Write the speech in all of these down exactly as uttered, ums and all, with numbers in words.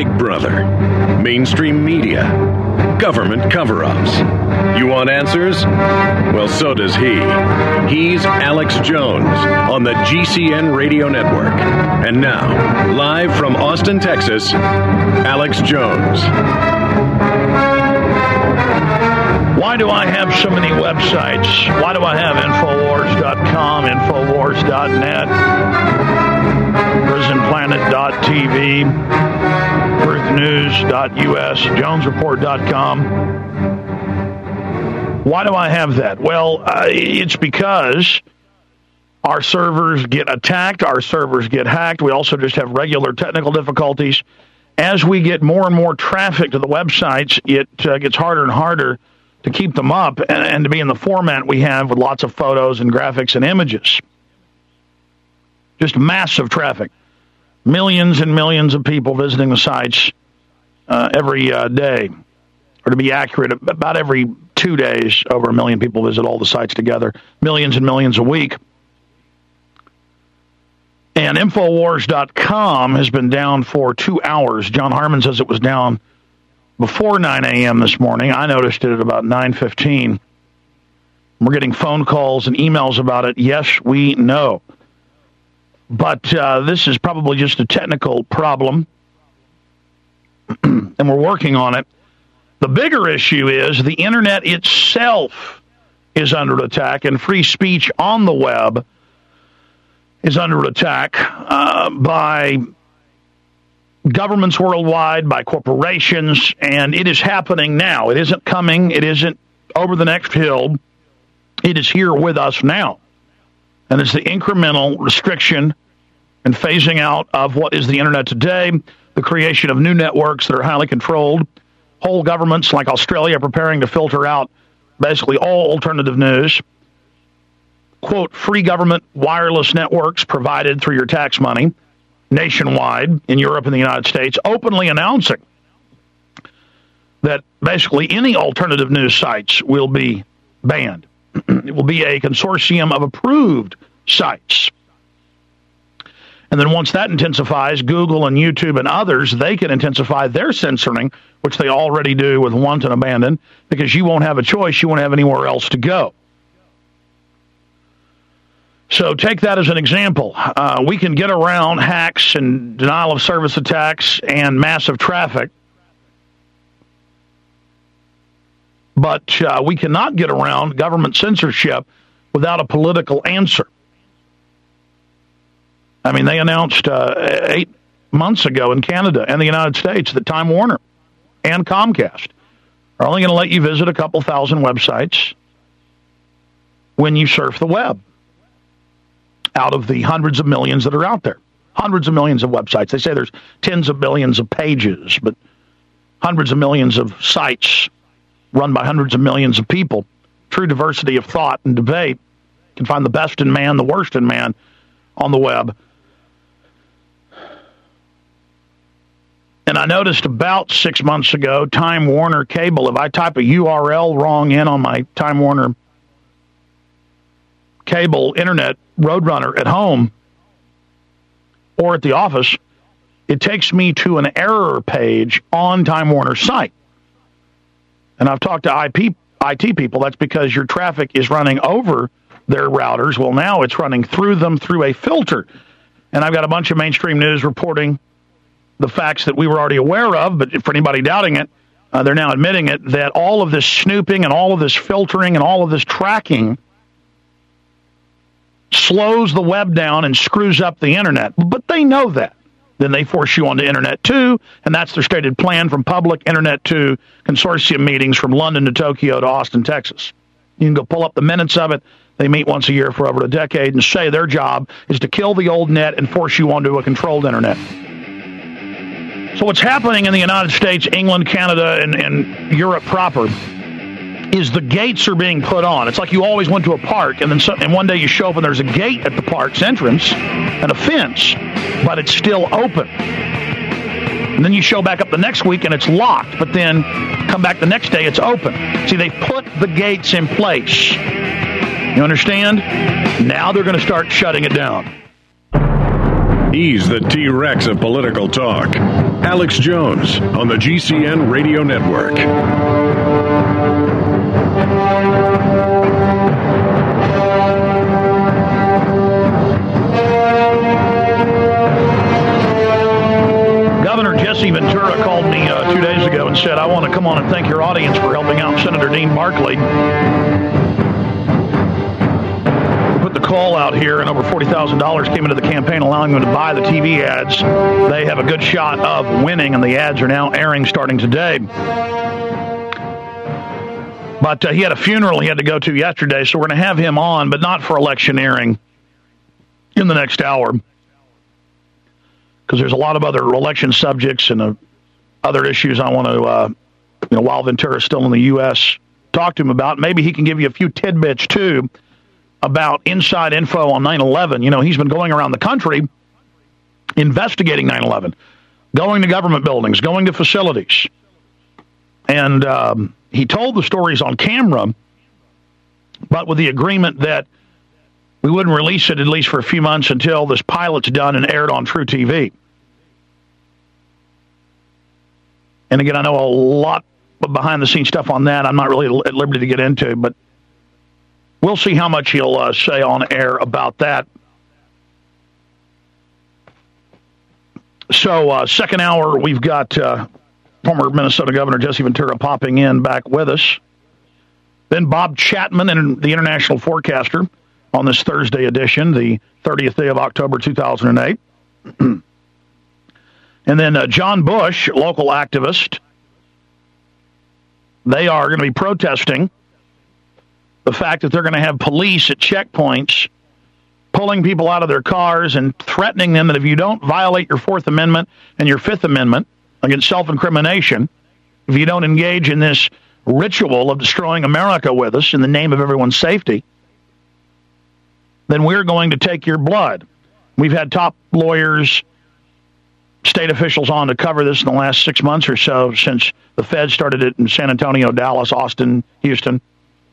Big Brother, mainstream media, government cover-ups. You want answers? Well, so does he. He's Alex Jones on the G C N Radio Network. And now, live from Austin, Texas, Alex Jones. Why do I have so many websites? Why do I have Infowars dot com, Infowars dot net, Prison Planet dot T V, Earth News dot U S, Jones Report dot com? Why do I have that? Well, uh, it's because our servers get attacked, our servers get hacked. We also just have regular technical difficulties. As we get more and more traffic to the websites, it uh, gets harder and harder to keep them up and, and to be in the format we have with lots of photos and graphics and images. Just massive traffic. Millions and millions of people visiting the sites uh, every uh, day. Or to be accurate, about every two days, over a million people visit all the sites together. Millions and millions a week. And Infowars dot com has been down for two hours. John Harmon says it was down before nine a.m. this morning. I noticed it at about nine fifteen. We're getting phone calls and emails about it. Yes, we know. But uh, this is probably just a technical problem, and we're working on it. The bigger issue is the Internet itself is under attack, and free speech on the web is under attack uh, by governments worldwide, by corporations, and it is happening now. It isn't coming. It isn't over the next hill. It is here with us now. And it's the incremental restriction and phasing out of what is the Internet today, the creation of new networks that are highly controlled. Whole governments like Australia are preparing to filter out basically all alternative news. Quote, free government wireless networks provided through your tax money nationwide in Europe and the United States, openly announcing that basically any alternative news sites will be banned. It will be a consortium of approved sites. And then once that intensifies, Google and YouTube and others, they can intensify their censoring, which they already do with Want and Abandon, because you won't have a choice. You won't have anywhere else to go. So take that as an example. Uh, we can get around hacks and denial of service attacks and massive traffic, but uh, we cannot get around government censorship without a political answer. I mean, they announced uh, eight months ago in Canada and the United States that Time Warner and Comcast are only going to let you visit a couple thousand websites when you surf the web out of the hundreds of millions that are out there. Hundreds of millions of websites. They say there's tens of billions of pages, but hundreds of millions of sites run by hundreds of millions of people. True diversity of thought and debate. You can find the best in man, the worst in man on the web. And I noticed about six months ago, Time Warner Cable, if I type a U R L wrong in on my Time Warner Cable Internet Roadrunner at home or at the office, it takes me to an error page on Time Warner's site. And I've talked to I P, I T people. That's because your traffic is running over their routers. Well, now it's running through them through a filter. And I've got a bunch of mainstream news reporting the facts that we were already aware of, but for anybody doubting it, uh, they're now admitting it, that all of this snooping and all of this filtering and all of this tracking slows the web down and screws up the Internet. But they know that. Then they force you onto Internet two, and that's their stated plan from public Internet two consortium meetings from London to Tokyo to Austin, Texas. You can go pull up the minutes of it. They meet once a year for over a decade and say their job is to kill the old net and force you onto a controlled Internet. So what's happening in the United States, England, Canada, and, and Europe proper is the gates are being put on. It's like you always went to a park, and then so, and one day you show up and there's a gate at the park's entrance and a fence, but it's still open. And then you show back up the next week and it's locked, but then come back the next day, it's open. See, they put the gates in place. You understand? Now they're going to start shutting it down. He's the T-Rex of political talk. Alex Jones on the G C N Radio Network. Governor Jesse Ventura called me uh, two days ago and said, I want to come on and thank your audience for helping out Senator Dean Barkley. Call out here, and over forty thousand dollars came into the campaign, allowing them to buy the T V ads. They have a good shot of winning, and the ads are now airing starting today. But uh, he had a funeral he had to go to yesterday, so we're going to have him on, but not for electioneering in the next hour, because there's a lot of other election subjects and uh, other issues I want to, uh, you know, while Ventura's still in the U S, talk to him about. Maybe he can give you a few tidbits, too, about inside info on nine eleven. You know, he's been going around the country investigating nine eleven, going to government buildings, going to facilities. And um, he told the stories on camera, but with the agreement that we wouldn't release it at least for a few months until this pilot's done and aired on True T V. And again, I know a lot of behind-the-scenes stuff on that I'm not really at liberty to get into, but we'll see how much he'll uh, say on air about that. So, uh, second hour, we've got uh, former Minnesota Governor Jesse Ventura popping in back with us. Then Bob Chapman and the International Forecaster on this Thursday edition, the thirtieth day of October, two thousand eight. And then uh, John Bush, local activist. They are going to be protesting the fact that they're going to have police at checkpoints pulling people out of their cars and threatening them that if you don't violate your Fourth Amendment and your Fifth Amendment against self-incrimination, if you don't engage in this ritual of destroying America with us in the name of everyone's safety, then we're going to take your blood. We've had top lawyers, state officials on to cover this in the last six months or so since the Fed started it in San Antonio, Dallas, Austin, Houston.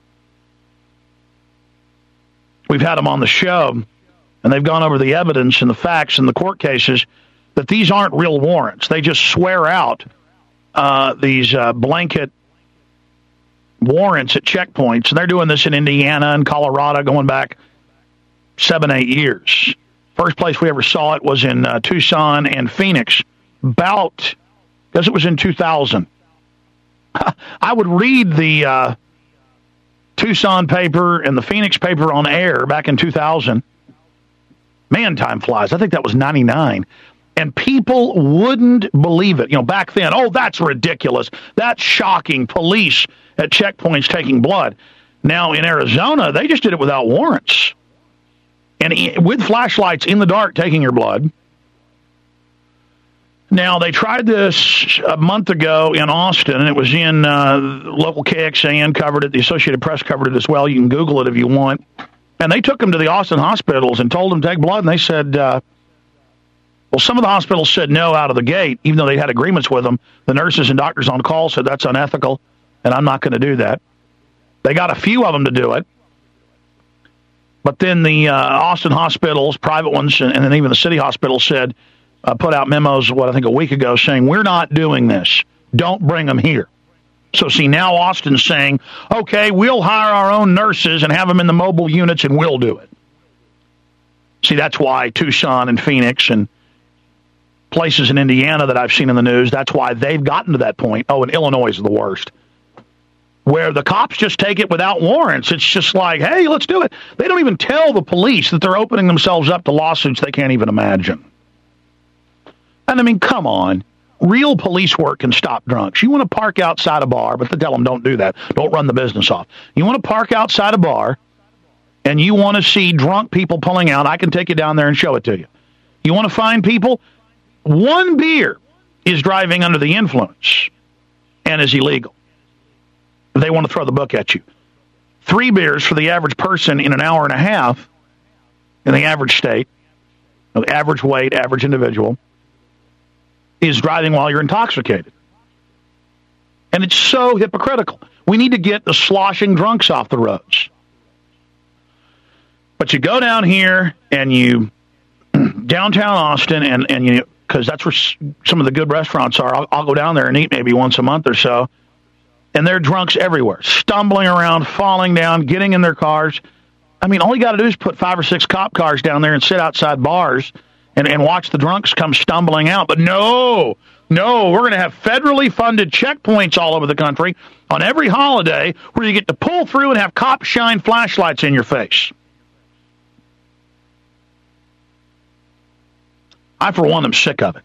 We've had them on the show, and they've gone over the evidence and the facts in the court cases that these aren't real warrants. They just swear out uh, these uh, blanket warrants at checkpoints, and they're doing this in Indiana and Colorado going back seven, eight years. First place we ever saw it was in uh, Tucson and Phoenix, about, I guess it was in two thousand. I would read the uh, Tucson paper and the Phoenix paper on air back in two thousand. Man, time flies. I think that was ninety-nine. And people wouldn't believe it. You know, back then, oh, that's ridiculous. That's shocking. Police at checkpoints taking blood. Now, in Arizona, they just did it without warrants. And with flashlights in the dark taking your blood. Now, they tried this a month ago in Austin, and it was in uh, local K X A N covered it. The Associated Press covered it as well. You can Google it if you want. And they took them to the Austin hospitals and told them to take blood, and they said, uh, well, some of the hospitals said no out of the gate, even though they had agreements with them. The nurses and doctors on call said that's unethical, and I'm not going to do that. They got a few of them to do it. But then the uh, Austin hospitals, private ones, and, and then even the city hospitals said, uh, put out memos, what I think a week ago, saying, we're not doing this. Don't bring them here. So see, now Austin's saying, okay, we'll hire our own nurses and have them in the mobile units and we'll do it. See, that's why Tucson and Phoenix and places in Indiana that I've seen in the news, that's why they've gotten to that point. Oh, and Illinois is the worst. Where the cops just take it without warrants. It's just like, hey, let's do it. They don't even tell the police that they're opening themselves up to lawsuits they can't even imagine. And I mean, come on. Real police work can stop drunks. You want to park outside a bar, but they tell them don't do that. Don't run the business off. You want to park outside a bar, and you want to see drunk people pulling out, I can take you down there and show it to you. You want to find people? One beer is driving under the influence and is illegal. They want to throw the book at you. Three beers for the average person in an hour and a half in the average state, the average weight, average individual, is driving while you're intoxicated. And it's so hypocritical. We need to get the sloshing drunks off the roads. But you go down here and you downtown Austin, and, and you know, because that's where some of the good restaurants are. I'll, I'll go down there and eat maybe once a month or so. And there are drunks everywhere, stumbling around, falling down, getting in their cars. I mean, all you got to do is put five or six cop cars down there and sit outside bars and, and watch the drunks come stumbling out. But no, no, we're going to have federally funded checkpoints all over the country on every holiday where you get to pull through and have cops shine flashlights in your face. I, for one, am sick of it.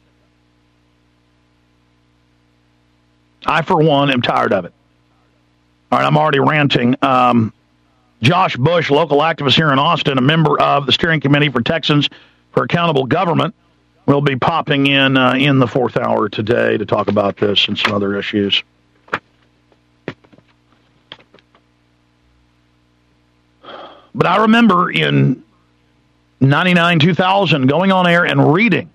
I, for one, am tired of it. All right, I'm already ranting. Um, Josh Bush, local activist here in Austin, a member of the Steering Committee for Texans for Accountable Government, will be popping in uh, in the fourth hour today to talk about this and some other issues. But I remember in ninety-nine, two thousand, going on air and reading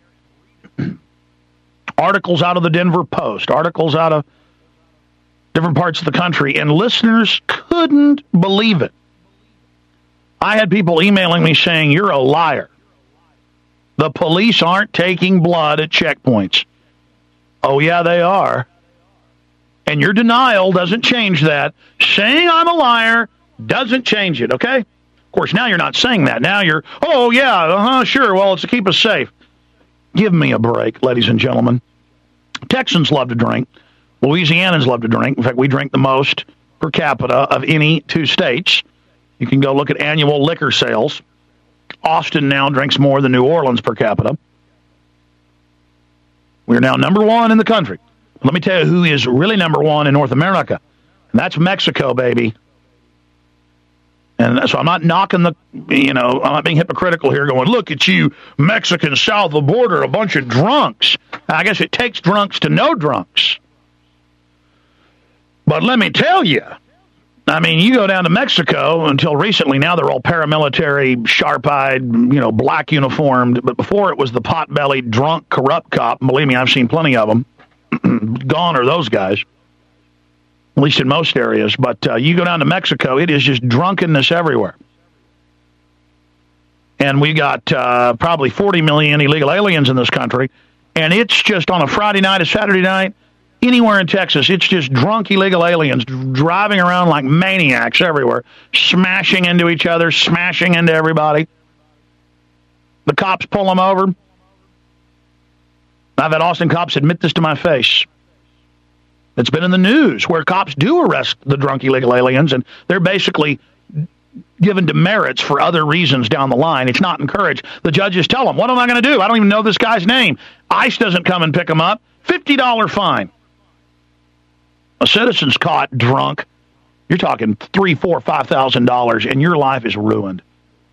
articles out of the Denver Post, articles out of different parts of the country, and listeners couldn't believe it. I had people emailing me saying, you're a liar. The police aren't taking blood at checkpoints. Oh, yeah, they are. And your denial doesn't change that. Saying I'm a liar doesn't change it, okay? Of course, now you're not saying that. Now you're, oh, yeah, uh-huh, sure, well, it's to keep us safe. Give me a break, ladies and gentlemen. Texans love to drink. Louisianans love to drink. In fact, we drink the most per capita of any two states. You can go look at annual liquor sales. Austin now drinks more than New Orleans per capita. We're now number one in the country. Let me tell you who is really number one in North America. And that's Mexico, baby. And so I'm not knocking the, you know, I'm not being hypocritical here going, look at you, Mexicans south of the border, a bunch of drunks. I guess it takes drunks to know drunks. But let me tell you, I mean, you go down to Mexico, until recently, now they're all paramilitary, sharp-eyed, you know, black uniformed. But before it was the pot-bellied, drunk, corrupt cop. Believe me, I've seen plenty of them. Gone are those guys, at least in most areas. But uh, you go down to Mexico, it is just drunkenness everywhere. And we got uh, probably forty million illegal aliens in this country. And it's just on a Friday night, a Saturday night, anywhere in Texas, it's just drunk illegal aliens driving around like maniacs everywhere, smashing into each other, smashing into everybody. The cops pull them over. I've had Austin cops admit this to my face. It's been in the news where cops do arrest the drunk illegal aliens, and they're basically given demerits for other reasons down the line. It's not encouraged. The judges tell them, what am I going to do? I don't even know this guy's name. ICE doesn't come and pick him up. fifty dollars fine. A citizen's caught drunk, you're talking three, four, five thousand dollars, and your life is ruined.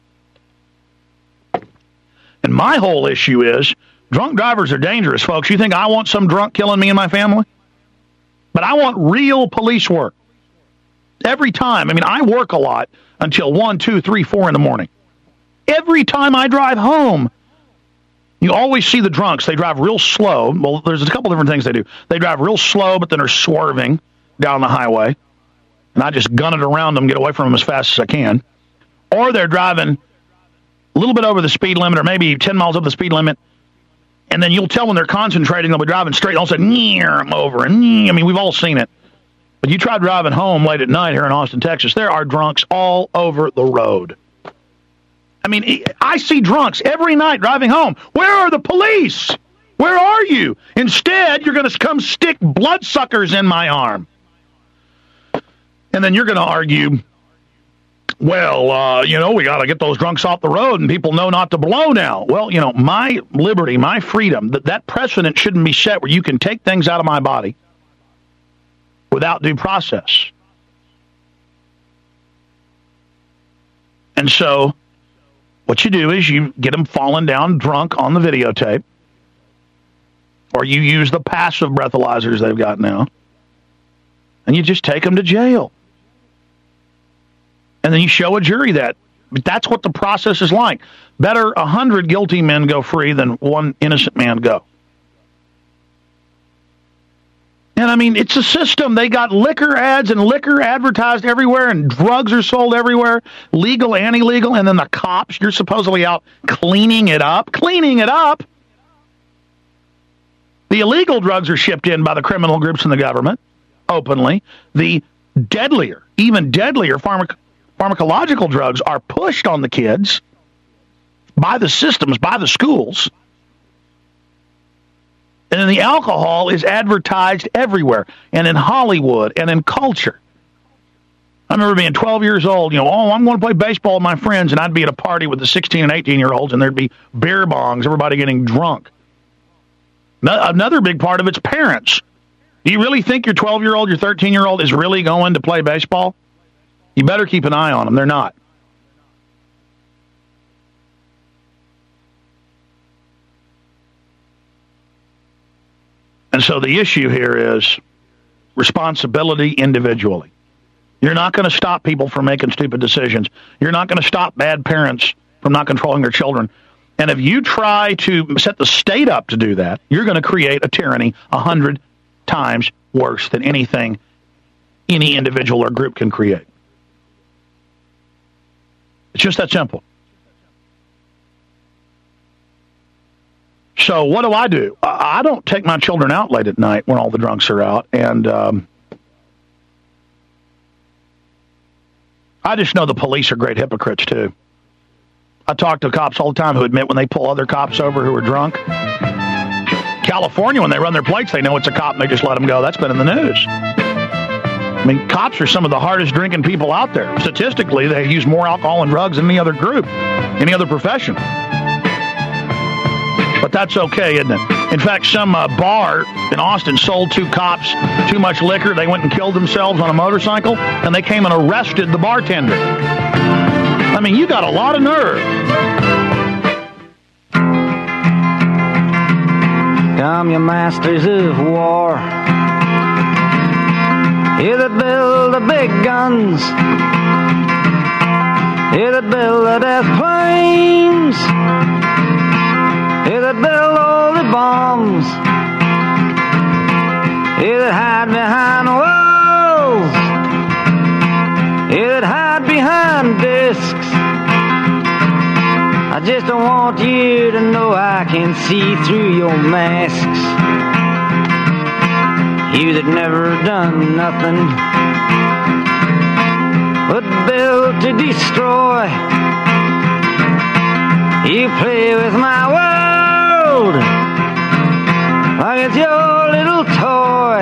And my whole issue is, drunk drivers are dangerous, folks. You think I want some drunk killing me and my family? But I want real police work. Every time. I mean, I work a lot until one, two, three, four in the morning. Every time I drive home, you always see the drunks. They drive real slow. Well, there's a couple different things they do. They drive real slow, but then are swerving down the highway. And I just gun it around them, get away from them as fast as I can. Or they're driving a little bit over the speed limit, or maybe ten miles over the speed limit. And then you'll tell when they're concentrating, they'll be driving straight. All of a sudden, I'm over. And I mean, we've all seen it. But you try driving home late at night here in Austin, Texas, there are drunks all over the road. I mean, I see drunks every night driving home. Where are the police? Where are you? Instead, you're going to come stick bloodsuckers in my arm. And then you're going to argue, well, uh, you know, we got to get those drunks off the road and people know not to blow now. Well, you know, my liberty, my freedom, that, that precedent shouldn't be set where you can take things out of my body without due process. And so what you do is you get them falling down drunk on the videotape, or you use the passive breathalyzers they've got now, and you just take them to jail. And then you show a jury that. But that's what the process is like. Better a hundred guilty men go free than one innocent man go. And, I mean, it's a system. They got liquor ads and liquor advertised everywhere, and drugs are sold everywhere, legal and illegal, and then the cops, you're supposedly out cleaning it up. Cleaning it up? The illegal drugs are shipped in by the criminal groups in the government, openly. The deadlier, even deadlier pharmac- pharmacological drugs are pushed on the kids by the systems, by the schools. And then the alcohol is advertised everywhere, and in Hollywood, and in culture. I remember being twelve years old, you know, oh, I'm going to play baseball with my friends, and I'd be at a party with the sixteen and eighteen-year-olds, and there'd be beer bongs, everybody getting drunk. Another big part of it's parents. Do you really think your twelve-year-old, your thirteen-year-old is really going to play baseball? You better keep an eye on them. They're not. And so the issue here is responsibility individually. You're not going to stop people from making stupid decisions. You're not going to stop bad parents from not controlling their children. And if you try to set the state up to do that, you're going to create a tyranny a hundred times worse than anything any individual or group can create. It's just that simple. So what do I do? I don't take my children out late at night when all the drunks are out. And um, I just know the police are great hypocrites, too. I talk to cops all the time who admit when they pull other cops over who are drunk. California, when they run their plates, they know it's a cop and they just let them go. That's been in the news. I mean, cops are some of the hardest drinking people out there. Statistically, they use more alcohol and drugs than any other group, any other profession. But that's okay, isn't it? In fact, some uh, bar in Austin sold two cops too much liquor. They went and killed themselves on a motorcycle, and they came and arrested the bartender. I mean, you got a lot of nerve. Come, you masters of war, you that build the big guns, you that build the death planes, you that build all the bombs, you that hide behind walls, you that hide behind discs. I just don't want you to know I can see through your masks. You that never done nothing but build to destroy. You play with my world like it's your little toy.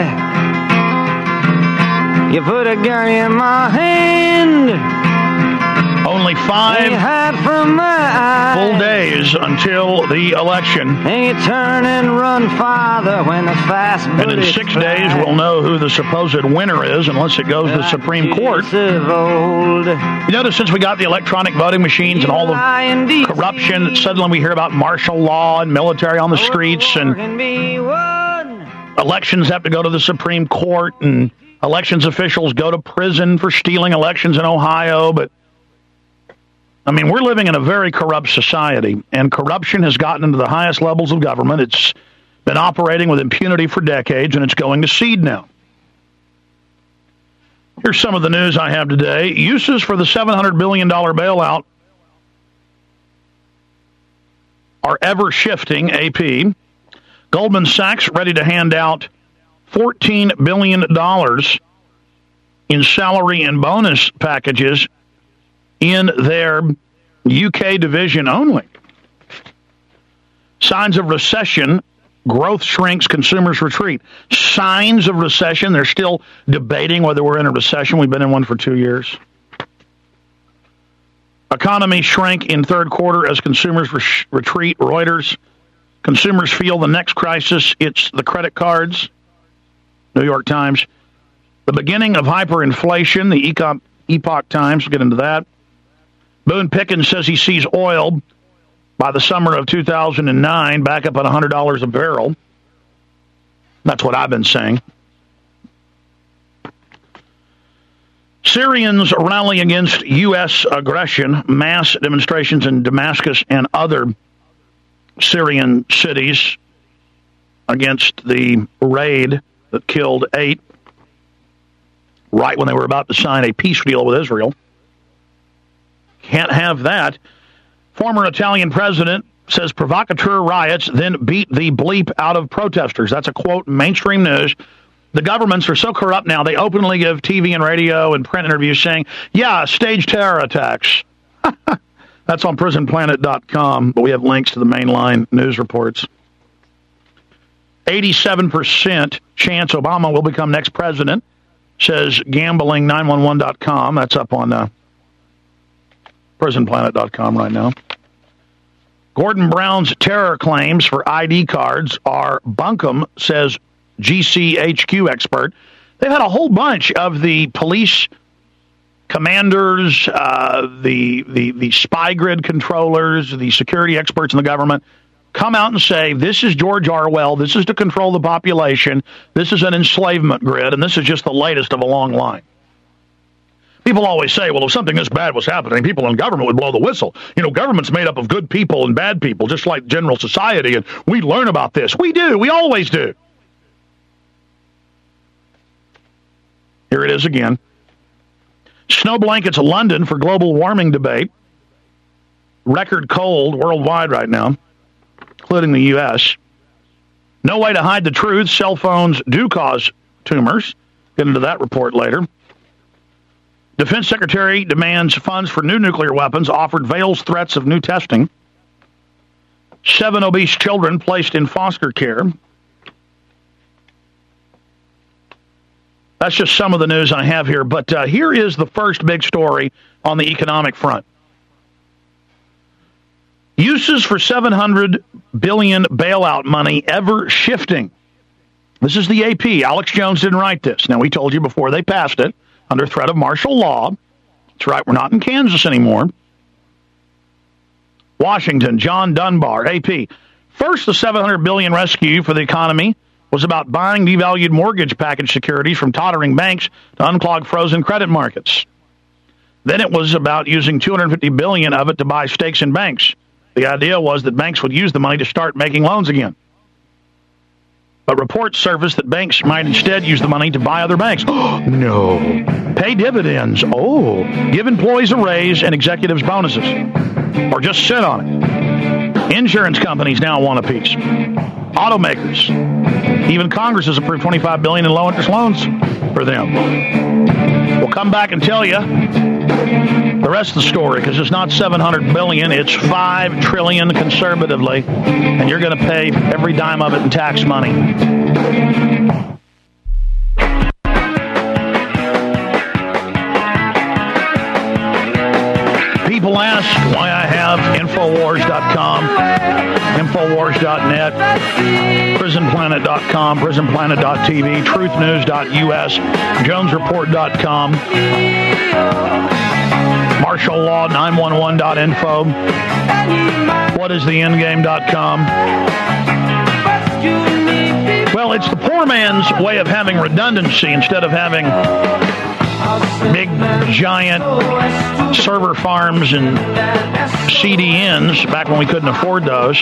You put a gun in my hand. Only five full days until the election. And you turn and run farther when the fast And in six fly. days, we'll know who the supposed winner is, unless it goes to the Supreme Court. You notice since we got the electronic voting machines and all the corruption, suddenly we hear about martial law and military on the streets, and elections have to go to the Supreme Court, and elections officials go to prison for stealing elections in Ohio, but I mean, we're living in a very corrupt society, and corruption has gotten into the highest levels of government. It's been operating with impunity for decades, and it's going to seed now. Here's some of the news I have today. Uses for the seven hundred billion dollars bailout are ever shifting, A P. Goldman Sachs ready to hand out fourteen billion dollars in salary and bonus packages in their U K division only. Signs of recession, growth shrinks, consumers retreat. Signs of recession, they're still debating whether we're in a recession. We've been in one for two years. Economy shrank in third quarter as consumers re- retreat. Reuters, consumers feel the next crisis, it's the credit cards. New York Times. The beginning of hyperinflation, the Econ- Epoch Times, we'll get into that. Boone Pickens says he sees oil by the summer of two thousand nine back up at one hundred dollars a barrel. That's what I've been saying. Syrians rally against U S aggression, mass demonstrations in Damascus and other Syrian cities against the raid that killed eight right when they were about to sign a peace deal with Israel. Can't have that. Former Italian president says provocateur riots then beat the bleep out of protesters. That's a quote in mainstream news. The governments are so corrupt now, they openly give T V and radio and print interviews saying, yeah, staged terror attacks. That's on prison planet dot com, but we have links to the mainline news reports. eighty-seven percent chance Obama will become next president, says gambling nine one one dot com. That's up on uh, prison planet dot com right now. Gordon Brown's terror claims for I D cards are bunkum, says G C H Q expert. They've had a whole bunch of the police commanders, uh, the, the, the spy grid controllers, the security experts in the government come out and say, this is George Orwell, this is to control the population, this is an enslavement grid, and this is just the latest of a long line. People always say, well, if something this bad was happening, people in government would blow the whistle. You know, government's made up of good people and bad people, just like general society, and we learn about this. We do. We always do. Here it is again. Snow blankets of London for global warming debate. Record cold worldwide right now, including the U S. No way to hide the truth. Cell phones do cause tumors. Get into that report later. Defense Secretary demands funds for new nuclear weapons, offered veils threats of new testing. Seven obese children placed in foster care. That's just some of the news I have here, but uh, here is the first big story on the economic front. Uses for seven hundred billion dollars bailout money ever shifting. This is the A P. Alex Jones didn't write this. Now, we told you before they passed it, under threat of martial law. That's right, we're not in Kansas anymore. Washington, John Dunbar, A P. First, the seven hundred billion dollars rescue for the economy was about buying devalued mortgage package securities from tottering banks to unclog frozen credit markets. Then it was about using two hundred fifty billion dollars of it to buy stakes in banks. The idea was that banks would use the money to start making loans again. But reports surfaced that banks might instead use the money to buy other banks. No. Pay dividends. Oh. Give employees a raise and executives bonuses. Or just sit on it. Insurance companies now want a piece. Automakers. Even Congress has approved twenty-five billion dollars in low-interest loans for them. We'll come back and tell you the rest of the story, because it's not seven hundred billion dollars, it's five trillion dollars conservatively, and you're going to pay every dime of it in tax money. People ask why I have Infowars dot com, Infowars dot net, Prison Planet dot com, Prison Planet dot T V, Truth News dot U S, Jones Report dot com, Martial Law nine one one dot info, What is the Endgame dot com. Well, it's the poor man's way of having redundancy instead of having big, giant server farms and C D Ns back when we couldn't afford those.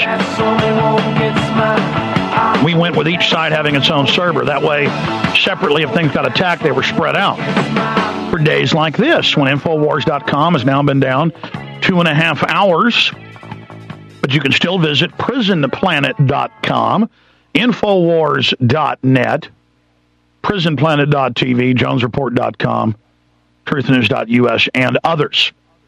We went with each side having its own server. That way, separately, if things got attacked, they were spread out. For days like this, when Infowars dot com has now been down two and a half hours, but you can still visit Prison Planet dot com, Infowars dot net, Prison Planet dot T V, Jones Report dot com, Truth News dot U S, and others.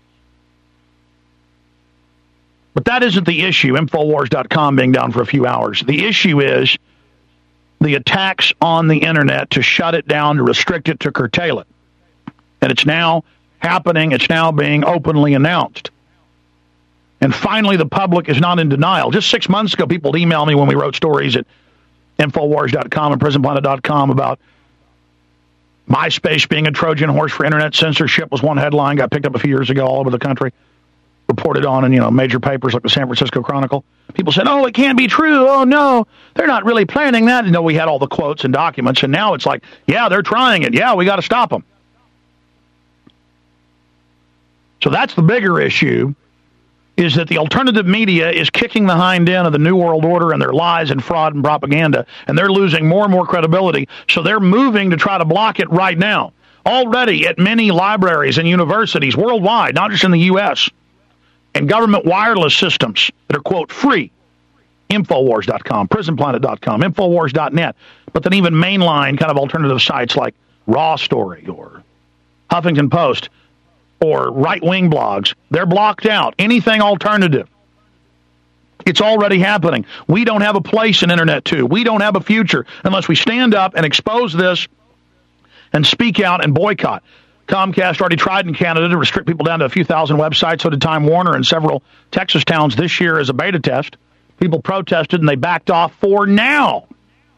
But that isn't the issue, Infowars dot com being down for a few hours. The issue is the attacks on the internet to shut it down, to restrict it, to curtail it. And it's now happening. It's now being openly announced. And finally, the public is not in denial. Just six months ago, people would email me when we wrote stories at Infowars dot com and Prison Planet dot com about MySpace being a Trojan horse for internet censorship was one headline, got picked up a few years ago all over the country, reported on in, you know, major papers like the San Francisco Chronicle. People said, oh, it can't be true. Oh, no, they're not really planning that. You know, we had all the quotes and documents, and now it's like, yeah, they're trying it. Yeah, we got to stop them. So that's the bigger issue. is that the alternative media is kicking the hind end of the New World Order and their lies and fraud and propaganda, and they're losing more and more credibility, so they're moving to try to block it right now. Already at many libraries and universities worldwide, not just in the U S, and government wireless systems that are, quote, free. Infowars dot com, prison planet dot com, Infowars dot net, but then even mainline kind of alternative sites like Raw Story or Huffington Post or right-wing blogs, they're blocked out. Anything alternative. It's already happening. We don't have a place in Internet two. We don't have a future unless we stand up and expose this and speak out and boycott. Comcast already tried in Canada to restrict people down to a few thousand websites. So did Time Warner in several Texas towns this year as a beta test. People protested and they backed off for now.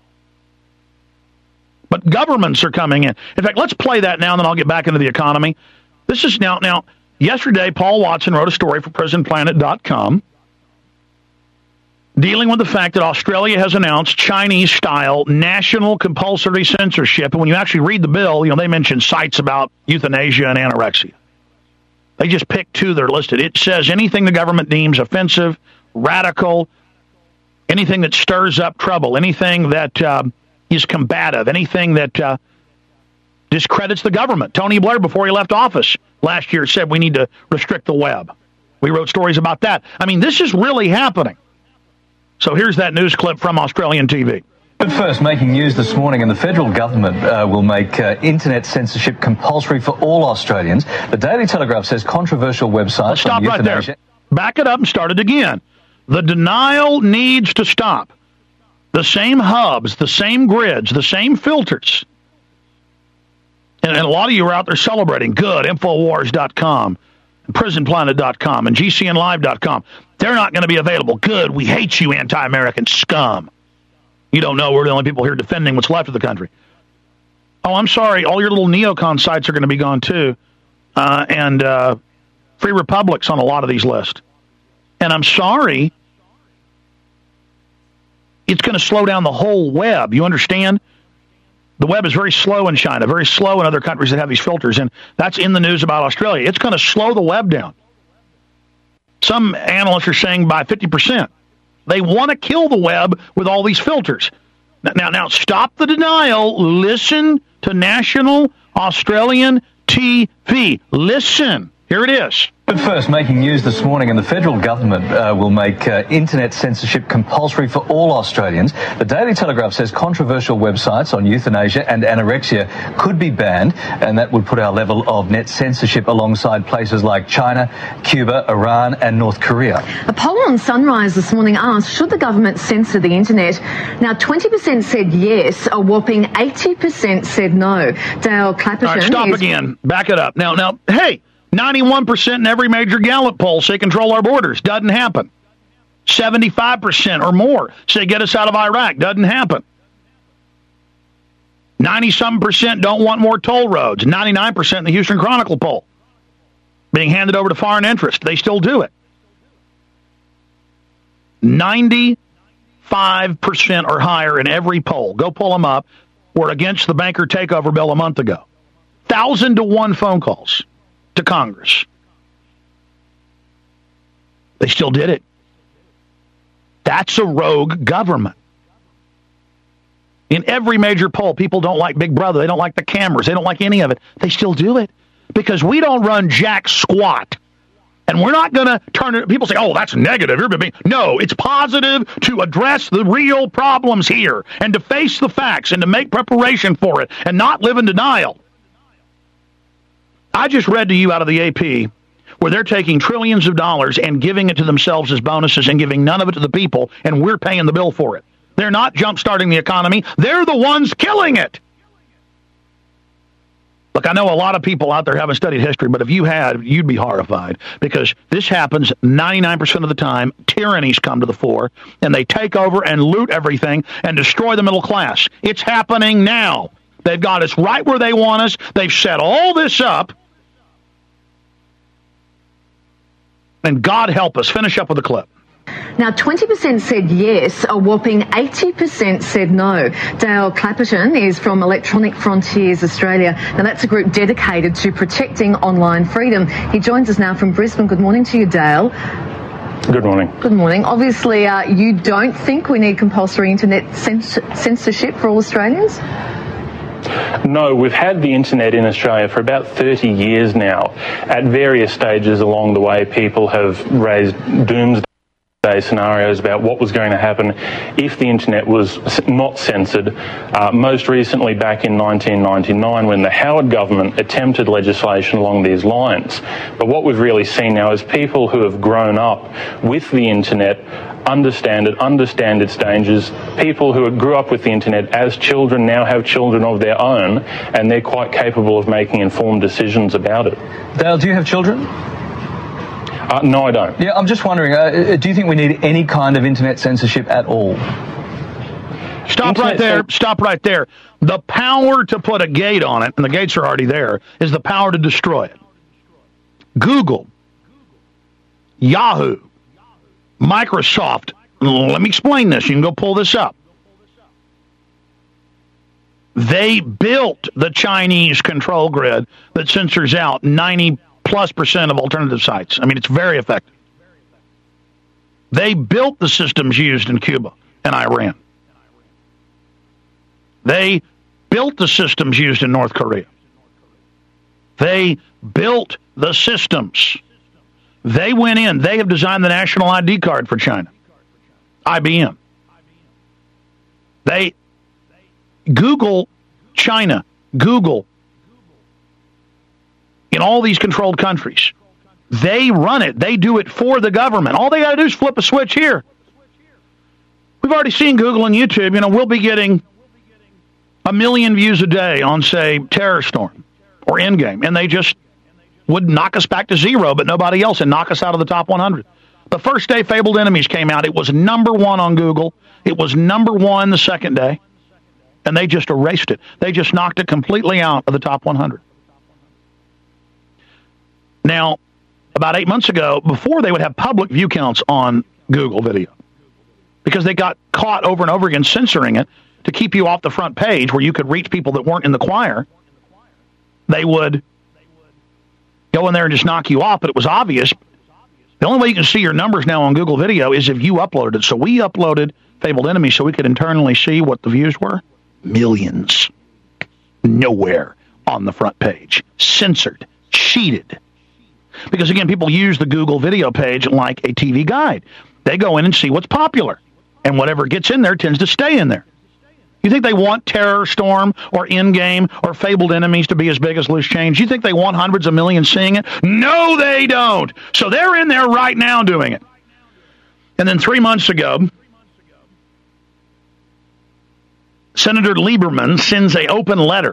But governments are coming in. In fact, let's play that now, and then I'll get back into the economy. This is now, now, yesterday, Paul Watson wrote a story for prison planet dot com dealing with the fact that Australia has announced Chinese-style national compulsory censorship. And when you actually read the bill, you know, they mention sites about euthanasia and anorexia. They just pick two that are listed. It says anything the government deems offensive, radical, anything that stirs up trouble, anything that uh, is combative, anything that uh, discredits the government. Tony Blair, before he left office last year, said we need to restrict the web. We wrote stories about that. I mean, this is really happening. So here's that news clip from Australian T V. But first, making news this morning, and the federal government uh, will make uh, internet censorship compulsory for all Australians. The Daily Telegraph says controversial websites... Let's stop right there. Back it up and start it again. The denial needs to stop. The same hubs, the same grids, the same filters. And, and a lot of you are out there celebrating. Good, Infowars dot com, prison planet dot com, and G C N live dot com. They're not going to be available. Good, we hate you, anti-American scum. You don't know we're the only people here defending what's left of the country. Oh, I'm sorry, all your little neocon sites are going to be gone too. Uh, and uh, Free Republic's on a lot of these lists. And I'm sorry, it's going to slow down the whole web. You understand? The web is very slow in China, very slow in other countries that have these filters, and that's in the news about Australia. It's going to slow the web down. Some analysts are saying by fifty percent. They want to kill the web with all these filters. Now, now, now stop the denial. Listen to National Australian T V. Listen. Here it is. But first, making news this morning, and the federal government uh, will make uh, internet censorship compulsory for all Australians. The Daily Telegraph says controversial websites on euthanasia and anorexia could be banned, and that would put our level of net censorship alongside places like China, Cuba, Iran and North Korea. A poll on Sunrise this morning asked, should the government censor the internet? Now, twenty percent said yes, a whopping eighty percent said no. Dale Clapperton... All right, stop is- again. Back it up. Now, now, hey... ninety-one percent in every major Gallup poll say control our borders. Doesn't happen. seventy-five percent or more say get us out of Iraq. Doesn't happen. ninety-something percent don't want more toll roads. ninety-nine percent in the Houston Chronicle poll. Being handed over to foreign interest. They still do it. ninety-five percent or higher in every poll. Go pull them up. Were against the banker takeover bill a month ago. Thousand to one phone calls to Congress. They still did it. That's a rogue government. In every major poll, people don't like Big Brother. They don't like the cameras. They don't like any of it. They still do it because we don't run jack squat. And we're not going to turn it. People say, oh, that's negative. You're being... No, it's positive to address the real problems here and to face the facts and to make preparation for it and not live in denial. I just read to you out of the A P where they're taking trillions of dollars and giving it to themselves as bonuses and giving none of it to the people, and we're paying the bill for it. They're not jump-starting the economy. They're the ones killing it. Look, I know a lot of people out there haven't studied history, but if you had, you'd be horrified because this happens ninety-nine percent of the time. Tyrannies come to the fore, and they take over and loot everything and destroy the middle class. It's happening now. They've got us right where they want us. They've set all this up. And God help us. Finish up with the clip. Now, twenty percent said yes, a whopping eighty percent said no. Dale Clapperton is from Electronic Frontiers Australia. Now, that's a group dedicated to protecting online freedom. He joins us now from Brisbane. Good morning to you, Dale. Good morning. Good morning. Obviously, uh, you don't think we need compulsory internet cens- censorship for all Australians? No, we've had the internet in Australia for about thirty years now. At various stages along the way, people have raised doomsday scenarios about what was going to happen if the internet was not censored. Uh, most recently back in nineteen ninety-nine when the Howard government attempted legislation along these lines. But what we've really seen now is people who have grown up with the internet understand it, understand its dangers. People who grew up with the internet as children now have children of their own, and they're quite capable of making informed decisions about it. Dale, do you have children? Uh, no, I don't. Yeah, I'm just wondering, uh, do you think we need any kind of internet censorship at all? Stop Internet right there. cen- Stop right there. The power to put a gate on it, and the gates are already there, is the power to destroy it. Google, Yahoo, Microsoft. Let me explain this. You can go pull this up. They built the Chinese control grid that censors out ninety plus percent of alternative sites. I mean, it's very effective. They built the systems used in Cuba and Iran. They built the systems used in North Korea. They built the systems. They went in. They have designed the national I D card for China. I B M. They Google China. Google in all these controlled countries. They run it. They do it for the government. All they got to do is flip a switch here. We've already seen Google and YouTube. You know, we'll be getting a million views a day on, say, Terror Storm or Endgame, and they just would knock us back to zero, but nobody else, and knock us out of the top one hundred. The first day Fabled Enemies came out, it was number one on Google. It was number one the second day, and they just erased it. They just knocked it completely out of the top one hundred. Now, about eight months ago, before they would have public view counts on Google video, because they got caught over and over again censoring it to keep you off the front page where you could reach people that weren't in the choir, they would go in there and just knock you off, but it was obvious. The only way you can see your numbers now on Google Video is if you uploaded it. So we uploaded Fabled Enemies so we could internally see what the views were. Millions. Nowhere on the front page. Censored. Cheated. Because, again, people use the Google Video page like a T V guide. They go in and see what's popular. And whatever gets in there tends to stay in there. You think they want Terror Storm or Endgame or Fabled Enemies to be as big as Loose Change? You think they want hundreds of millions seeing it? No, they don't. So they're in there right now doing it. And then three months ago, Senator Lieberman sends an open letter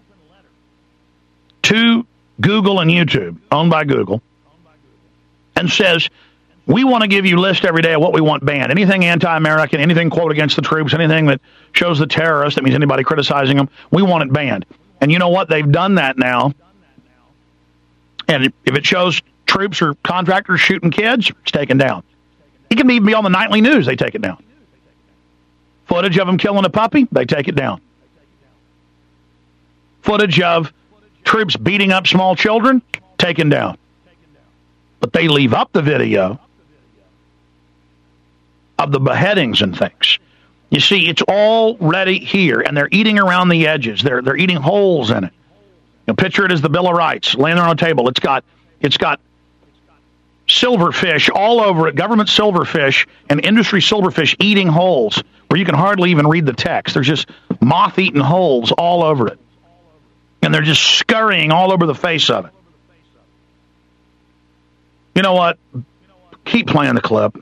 to Google and YouTube, owned by Google, and says, we want to give you a list every day of what we want banned. Anything anti-American, anything, quote, against the troops, anything that shows the terrorists, that means anybody criticizing them, we want it banned. And you know what? They've done that now. And if it shows troops or contractors shooting kids, it's taken down. It can even be on the nightly news, they take it down. Footage of them killing a puppy, they take it down. Footage of troops beating up small children, taken down. But they leave up the video of the beheadings and things. You see, it's already here, and they're eating around the edges. They're they're eating holes in it. You know, picture it as the Bill of Rights, laying there on a table. It's got it's got silverfish all over it, government silverfish and industry silverfish eating holes where you can hardly even read the text. There's just moth-eaten holes all over it. And they're just scurrying all over the face of it. You know what? Keep playing the clip.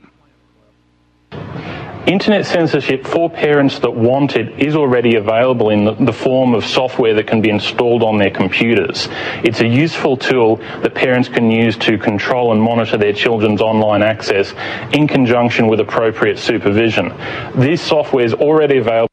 Internet censorship for parents that want it is already available in the, the form of software that can be installed on their computers. It's a useful tool that parents can use to control and monitor their children's online access in conjunction with appropriate supervision. This software is already available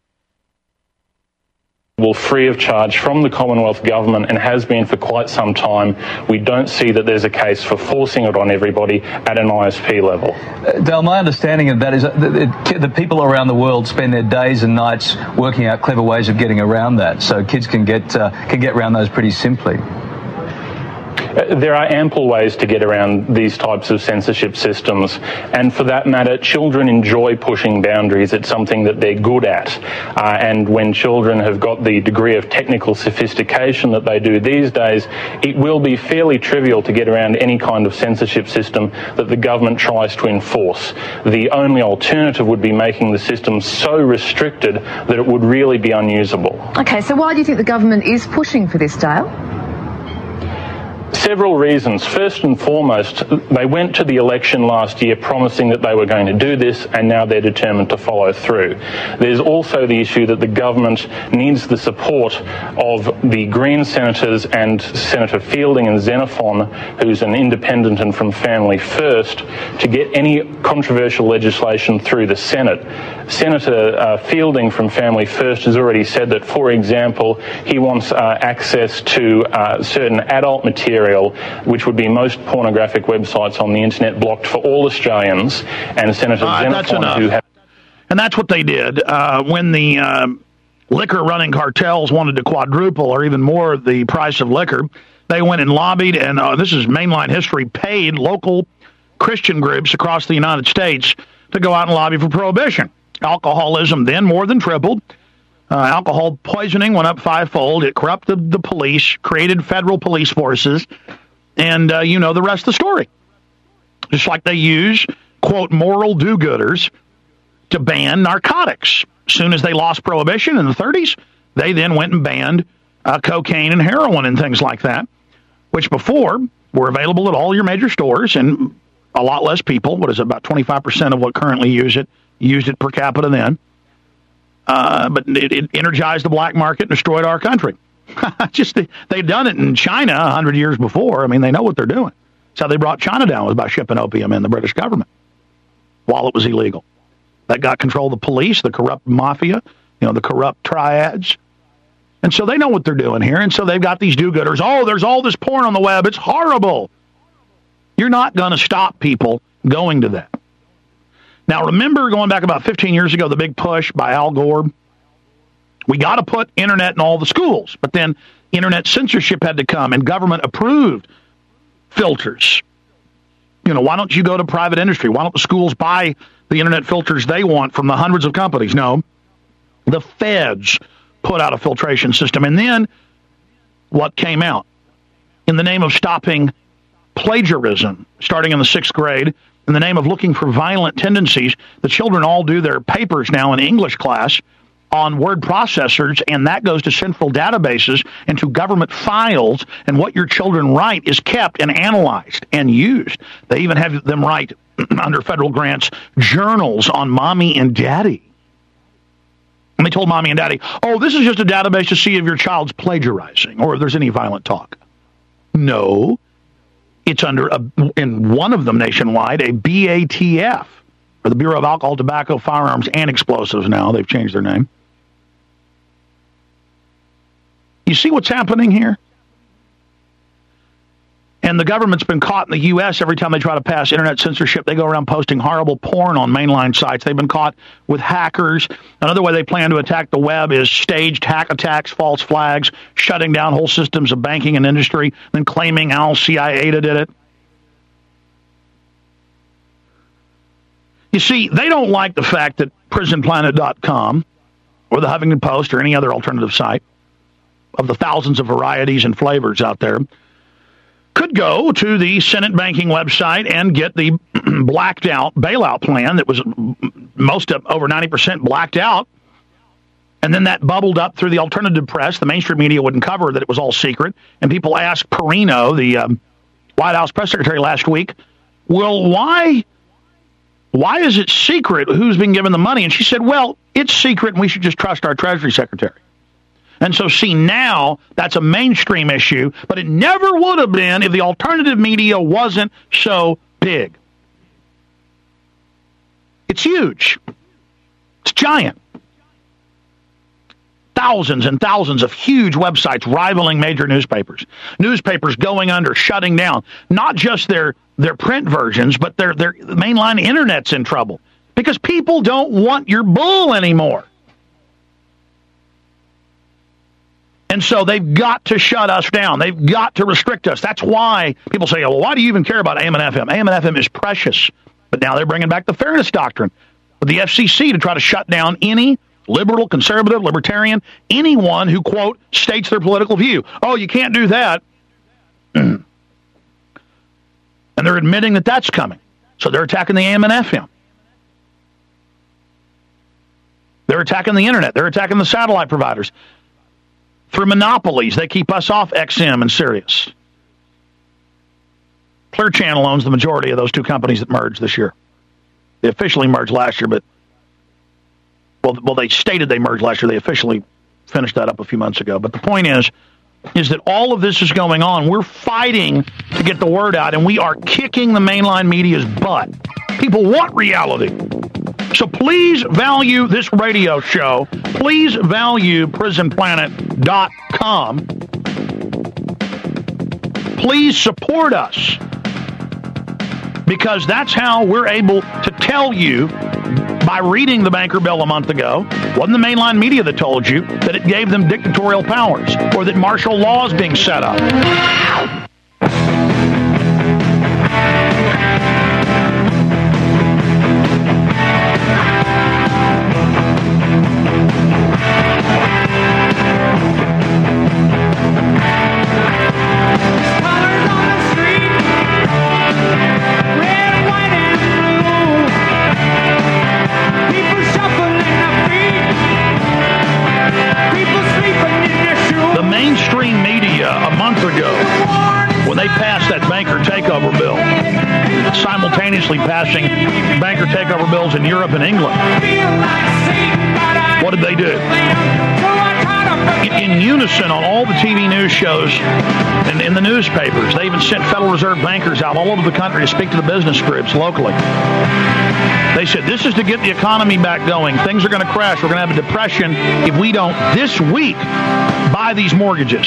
free of charge from the Commonwealth Government and has been for quite some time. We don't see that there's a case for forcing it on everybody at an I S P level. Uh, Dale, my understanding of that is that the, the people around the world spend their days and nights working out clever ways of getting around that, so kids can get uh, can get around those pretty simply. Uh, there are ample ways to get around these types of censorship systems, and for that matter, children enjoy pushing boundaries. It's something that they're good at, uh, and when children have got the degree of technical sophistication that they do these days, it will be fairly trivial to get around any kind of censorship system that the government tries to enforce. The only alternative would be making the system so restricted that it would really be unusable. Okay, so why do you think the government is pushing for this, Dale? Several reasons. First and foremost, they went to the election last year promising that they were going to do this, and now they're determined to follow through. There's also the issue that the government needs the support of the Green senators and Senator Fielding and Xenophon, who's an independent and from Family First, to get any controversial legislation through the Senate. Senator uh, Fielding from Family First has already said that, for example, he wants uh, access to uh, certain adult material, which would be most pornographic websites on the internet, blocked for all Australians. And Senator uh, Xenophon, who have... And that's what they did uh, when the uh, liquor-running cartels wanted to quadruple or even more the price of liquor. They went and lobbied, and uh, this is mainline history, paid local Christian groups across the United States to go out and lobby for prohibition. Alcoholism then more than tripled. Uh, alcohol poisoning went up fivefold. It corrupted the police, created federal police forces, and uh, you know the rest of the story. Just like they use, quote, moral do-gooders to ban narcotics. As soon as they lost prohibition in the thirties, they then went and banned uh, cocaine and heroin and things like that, which before were available at all your major stores, and a lot less people, what is it, about twenty-five percent of what currently use it, used it per capita then. Uh, but it, it energized the black market and destroyed our country. Just they'd done it in China a hundred years before. I mean, they know what they're doing. That's how they brought China down, was by shipping opium in, the British government, while it was illegal. That got control of the police, the corrupt mafia, you know, the corrupt triads. And so they know what they're doing here. And so they've got these do-gooders. Oh, there's all this porn on the web. It's horrible. You're not going to stop people going to that. Now, remember going back about fifteen years ago, the big push by Al Gore? We got to put internet in all the schools. But then internet censorship had to come, and government approved filters. You know, why don't you go to private industry? Why don't the schools buy the internet filters they want from the hundreds of companies? No. The feds put out a filtration system. And then what came out? In the name of stopping plagiarism, starting in the sixth grade, in the name of looking for violent tendencies, the children all do their papers now in English class on word processors, and that goes to central databases and to government files, and what your children write is kept and analyzed and used. They even have them write, under federal grants, journals on mommy and daddy. And they told mommy and daddy, oh, this is just a database to see if your child's plagiarizing or if there's any violent talk. No. It's under, a, in one of them nationwide, a B A T F, or the Bureau of Alcohol, Tobacco, Firearms, and Explosives now. They've changed their name. You see what's happening here? And the government's been caught in the U S every time they try to pass internet censorship. They go around posting horrible porn on mainline sites. They've been caught with hackers. Another way they plan to attack the web is staged hack attacks, false flags, shutting down whole systems of banking and industry, then claiming Al Qaeda did it. You see, they don't like the fact that prison planet dot com or the Huffington Post or any other alternative site of the thousands of varieties and flavors out there could go to the Senate banking website and get the blacked out bailout plan that was most of over ninety percent blacked out. And then that bubbled up through the alternative press. The mainstream media wouldn't cover that it was all secret. And people asked Perino, the um, White House press secretary last week, well, why, why is it secret who's been given the money? And she said, well, it's secret and we should just trust our Treasury Secretary. And so, see, now that's a mainstream issue, but it never would have been if the alternative media wasn't so big. It's huge. It's giant. Thousands and thousands of huge websites rivaling major newspapers. Newspapers going under, shutting down. Not just their, their print versions, but their, their mainline internet's in trouble. Because people don't want your bull anymore. And so they've got to shut us down. They've got to restrict us. That's why people say, well, why do you even care about A M and F M? A M and F M is precious. But now they're bringing back the fairness doctrine with the F C C to try to shut down any liberal, conservative, libertarian, anyone who, quote, states their political view. Oh, you can't do that. And they're admitting that that's coming. So they're attacking the A M and F M. They're attacking the internet. They're attacking the satellite providers. Through monopolies, they keep us off X M and Sirius. Clear Channel owns the majority of those two companies that merged this year. They officially merged last year, but well, well, they stated they merged last year. They officially finished that up a few months ago. But the point is, is that all of this is going on. We're fighting to get the word out, and we are kicking the mainline media's butt. People want reality. So please value this radio show. Please value prison planet dot com. Please support us, because that's how we're able to tell you, by reading the banker bill a month ago, wasn't the mainline media that told you that it gave them dictatorial powers or that martial law is being set up. Mainstream media a month ago, when they passed that banker takeover bill, simultaneously passing banker takeover bills in Europe and England, what did they do? In, in unison on all the T V news shows and in the newspapers, they even sent Federal Reserve bankers out all over the country to speak to the business groups locally. They said, this is to get the economy back going. Things are going to crash. We're going to have a depression if we don't, this week, buy these mortgages.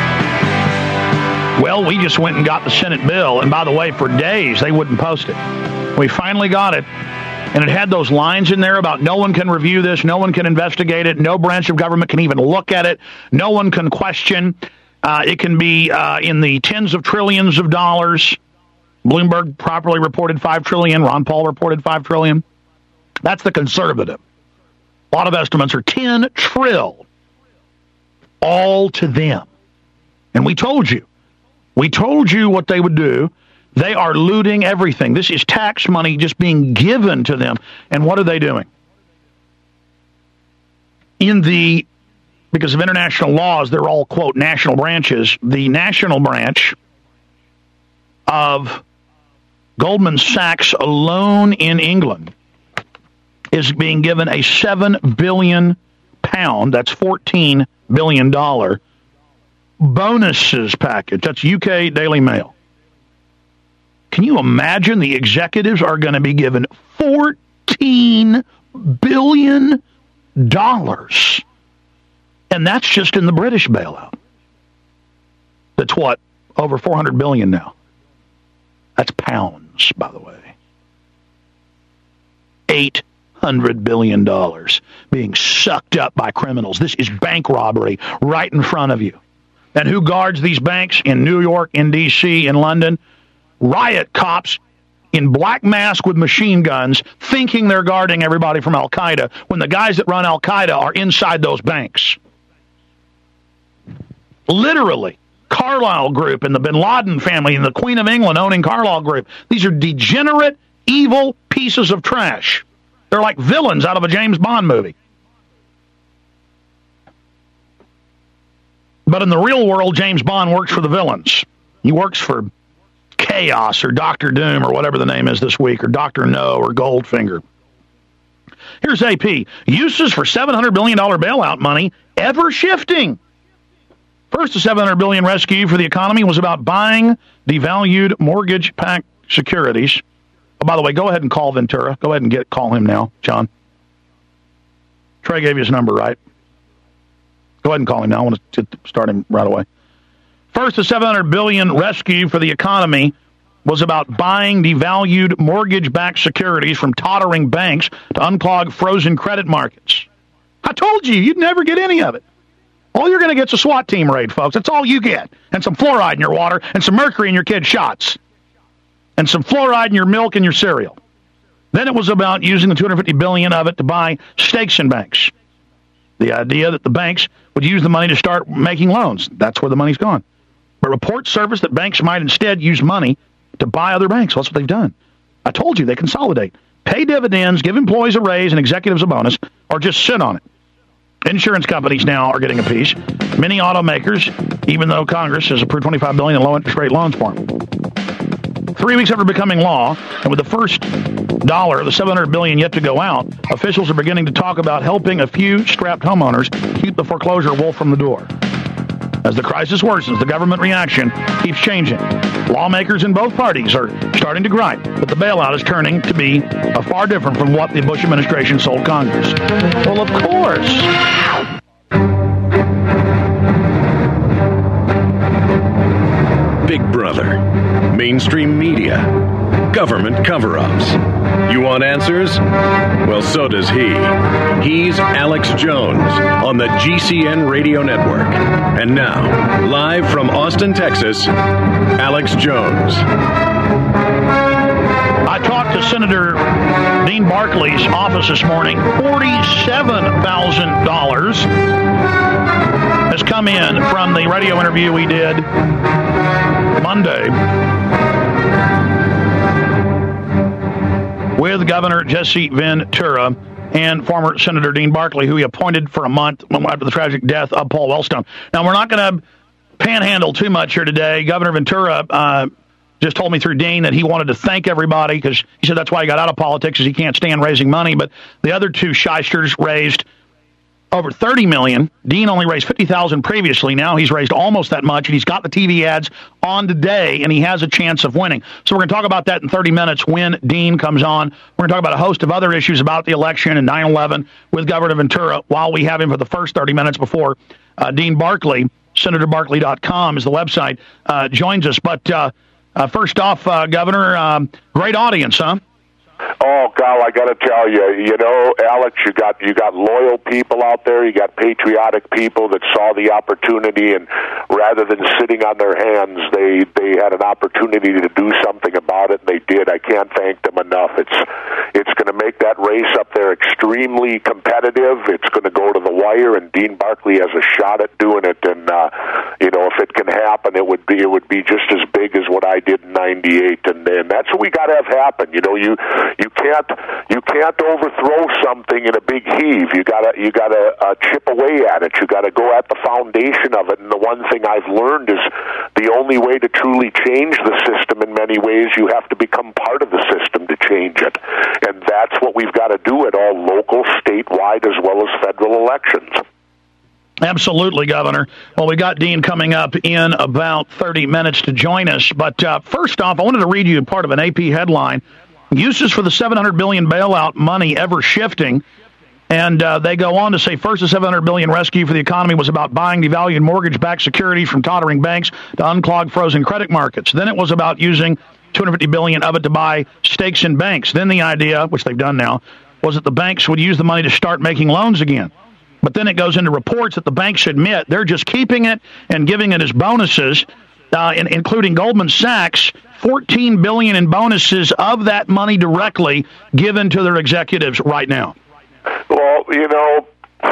Well, we just went and got the Senate bill, and by the way, for days, they wouldn't post it. We finally got it, and it had those lines in there about no one can review this, no one can investigate it, no branch of government can even look at it, no one can question. Uh, it can be uh, in the tens of trillions of dollars. Bloomberg properly reported five trillion dollars. Ron Paul reported five trillion dollars. That's the conservative. A lot of estimates are ten trillion. All to them. And we told you. We told you what they would do. They are looting everything. This is tax money just being given to them. And what are they doing? In the, because of international laws, they're all, quote, national branches. The national branch of Goldman Sachs alone in England is being given a seven billion pound, that's fourteen billion dollars, bonuses package. That's U K Daily Mail. Can you imagine the executives are going to be given fourteen billion dollars? And that's just in the British bailout. That's what? Over four hundred billion dollars now. That's pounds, by the way. eight hundred billion dollars being sucked up by criminals. This is bank robbery right in front of you. And who guards these banks in New York, in D C, in London? Riot cops in black masks with machine guns, thinking they're guarding everybody from Al-Qaeda, when the guys that run Al-Qaeda are inside those banks. Literally. Carlyle Group and the Bin Laden family and the Queen of England owning Carlyle Group. These are degenerate, evil pieces of trash. They're like villains out of a James Bond movie. But in the real world, James Bond works for the villains. He works for Chaos or Doctor Doom or whatever the name is this week, or Doctor No or Goldfinger. Here's A P. Uses for seven hundred billion dollars bailout money ever shifting. First, the seven hundred billion dollars rescue for the economy was about buying devalued mortgage-backed securities. Oh, by the way, go ahead and call Ventura. Go ahead and get call him now, John. Trey gave you his number, right? Go ahead and call him now. I want to start him right away. First, the seven hundred billion dollars rescue for the economy was about buying devalued mortgage-backed securities from tottering banks to unclog frozen credit markets. I told you, you'd never get any of it. All you're going to get is a SWAT team raid, folks. That's all you get. And some fluoride in your water and some mercury in your kids' shots. And some fluoride in your milk and your cereal. Then it was about using the two hundred fifty billion dollars of it to buy stakes in banks. The idea that the banks would use the money to start making loans. That's where the money's gone. But reports surface that banks might instead use money to buy other banks. Well, that's what they've done. I told you, they consolidate. Pay dividends, give employees a raise and executives a bonus, or just sit on it. Insurance companies now are getting a piece. Many automakers, even though Congress has approved twenty-five billion dollars in low-interest rate loans for them. Three weeks after becoming law, and with the first dollar, the seven hundred billion dollars yet to go out, officials are beginning to talk about helping a few strapped homeowners keep the foreclosure wolf from the door. As the crisis worsens, the government reaction keeps changing. Lawmakers in both parties are starting to gripe, but the bailout is turning to be a far different from what the Bush administration sold Congress. Well, of course. Big Brother, mainstream media, government cover-ups. You want answers? Well, so does he. He's Alex Jones on the G C N Radio Network. And now, live from Austin, Texas, Alex Jones. I talked to Senator Dean Barkley's office this morning. forty-seven thousand dollars has come in from the radio interview we did Monday with Governor Jesse Ventura and former Senator Dean Barkley, who he appointed for a month after the tragic death of Paul Wellstone. Now, we're not going to panhandle too much here today. Governor Ventura uh, just told me through Dean that he wanted to thank everybody because he said that's why he got out of politics, because he can't stand raising money. But the other two shysters raised over thirty million dollars. Dean only raised fifty thousand dollars previously. Now he's raised almost that much, and he's got the T V ads on today, and he has a chance of winning. So we're going to talk about that in thirty minutes when Dean comes on. We're going to talk about a host of other issues about the election and nine eleven with Governor Ventura while we have him for the first thirty minutes before uh, Dean Barkley, senator barkley dot com is the website, uh, joins us. But uh, uh, first off, uh, Governor, um, great audience, huh? Oh, Gal, I got to tell you, you know, Alex, you got you got loyal people out there. You got patriotic people that saw the opportunity, and rather than sitting on their hands, they they had an opportunity to do something about it, and they did. I can't thank them enough. It's it's going to make that race up there extremely competitive. It's going to go to the wire, and Dean Barkley has a shot at doing it. And uh, you know, if it can happen, it would be it would be just as big as what I did in ninety-eight, and, and that's what we got to have happen. You know, you. You can't you can't overthrow something in a big heave. You gotta you gotta uh, chip away at it. You gotta go at the foundation of it. And the one thing I've learned is the only way to truly change the system. In many ways, you have to become part of the system to change it, and that's what we've got to do at all local, statewide, as well as federal elections. Absolutely, Governor. Well, we got Dean coming up in about thirty minutes to join us. But uh, first off, I wanted to read you part of an A P headline. Uses for the seven hundred billion dollars bailout money ever shifting. And uh, they go on to say, first, the seven hundred billion dollars rescue for the economy was about buying devalued mortgage-backed securities from tottering banks to unclog frozen credit markets. Then it was about using two hundred fifty billion dollars of it to buy stakes in banks. Then the idea, which they've done now, was that the banks would use the money to start making loans again. But then it goes into reports that the banks admit they're just keeping it and giving it as bonuses, uh, in, including Goldman Sachs, fourteen billion dollars in bonuses of that money directly given to their executives right now. Well, you know,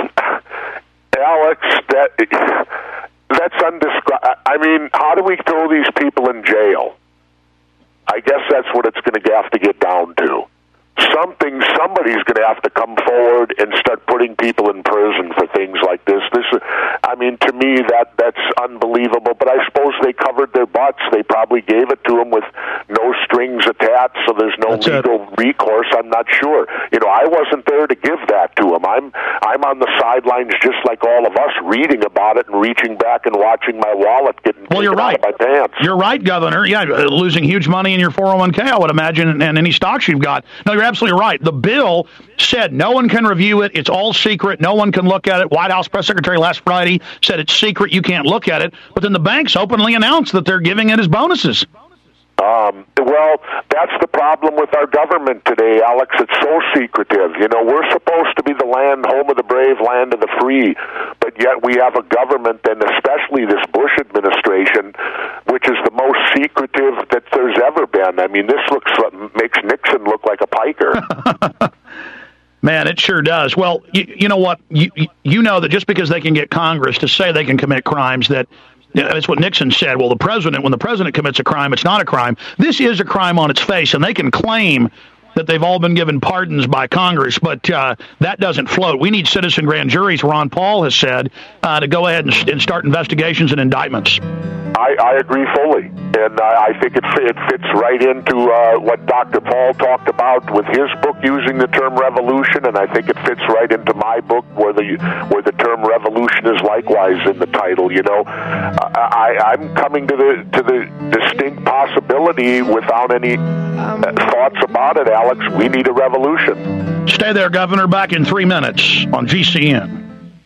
Alex, that that's undescribable. I mean, how do we throw these people in jail? I guess that's what it's going to have to get down to. Something, somebody's going to have to come forward and start putting people in prison for things like this. This, I mean, to me, that that's unbelievable. But I suppose they covered their butts. They probably gave it to them with no strings attached, so there's no that's legal it. recourse. I'm not sure. You know, I wasn't there to give that to them. I'm I'm on the sidelines, just like all of us, reading about it and reaching back and watching my wallet getting well, taken you're right. out of my pants. You're right, Governor. Yeah, losing huge money in your four oh one k, I would imagine, and any stocks you've got. No, you're absolutely right. The bill said no one can review it. It's all secret. No one can look at it. White House press secretary last Friday said it's secret. You can't look at it. But then the banks openly announced that they're giving it as bonuses. Um, well, that's the problem with our government today, Alex. It's so secretive. You know, we're supposed to be the land, home of the brave, land of the free. free. But yet we have a government, and especially this Bush administration, which is the most secretive that there's ever been. I mean, this looks makes Nixon look like a piker. Man, it sure does. Well, you, you know what? You, you know that just because they can get Congress to say they can commit crimes, that that's what Nixon said. Well, the president, when the president commits a crime, it's not a crime. This is a crime on its face, and they can claim that they've all been given pardons by Congress, but uh, that doesn't float. We need citizen grand juries, Ron Paul has said, uh, to go ahead and, and start investigations and indictments. I, I agree fully, and uh, I think it, it fits right into uh, what Doctor Paul talked about with his book using the term revolution, and I think it fits right into my book where the where the term revolution is likewise in the title. You know, I, I'm coming to the to the distinct possibility without any uh, thoughts about it, Alex. We need a revolution. Stay there, Governor. Back in three minutes on G C N.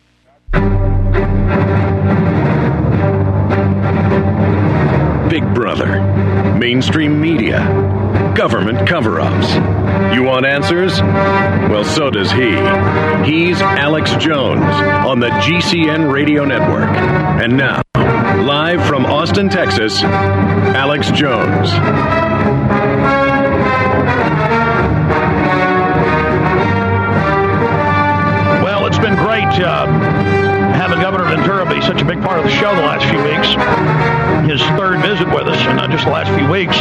Big Brother, mainstream media, government cover-ups. You want answers? Well, so does he. He's Alex Jones on the G C N Radio Network. And now, live from Austin, Texas, Alex Jones. Well, it's been great uh, having Governor Ventura be such a big part of the show the last few weeks. His third visit with us in uh, just the last few weeks.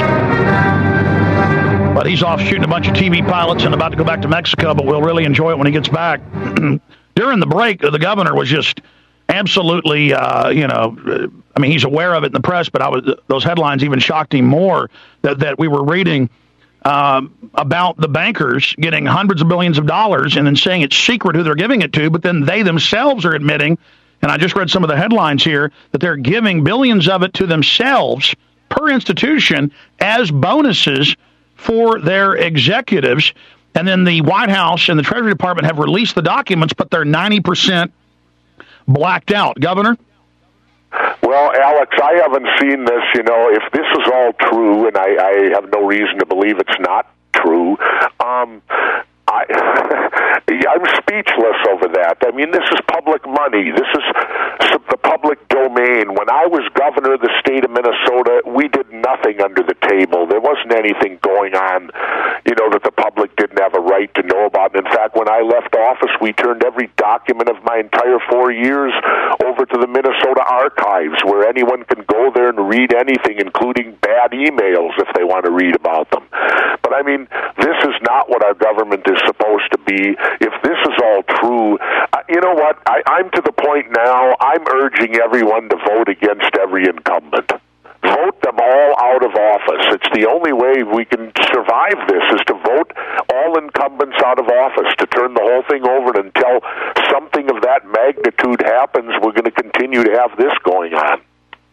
But he's off shooting a bunch of T V pilots and about to go back to Mexico, but we'll really enjoy it when he gets back. During the break, the governor was just absolutely, uh, you know, I mean, he's aware of it in the press, but I was those headlines even shocked him more that, that we were reading um, about the bankers getting hundreds of billions of dollars and then saying it's secret who they're giving it to, but then they themselves are admitting, and I just read some of the headlines here, that they're giving billions of it to themselves per institution as bonuses for their executives. And then the White House and the Treasury Department have released the documents, but they're ninety percent blacked out. Governor? Well, Alex, I haven't seen this. You know, if this is all true, and I, I have no reason to believe it's not true, um, I, I'm speechless over that. I mean, this is public money. This is the public domain. When I was governor of the state of Minnesota, we did nothing under the table. There wasn't anything going on, you know, that the public didn't have a right to know about. And in fact, when I left office, we turned every document of my entire four years over to the Minnesota archives, where anyone can go there and read anything, including bad emails if they want to read about them. But I mean, this is not what our government is supposed to be. If this is all true, uh, you know what? I, I'm to the point now, I'm urging everyone to vote against every incumbent. Vote them all out of office. It's the only way we can survive this, is to vote all incumbents out of office, to turn the whole thing over. And until something of that magnitude happens, we're going to continue to have this going on.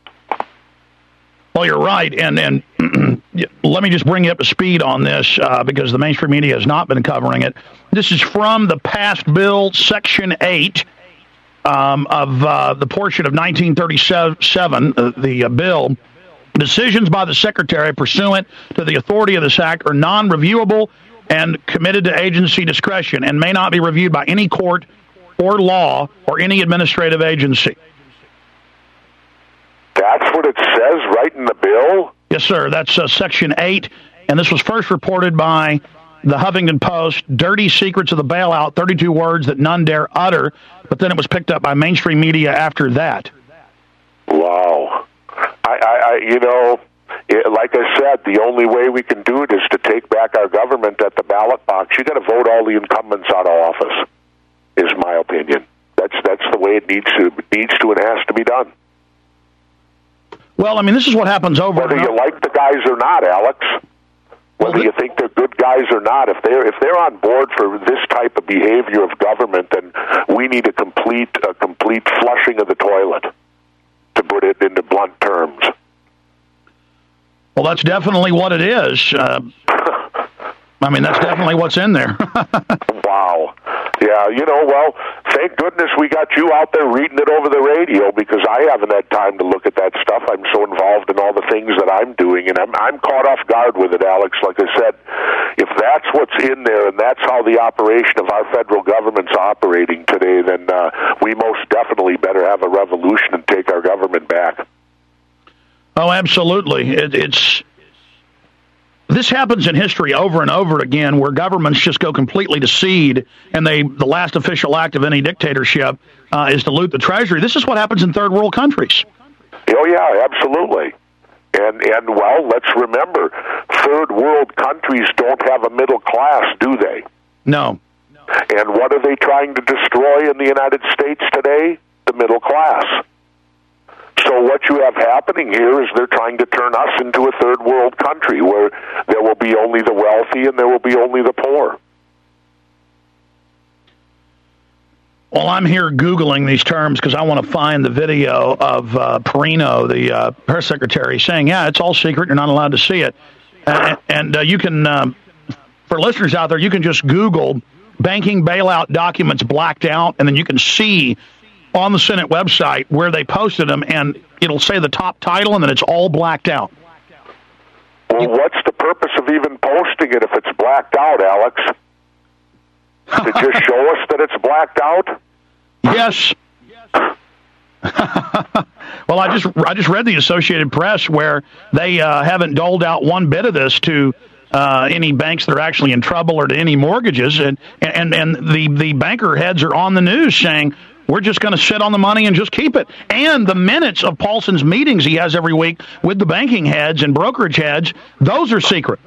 Well, you're right, and and let me just bring you up to speed on this, uh, because the mainstream media has not been covering it. This is from the past bill, Section eight, um, of uh, the portion of nineteen thirty-seven, uh, the uh, bill. Decisions by the Secretary pursuant to the authority of this Act are non-reviewable and committed to agency discretion and may not be reviewed by any court or law or any administrative agency. That's what it says right in the bill? Yes, sir. That's uh, Section eight, and this was first reported by the Huffington Post. Dirty secrets of the bailout, thirty-two words that none dare utter, but then it was picked up by mainstream media after that. Wow. I, I, I you know, it, like I said, the only way we can do it is to take back our government at the ballot box. You got to vote all the incumbents out of office, is my opinion. That's that's the way it needs to it needs to and has to be done. Well, I mean, this is what happens over. Whether you like the guys or not, Alex. Whether you think they're good guys or not, if they're if they're on board for this type of behavior of government, then we need a complete a complete flushing of the toilet, to put it into blunt terms. Well, that's definitely what it is. Uh, I mean, that's definitely what's in there. Wow. Yeah, Yeah, you know, well, thank goodness we got you out there reading it over the radio, because I haven't had time to look at that stuff. I'm so involved in all the things that I'm doing, and I'm, I'm caught off guard with it, Alex. Like I said, if that's what's in there and that's how the operation of our federal government's operating today, then uh, we most definitely better have a revolution and take our government back. Oh, absolutely. It, it's... This happens in history over and over again, where governments just go completely to seed, and they the last official act of any dictatorship uh, is to loot the treasury. This is what happens in third world countries. Oh, yeah, absolutely. And, and well, let's remember, third world countries don't have a middle class, do they? No. And what are they trying to destroy in the United States today? The middle class. So what you have happening here is they're trying to turn us into a third world country where there will be only the wealthy and there will be only the poor. Well, I'm here Googling these terms because I want to find the video of uh, Perino, the uh, press secretary, saying, yeah, it's all secret, you're not allowed to see it. Uh, and uh, you can, uh, for listeners out there, you can just Google banking bailout documents blacked out, and then you can see on the Senate website where they posted them, and it'll say the top title, and then it's all blacked out. Well, what's the purpose of even posting it if it's blacked out, Alex? To just show us that it's blacked out? Yes. Well, I just I just read the Associated Press where they uh, haven't doled out one bit of this to uh, any banks that are actually in trouble or to any mortgages, and and and the the banker heads are on the news saying, we're just going to sit on the money and just keep it. And the minutes of Paulson's meetings he has every week with the banking heads and brokerage heads, those are secret.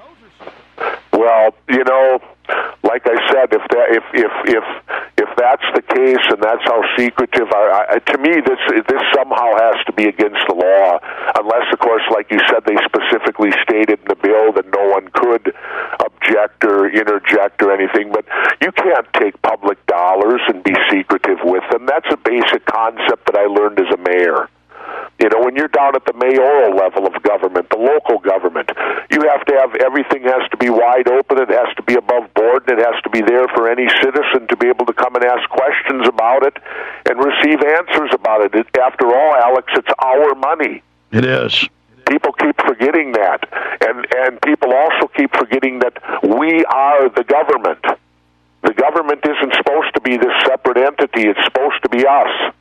Well, you know, like I said, if that, if if if if that's the case and that's how secretive, I, I, to me, this this somehow has to be against the law, unless, of course, like you said, they specifically stated in the bill that no one could object or interject or anything. But you can't take public dollars and be secretive with them. That's a basic concept that I learned as a mayor. You know, when you're down at the mayoral level of government, the local government, you have to have, everything has to be wide open, it has to be above board, and it has to be there for any citizen to be able to come and ask questions about it and receive answers about it. After all, Alex, it's our money. It is. People keep forgetting that. And, and people also keep forgetting that we are the government. The government isn't supposed to be this separate entity. It's supposed to be us.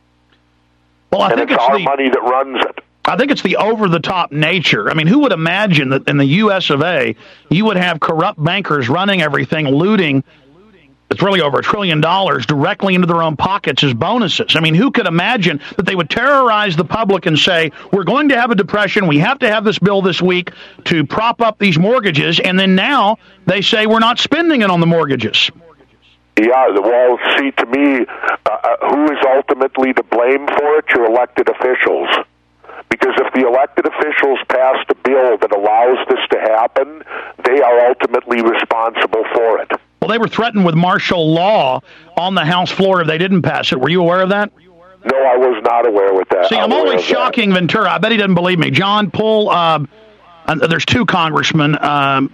Well, I and think it's, it's our the, money that runs it. I think it's the over-the-top nature. I mean, who would imagine that in the U S of A, you would have corrupt bankers running everything, looting, it's really over a trillion dollars, directly into their own pockets as bonuses? I mean, who could imagine that they would terrorize the public and say, we're going to have a depression, we have to have this bill this week to prop up these mortgages, and then now they say we're not spending it on the mortgages. Yeah, well, see, to me, uh, who is ultimately to blame for it? Your elected officials. Because if the elected officials passed a bill that allows this to happen, they are ultimately responsible for it. Well, they were threatened with martial law on the House floor if they didn't pass it. Were you aware of that? No, I was not aware with that. See, I'm always shocking that. Ventura. I bet he doesn't believe me. John, pull, uh, there's two congressmen, um,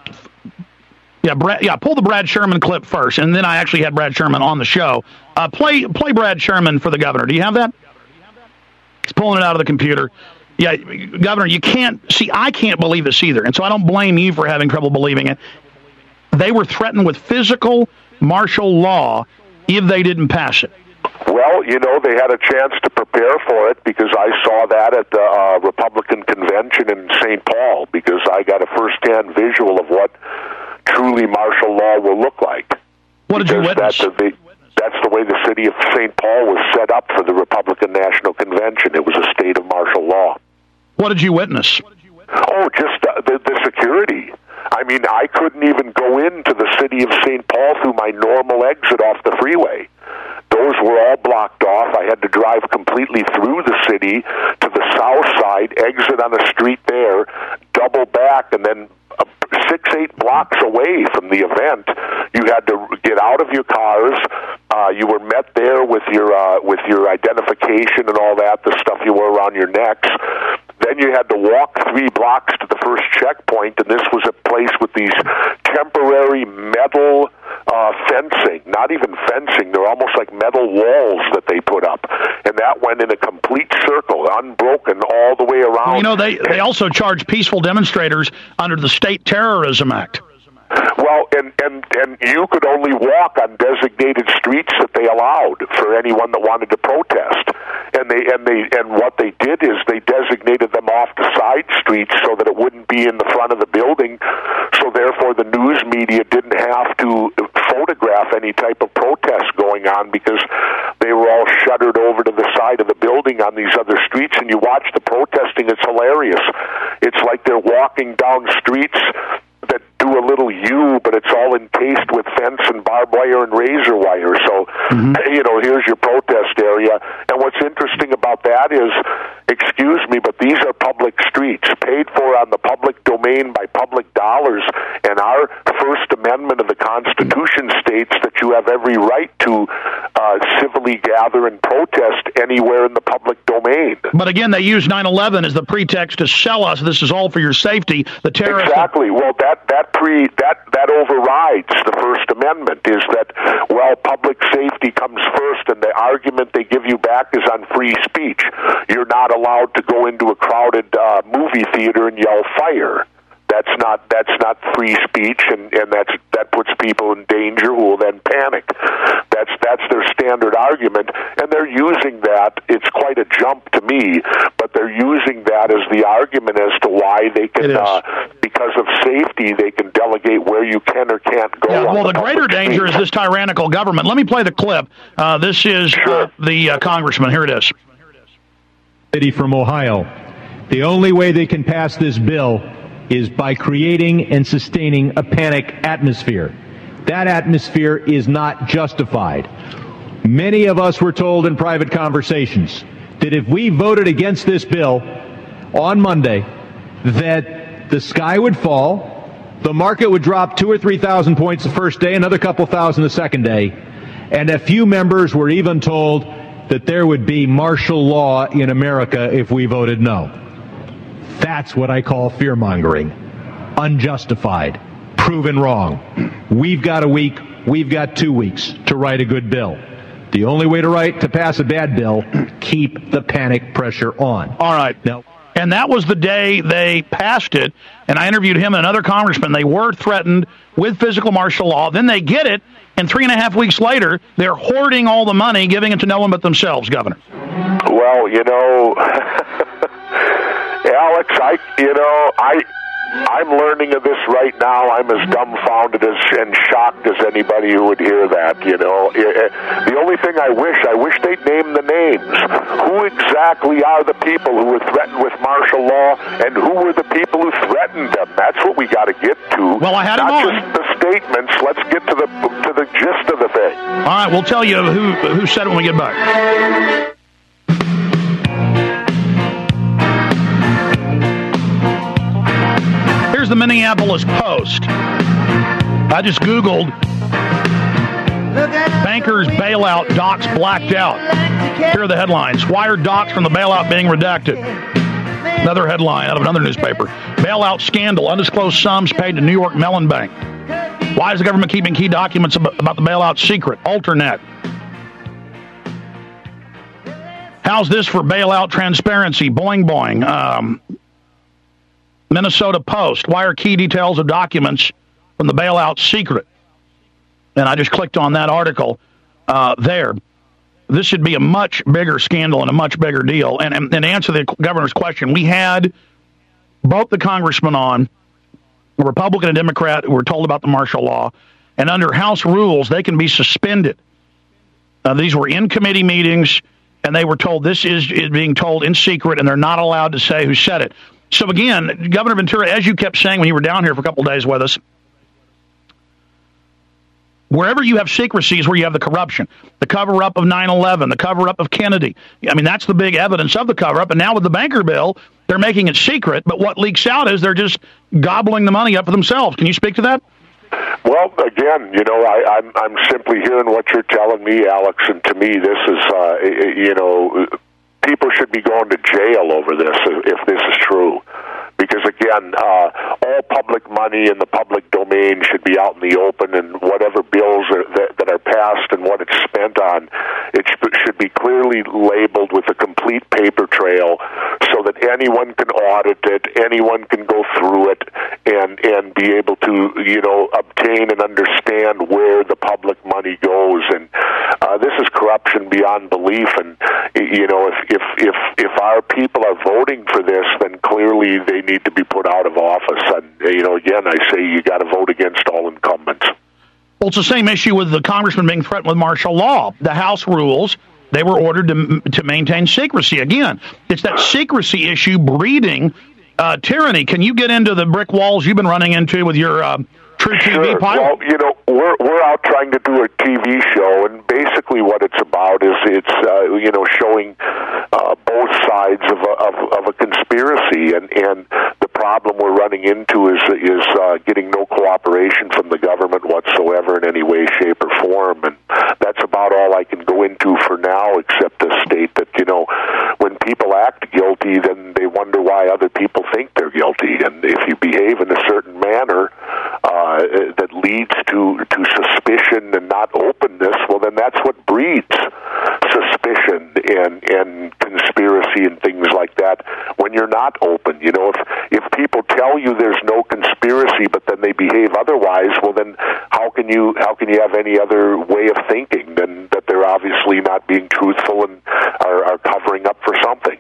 Yeah, Brad, yeah, pull the Brad Sherman clip first, and then I actually had Brad Sherman on the show. Uh, play play Brad Sherman for the governor. Do you have that? He's pulling it out of the computer. Yeah, Governor, you can't, see, I can't believe this either, and so I don't blame you for having trouble believing it. They were threatened with physical martial law if they didn't pass it. Well, you know, they had a chance to prepare for it because I saw that at the uh, Republican convention in Saint Paul, because I got a first-hand visual of what truly martial law will look like. What did you witness? That's the, that's the way the city of Saint Paul was set up for the Republican National Convention. It was a state of martial law. What did you witness? Oh, just uh, the, the security. I mean, I couldn't even go into the city of Saint Paul through my normal exit off the freeway. Those were all blocked off. I had to drive completely through the city to the south side, exit on a street there, double back, and then uh, six, eight blocks away from the event, you had to get out of your cars. Uh, you were met there with your uh, with your identification and all that, the stuff you wore around your necks. Then you had to walk three blocks to the first checkpoint, and this was a place with these temporary metal uh, uh, fencing, not even fencing. They're almost like metal walls that they put up. And that went in a complete circle, unbroken all the way around. Well, you know, they, they also charge peaceful demonstrators under the State Terrorism Act. Well, and, and, and you could only walk on designated streets that they allowed for anyone that wanted to protest. And they and they and what they did is they designated them off the side streets so that it wouldn't be in the front of the building. So therefore, the news media didn't have to photograph any type of protest going on because they were all shuttered over to the side of the building on these other streets. And you watch the protesting; it's hilarious. It's like they're walking down streets that do a little U, but it's all encased with fence and barbed wire and razor wire. So, mm-hmm. you know, here's your protest area. And what's interesting about that is, excuse me, but these are public streets paid for on the public domain by public dollars. And our First Amendment of the Constitution states that you have every right to uh, civilly gather and protest anywhere in the public domain. But again, they use nine eleven as the pretext to sell us. This is all for your safety. The terrorists. Exactly. Well, that that pre that that overrides the First Amendment. Is that well, public safety comes first, and the argument they give you back is on free speech. You're not allowed to go into a crowded uh, movie theater and yell fire. That's not that's not free speech, and, and that's that puts people in danger who will then panic. That's that's their standard argument, and they're using that. It's quite a jump to me, but they're using that as the argument as to why they can, uh, because of safety, they can delegate where you can or can't go. Yeah, well, the, the greater street. danger is this tyrannical government. Let me play the clip. Uh, this is sure. uh, the uh, congressman. Here it is. City from Ohio. The only way they can pass this bill is by creating and sustaining a panic atmosphere. That atmosphere is not justified. Many of us were told in private conversations that if we voted against this bill on Monday, that the sky would fall, the market would drop two or three thousand points the first day, another couple thousand the second day, and a few members were even told that there would be martial law in America if we voted no. That's what I call fear-mongering. Unjustified. Proven wrong. We've got a week, we've got two weeks to write a good bill. The only way to write, to pass a bad bill, keep the panic pressure on. All right. Now, and that was the day they passed it, and I interviewed him and another congressman. They were threatened with physical martial law. Then they get it, and three and a half weeks later, they're hoarding all the money, giving it to no one but themselves, Governor. Well, you know... Alex, I, you know, I, I'm learning of this right now. I'm as dumbfounded as and shocked as anybody who would hear that, you know. The only thing I wish, I wish they'd name the names. Who exactly are the people who were threatened with martial law, and who were the people who threatened them? That's what we got to get to. Well, I had Not them on. just the statements. Let's get to the to the gist of the thing. All right, we'll tell you who who said it when we get back. Here's the Minneapolis Post. I just Googled bankers bailout docs blacked out. Here are the headlines. Wired docs from the bailout being redacted. Another headline out of another newspaper. Bailout scandal. Undisclosed sums paid to New York Mellon Bank. Why is the government keeping key documents about the bailout secret? Alternet. How's this for bailout transparency? Boing, boing. Um... Minnesota Post. Why are key details of documents from the bailout secret? And I just clicked on that article uh, there. This should be a much bigger scandal and a much bigger deal. And, and, and to answer the governor's question, we had both the congressmen on, a Republican and Democrat, who were told about the martial law. And under House rules, they can be suspended. Uh, these were in committee meetings, and they were told this is, is being told in secret, and they're not allowed to say who said it. So again, Governor Ventura, as you kept saying when you were down here for a couple of days with us, wherever you have secrecy is where you have the corruption. The cover-up of nine eleven, the cover-up of Kennedy. I mean, that's the big evidence of the cover-up. And now with the banker bill, they're making it secret. But what leaks out is they're just gobbling the money up for themselves. Can you speak to that? Well, again, you know, I, I'm, I'm simply hearing what you're telling me, Alex, and to me this is, uh, you know... people should be going to jail over this if this is true, because, again, uh, all public money in the public domain should be out in the open, and whatever bills are, that, that are passed and what it's spent on, it sh- should be clearly labeled with a complete paper trail so that anyone can audit it, anyone can go through it, and, and be able to, you know, obtain and understand where the public money goes. And uh, this is corruption beyond belief. And, you know, if, if, if, if our people are voting for this, then clearly they need to be put out of office. And, you know, again, I say you got to vote against all incumbents. Well, it's the same issue with the congressman being threatened with martial law. The House rules, they were ordered to to maintain secrecy. Again, it's that secrecy issue breeding uh, tyranny. Can you get into the brick walls you've been running into with your uh, True T V sure. pilot? Well, you know, we're we're out trying to do a T V show, and basically what it's about is it's uh, you know showing uh, both sides of a, of, of a conspiracy, and and the problem we're running into is is uh, getting no cooperation from the government whatsoever in any way, shape, or form, and that's about all I can go into for now, except to state that you know when people act guilty, then they wonder why other people think they're guilty, and if you behave in a certain manner uh, that leads to to suspicion and not openness, well, then that's what breeds suspicion and and conspiracy and things like that. When you're not open, you know, if if people tell you there's no conspiracy, but then they behave otherwise, well, then how can you how can you have any other way of thinking than that they're obviously not being truthful and are, are covering up for something?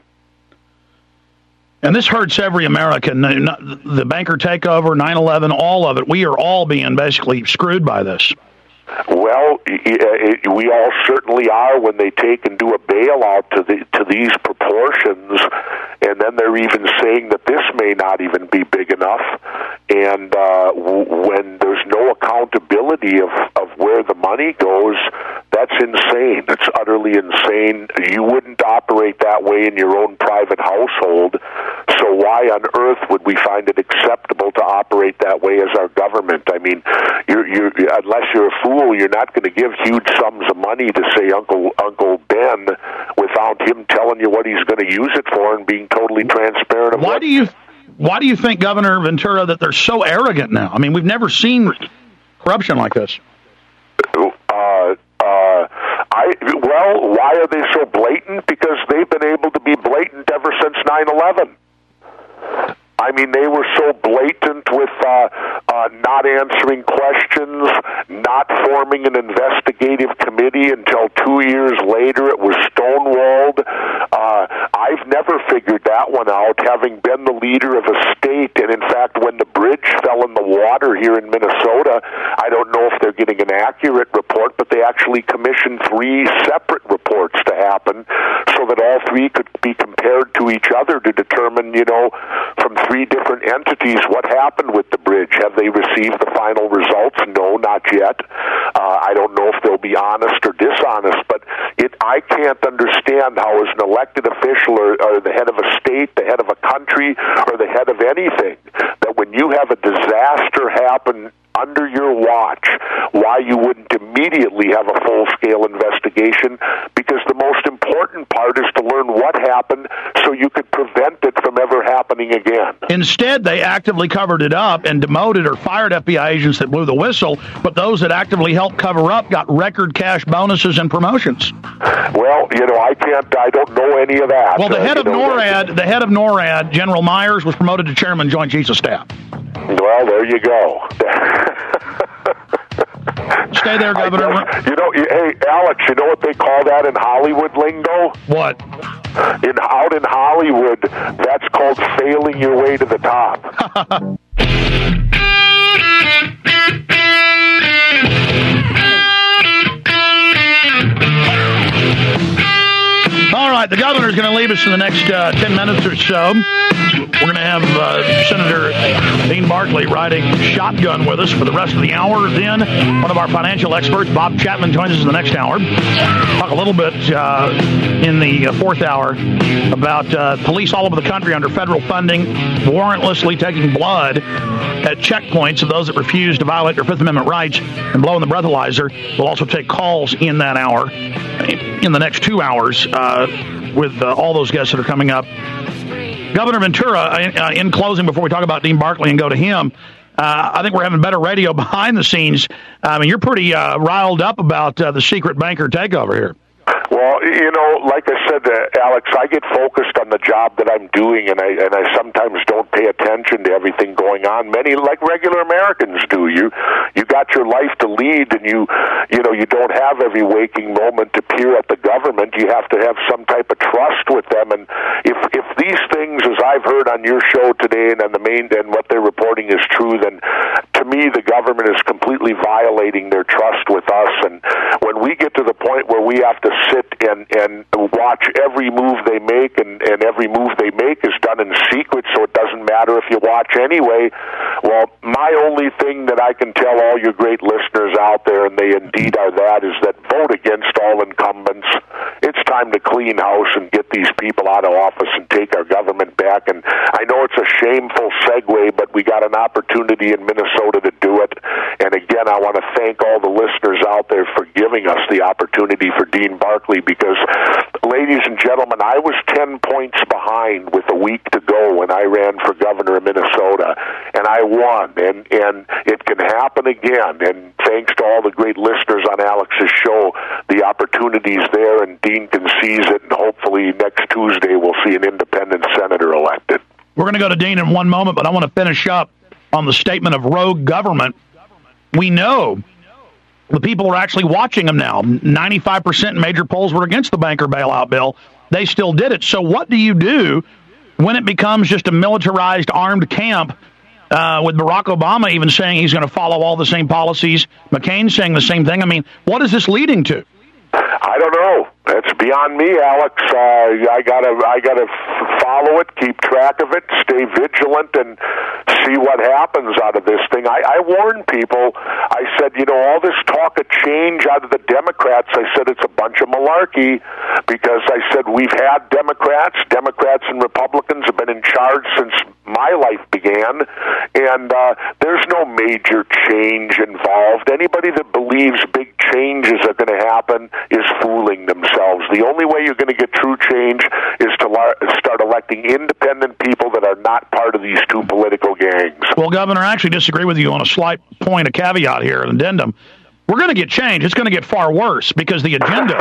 And this hurts every American. The banker takeover, nine eleven, all of it. We are all being basically screwed by this. Well, we all certainly are when they take and do a bailout to the to these proportions, and then they're even saying that this may not even be big enough. And uh, when there's no accountability of, of where the money goes, that's insane. It's utterly insane. You wouldn't operate that way in your own private household, so why on earth would we find it acceptable to operate that way as our government? I mean, you're, you're, unless you're a fool, you're not going to give huge sums of money to, say, Uncle Uncle Ben without him telling you what he's going to use it for and being totally transparent. Of why what do you Why do you think, Governor Ventura, that they're so arrogant now? I mean, we've never seen corruption like this. Uh, uh, I well, why are they so blatant? Because they've been able to be blatant ever since nine eleven. I mean, they were so blatant with uh, uh, not answering questions, not forming an investigative committee until two years later it was stonewalled. Uh, I've never figured that one out, having been the leader of a state. And in fact, when the bridge fell in the water here in Minnesota, I don't know if they're getting an accurate report, but they actually commissioned three separate reports to happen so that all three could be compared to each other to determine, you know, from three different entities what happened with the bridge. Have they received the final results? No, not yet. Uh, I don't know if they'll be honest or dishonest, but it, I can't understand how as an elected official or, or the head of a state, the head of a country, or the head of anything, that when you have a disaster happen under your watch, why you wouldn't immediately have a full-scale investigation, because the most important part is to learn what happened so you could prevent it from ever happening again. Instead, they actively covered it up and demoted or fired F B I agents that blew the whistle, but those that actively helped cover up got record cash bonuses and promotions. Well, you know, I can't, I don't know any of that. Well, the head uh, of know, NORAD, the head of NORAD, General Myers, was promoted to Chairman Joint Chiefs of Staff. Well, there you go. Stay there, Governor. Guess, you know, hey, Alex, you know what they call that in Hollywood lingo? What? In out in Hollywood, that's called failing your way to the top. All right, the governor's going to leave us in the next uh, ten minutes or so. We're going to have uh, Senator Dean Barkley riding shotgun with us for the rest of the hour. Then one of our financial experts, Bob Chapman, joins us in the next hour. Talk a little bit uh, in the fourth hour about uh, police all over the country under federal funding, warrantlessly taking blood at checkpoints of those that refuse to violate their Fifth Amendment rights and blowing the breathalyzer. We'll also take calls in that hour, in the next two hours, uh, with uh, all those guests that are coming up Governor Ventura, uh, in closing, before we talk about Dean Barkley and go to him, uh, I think we're having better radio behind the scenes. I mean, you're pretty uh, riled up about uh, the secret banker takeover here. Well, you know, like I said, uh, Alex, I get focused on the job that I'm doing, and I and I sometimes don't pay attention to everything going on. Many, like regular Americans, do. You you got your life to lead, and you you know you don't have every waking moment to peer at the government. You have to have some type of trust with them. And if if these things, as I've heard on your show today, and on the main and what they're reporting is true, then to me the government is completely violating their trust with us. And when we get to the point where we have to sit and and watch every move they make, and, and every move they make is done in secret, so it doesn't matter if you watch anyway. Well, my only thing that I can tell all your great listeners out there, and they indeed are that, is that vote against all incumbents. It's time to clean house and get these people out of office and take our government back. And I know it's a shameful segue, but we got an opportunity in Minnesota to do it. And again, I want to thank all the listeners out there for giving us the opportunity for Dean Barkley, because, ladies and gentlemen, I was ten points behind with a week to go when I ran for governor of Minnesota, and I won. And, and it can happen again. And thanks to all the great listeners on Alex's show, the opportunity's there, and Dean can seize it, and hopefully next Tuesday we'll see an independent senator elected. We're going to go to Dean in one moment, but I want to finish up on the statement of rogue government. We know the people are actually watching them now. ninety-five percent in major polls were against the banker bailout bill. They still did it. So what do you do when it becomes just a militarized armed camp, uh, with Barack Obama even saying he's going to follow all the same policies, McCain saying the same thing? I mean, what is this leading to? I don't know. That's beyond me, Alex. Uh, I gotta, I gotta follow it, keep track of it, stay vigilant, and see what happens out of this thing. I, I warned people. I said, you know, all this talk of change out of the Democrats, I said it's a bunch of malarkey, because I said we've had Democrats. Democrats and Republicans have been in charge since my life began, and uh, there's no major change involved. Anybody that believes big changes are going to happen is fooling themselves. The only way you're going to get true change is to lar- start electing independent people that are not part of these two political gangs. Well, Governor, I actually disagree with you on a slight point, a caveat here, an addendum. We're going to get change. It's going to get far worse because the agenda.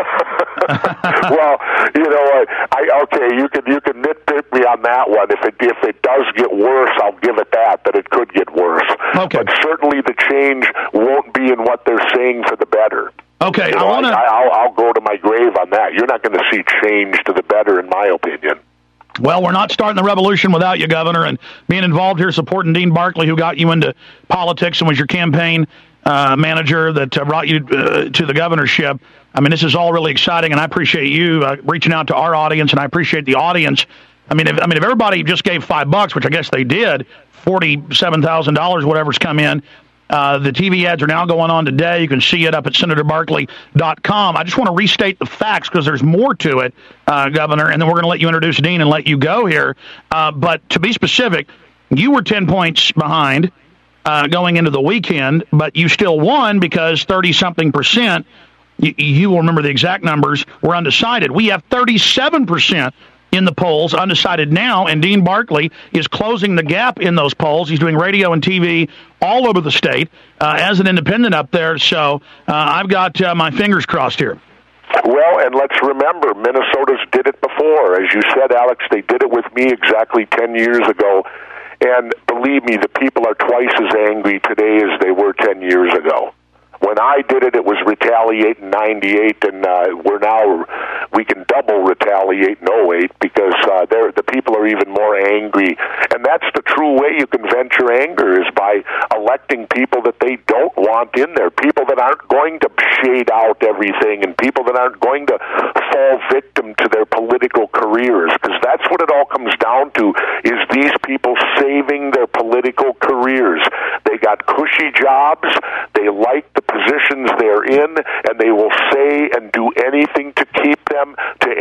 Well, you know, I, I okay, you can you can nitpick me on that one. If it if it does get worse, I'll give it that that it could get worse. Okay, but certainly the change won't be in what they're saying for the better. Okay, you know, I want to. I'll, I'll go to my grave on that. You're not going to see change to the better, in my opinion. Well, we're not starting the revolution without you, Governor, and being involved here supporting Dean Barkley, who got you into politics and was your campaign uh, manager that uh, brought you uh, to the governorship. I mean, this is all really exciting, and I appreciate you uh, reaching out to our audience, and I appreciate the audience. I mean, if, I mean, if everybody just gave five bucks, which I guess they did, forty-seven thousand dollars, whatever's come in. Uh, the T V ads are now going on today. You can see it up at senator barkley dot com. I just want to restate the facts because there's more to it, uh, Governor, and then we're going to let you introduce Dean and let you go here. Uh, but to be specific, you were ten points behind uh, going into the weekend, but you still won because thirty-something percent, you, you will remember the exact numbers, were undecided. We have thirty-seven percent in the polls, undecided now, and Dean Barkley is closing the gap in those polls. He's doing radio and T V all over the state uh, as an independent up there, so uh, I've got uh, my fingers crossed here. Well, and let's remember, Minnesota's did it before. As you said, Alex, they did it with me exactly ten years ago, and believe me, the people are twice as angry today as they were ten years ago. When I did it, it was retaliate in ninety-eight, and uh, we're now, we can double retaliate in oh eight because uh, the people are even more angry. And that's the true way you can vent your anger, is by electing people that they don't want in there, people that aren't going to shade out everything, and people that aren't going to fall victim to their political careers, because that's what it all comes down to, is these people saving their political careers. They got cushy jobs, they like the positions they're in, and they will say and do anything to keep them to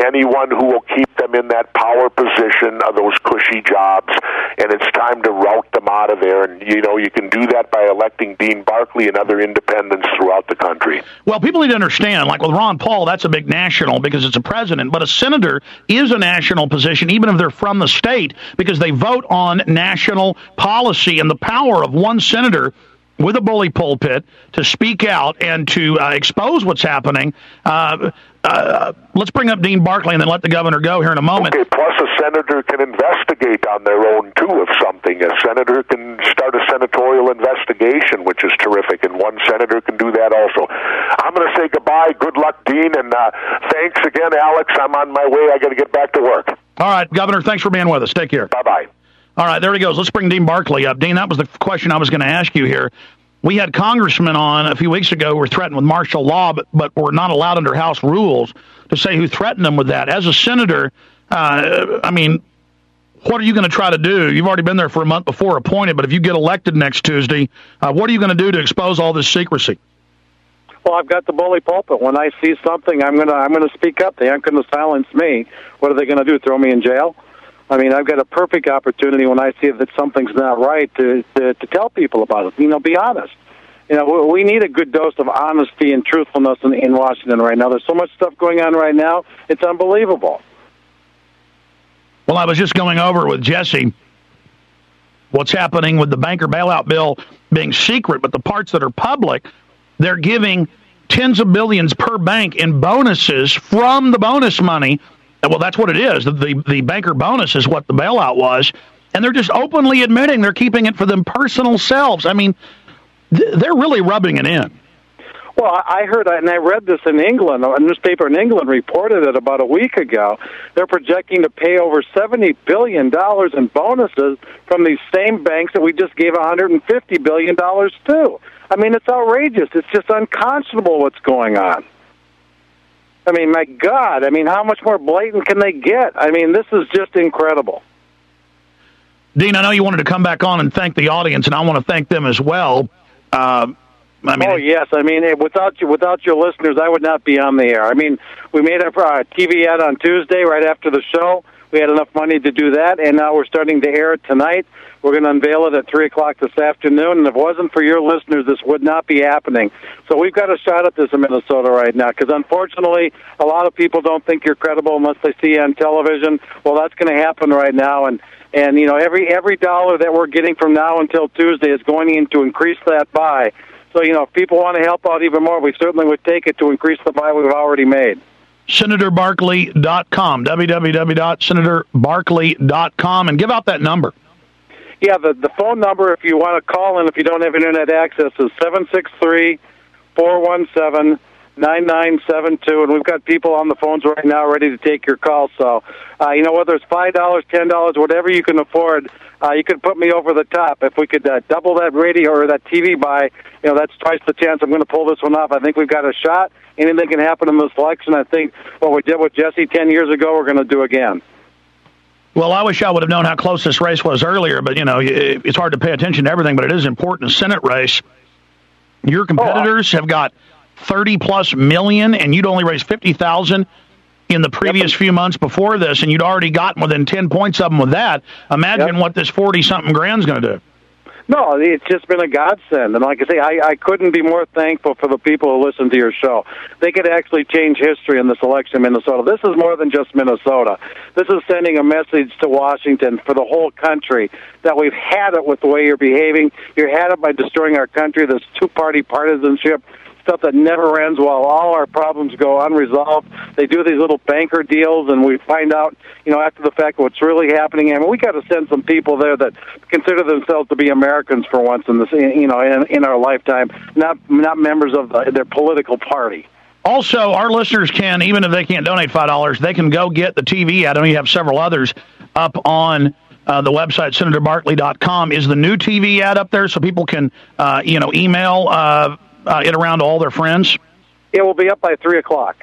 anyone who will keep them in that power position of those cushy jobs, and it's time to rout them out of there. And, you know, you can do that by electing Dean Barkley and other independents throughout the country. Well, people need to understand, like with Ron Paul, that's a big national because it's a president, but a senator is a national position, even if they're from the state, because they vote on national policy, and the power of one senator with a bully pulpit to speak out and to uh, expose what's happening. Uh, uh, let's bring up Dean Barkley and then let the governor go here in a moment. Okay, plus a senator can investigate on their own, too, if something. A senator can start a senatorial investigation, which is terrific, and one senator can do that also. I'm going to say goodbye. Good luck, Dean, and uh, thanks again, Alex. I'm on my way. I got to get back to work. All right, Governor, thanks for being with us. Take care. Bye-bye. All right, there he goes. Let's bring Dean Barkley up. Dean, that was the question I was going to ask you here. We had congressmen on a few weeks ago who were threatened with martial law, but, but were not allowed under House rules to say who threatened them with that. As a senator, uh, I mean, what are you going to try to do? You've already been there for a month before appointed, but if you get elected next Tuesday, uh, what are you going to do to expose all this secrecy? Well, I've got the bully pulpit. When I see something, I'm going to I'm going to speak up. They aren't going to silence me. What are they going to do, throw me in jail? I mean, I've got a perfect opportunity when I see that something's not right to, to, to tell people about it. You know, be honest. You know, we need a good dose of honesty and truthfulness in, in Washington right now. There's so much stuff going on right now, it's unbelievable. Well, I was just going over with Jesse what's happening with the banker bailout bill being secret, but the parts that are public, they're giving tens of billions per bank in bonuses from the bonus money. Well, that's what it is. The, the the banker bonus is what the bailout was. And they're just openly admitting they're keeping it for them personal selves. I mean, th- they're really rubbing it in. Well, I heard, and I read this in England, a newspaper in England reported it about a week ago. They're projecting to pay over seventy billion dollars in bonuses from these same banks that we just gave one hundred fifty billion dollars to. I mean, it's outrageous. It's just unconscionable what's going on. I mean, my God, I mean, how much more blatant can they get? I mean, this is just incredible. Dean, I know you wanted to come back on and thank the audience, and I want to thank them as well. Uh, I mean, oh, yes. I mean, without you, without your listeners, I would not be on the air. I mean, we made a uh, T V ad on Tuesday right after the show. We had enough money to do that, and now we're starting to air it tonight. We're going to unveil it at three o'clock this afternoon, and if it wasn't for your listeners, this would not be happening. So we've got a shot at this in Minnesota right now, because unfortunately, a lot of people don't think you're credible unless they see you on television. Well, that's going to happen right now, and, and you know, every every dollar that we're getting from now until Tuesday is going in to increase that buy. So, you know, if people want to help out even more, we certainly would take it to increase the buy we've already made. Senator Barkley dot com, w w w dot senator barkley dot com, and give out that number. Yeah, the, the phone number, if you want to call in, if you don't have Internet access, is seven six three, four one seven, nine nine seven two, and we've got people on the phones right now ready to take your call. So, uh, you know, whether it's five dollars, ten dollars, whatever you can afford, uh, you can put me over the top. If we could uh, double that radio or that T V buy, you know, that's twice the chance I'm going to pull this one off. I think we've got a shot. Anything can happen in this election. I think what we did with Jesse ten years ago, we're going to do again. Well, I wish I would have known how close this race was earlier, but, you know, it's hard to pay attention to everything, but it is important. The Senate race, your competitors oh, have got thirty-plus million, and you'd only raised fifty thousand in the previous yep. few months before this, and you'd already gotten within ten points of them with that. Imagine yep. what this forty-something grand's going to do. No, it's just been a godsend. And like I say, I, I couldn't be more thankful for the people who listen to your show. They could actually change history in this election in Minnesota. This is more than just Minnesota. This is sending a message to Washington for the whole country that we've had it with the way you're behaving. You had it by destroying our country, this two-party partisanship, stuff that never ends while all our problems go unresolved. They do these little banker deals, and we find out, you know, after the fact what's really happening. I mean, we got to send some people there that consider themselves to be Americans for once in this, you know, in, in our lifetime, not not members of the, their political party. Also, our listeners can, even if they can't donate five dollars, they can go get the T V ad. I know you have several others up on uh, the website, senator barkley dot com. Is the new T V ad up there so people can, uh, you know, email uh, uh, it around to all their friends? It will be up by three o'clock.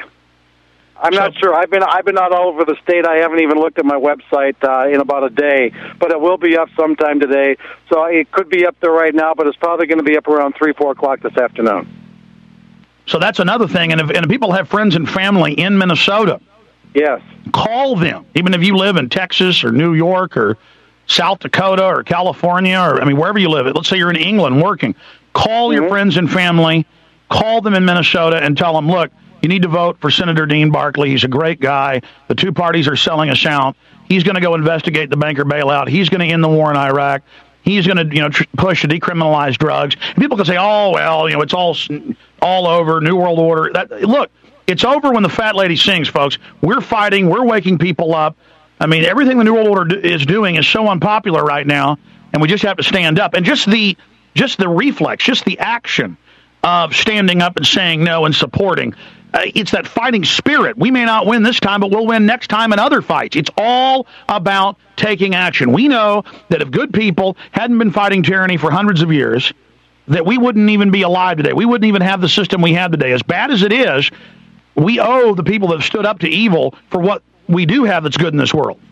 I'm so, not sure. I've been I've been out all over the state. I haven't even looked at my website uh, in about a day, but it will be up sometime today. So it could be up there right now, but it's probably going to be up around three, four o'clock this afternoon. So that's another thing. And if, and if people have friends and family in Minnesota Yes. Call them, even if you live in Texas or New York or South Dakota or California or, I mean, wherever you live. Let's say you're in England working. Call mm-hmm. your friends and family. Call them in Minnesota and tell them, look, you need to vote for Senator Dean Barkley. He's a great guy. The two parties are selling us out. He's going to go investigate the banker bailout. He's going to end the war in Iraq. He's going to, you know, tr- push to decriminalize drugs. And people can say, "Oh, well, you know, it's all all over, New World Order." That, look, it's over when the fat lady sings, folks. We're fighting. We're waking people up. I mean, everything the New World Order do, is doing is so unpopular right now, and we just have to stand up. And just the just the reflex, just the action of standing up and saying no and supporting. Uh, it's that fighting spirit. We may not win this time, but we'll win next time in other fights. It's all about taking action. We know that if good people hadn't been fighting tyranny for hundreds of years, that we wouldn't even be alive today. We wouldn't even have the system we have today. As bad as it is, we owe the people that have stood up to evil for what we do have that's good in this world.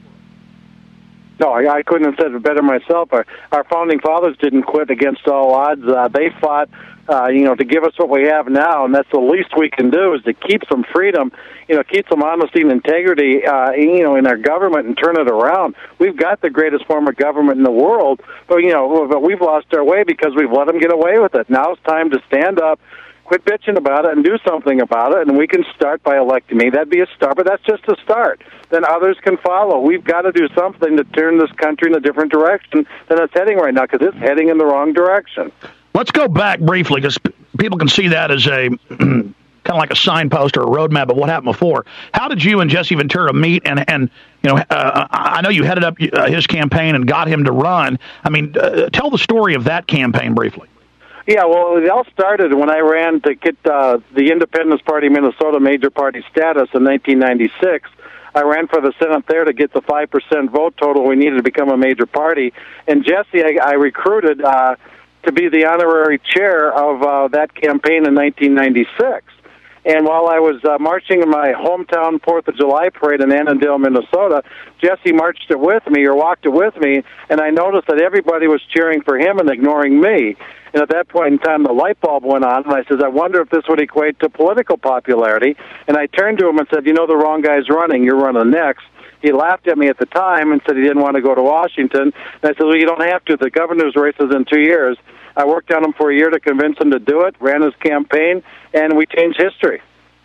No, I, I couldn't have said it better myself. Our, our founding fathers didn't quit against all odds. Uh, they fought Uh, you know, to give us what we have now, and that's the least we can do is to keep some freedom, you know, keep some honesty and integrity, uh, you know, in our government and turn it around. We've got the greatest form of government in the world, but, you know, but we've lost our way because we've let them get away with it. Now it's time to stand up, quit bitching about it, and do something about it, and we can start by electing me. That'd be a start, but that's just a start. Then others can follow. We've got to do something to turn this country in a different direction than it's heading right now, because it's heading in the wrong direction. Let's go back briefly, because people can see that as a kind of like a signpost or a roadmap of what happened before. How did you and Jesse Ventura meet? And, and you know, uh, I know you headed up his campaign and got him to run. I mean, uh, tell the story of that campaign briefly. Yeah, well, it all started when I ran to get uh, the Independence Party Minnesota major party status in nineteen ninety-six. I ran for the Senate there to get the five percent vote total we needed to become a major party. And Jesse, I, I recruited uh, to be the honorary chair of uh, that campaign in nineteen ninety-six. And while I was uh, marching in my hometown fourth of July parade in Annandale, Minnesota, Jesse marched it with me or walked it with me, and I noticed that everybody was cheering for him and ignoring me. And at that point in time, the light bulb went on, and I said, I wonder if this would equate to political popularity. And I turned to him and said, you know, the wrong guy's running. You're running next. He laughed at me at the time and said he didn't want to go to Washington. And I said, well, you don't have to. The governor's race is in two years. I worked on him for a year to convince him to do it, ran his campaign, and we changed history.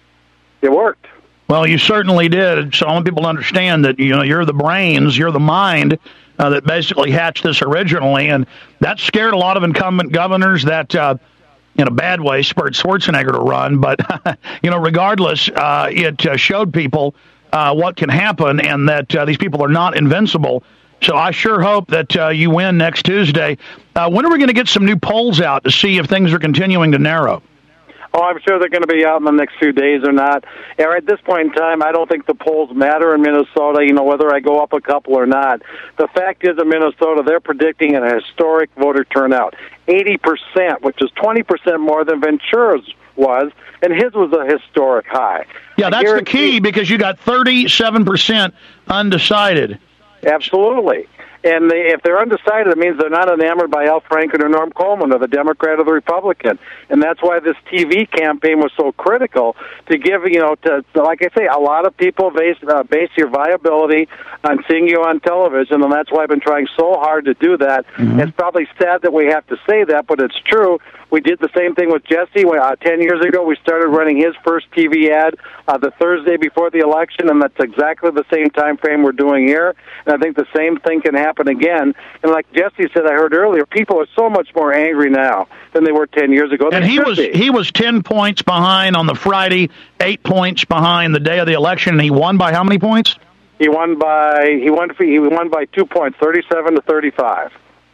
It worked. Well, you certainly did. So I want people to understand that, you know, you're the brains, you're the mind uh, that basically hatched this originally, and that scared a lot of incumbent governors that, uh, in a bad way, spurred Schwarzenegger to run. But, you know, regardless, uh, it uh, showed people uh, what can happen and that uh, these people are not invincible. So I sure hope that uh, you win next Tuesday. Uh, when are we going to get some new polls out to see if things are continuing to narrow? Oh, I'm sure they're going to be out in the next few days or not. And at this point in time, I don't think the polls matter in Minnesota, you know, whether I go up a couple or not. The fact is in Minnesota, they're predicting a historic voter turnout, eighty percent, which is twenty percent more than Ventura's was, and his was a historic high. Yeah, that's the key, because you got thirty-seven percent undecided. Absolutely. And they, if they're undecided, it means they're not enamored by Al Franken or Norm Coleman or the Democrat or the Republican. And that's why this T V campaign was so critical to give, you know, to, to like I say, a lot of people base, uh, base your viability on seeing you on television, and that's why I've been trying so hard to do that. Mm-hmm. It's probably sad that we have to say that, but it's true. We did the same thing with Jesse. Uh, ten years ago, we started running his first T V ad uh, the Thursday before the election, and that's exactly the same time frame we're doing here. And I think the same thing can happen again. And like Jesse said, I heard earlier, people are so much more angry now than they were ten years ago. And they he was be. he was ten points behind on the Friday, eight points behind the day of the election, and he won by how many points? He won by he won he won by two points, thirty-seven to thirty-five.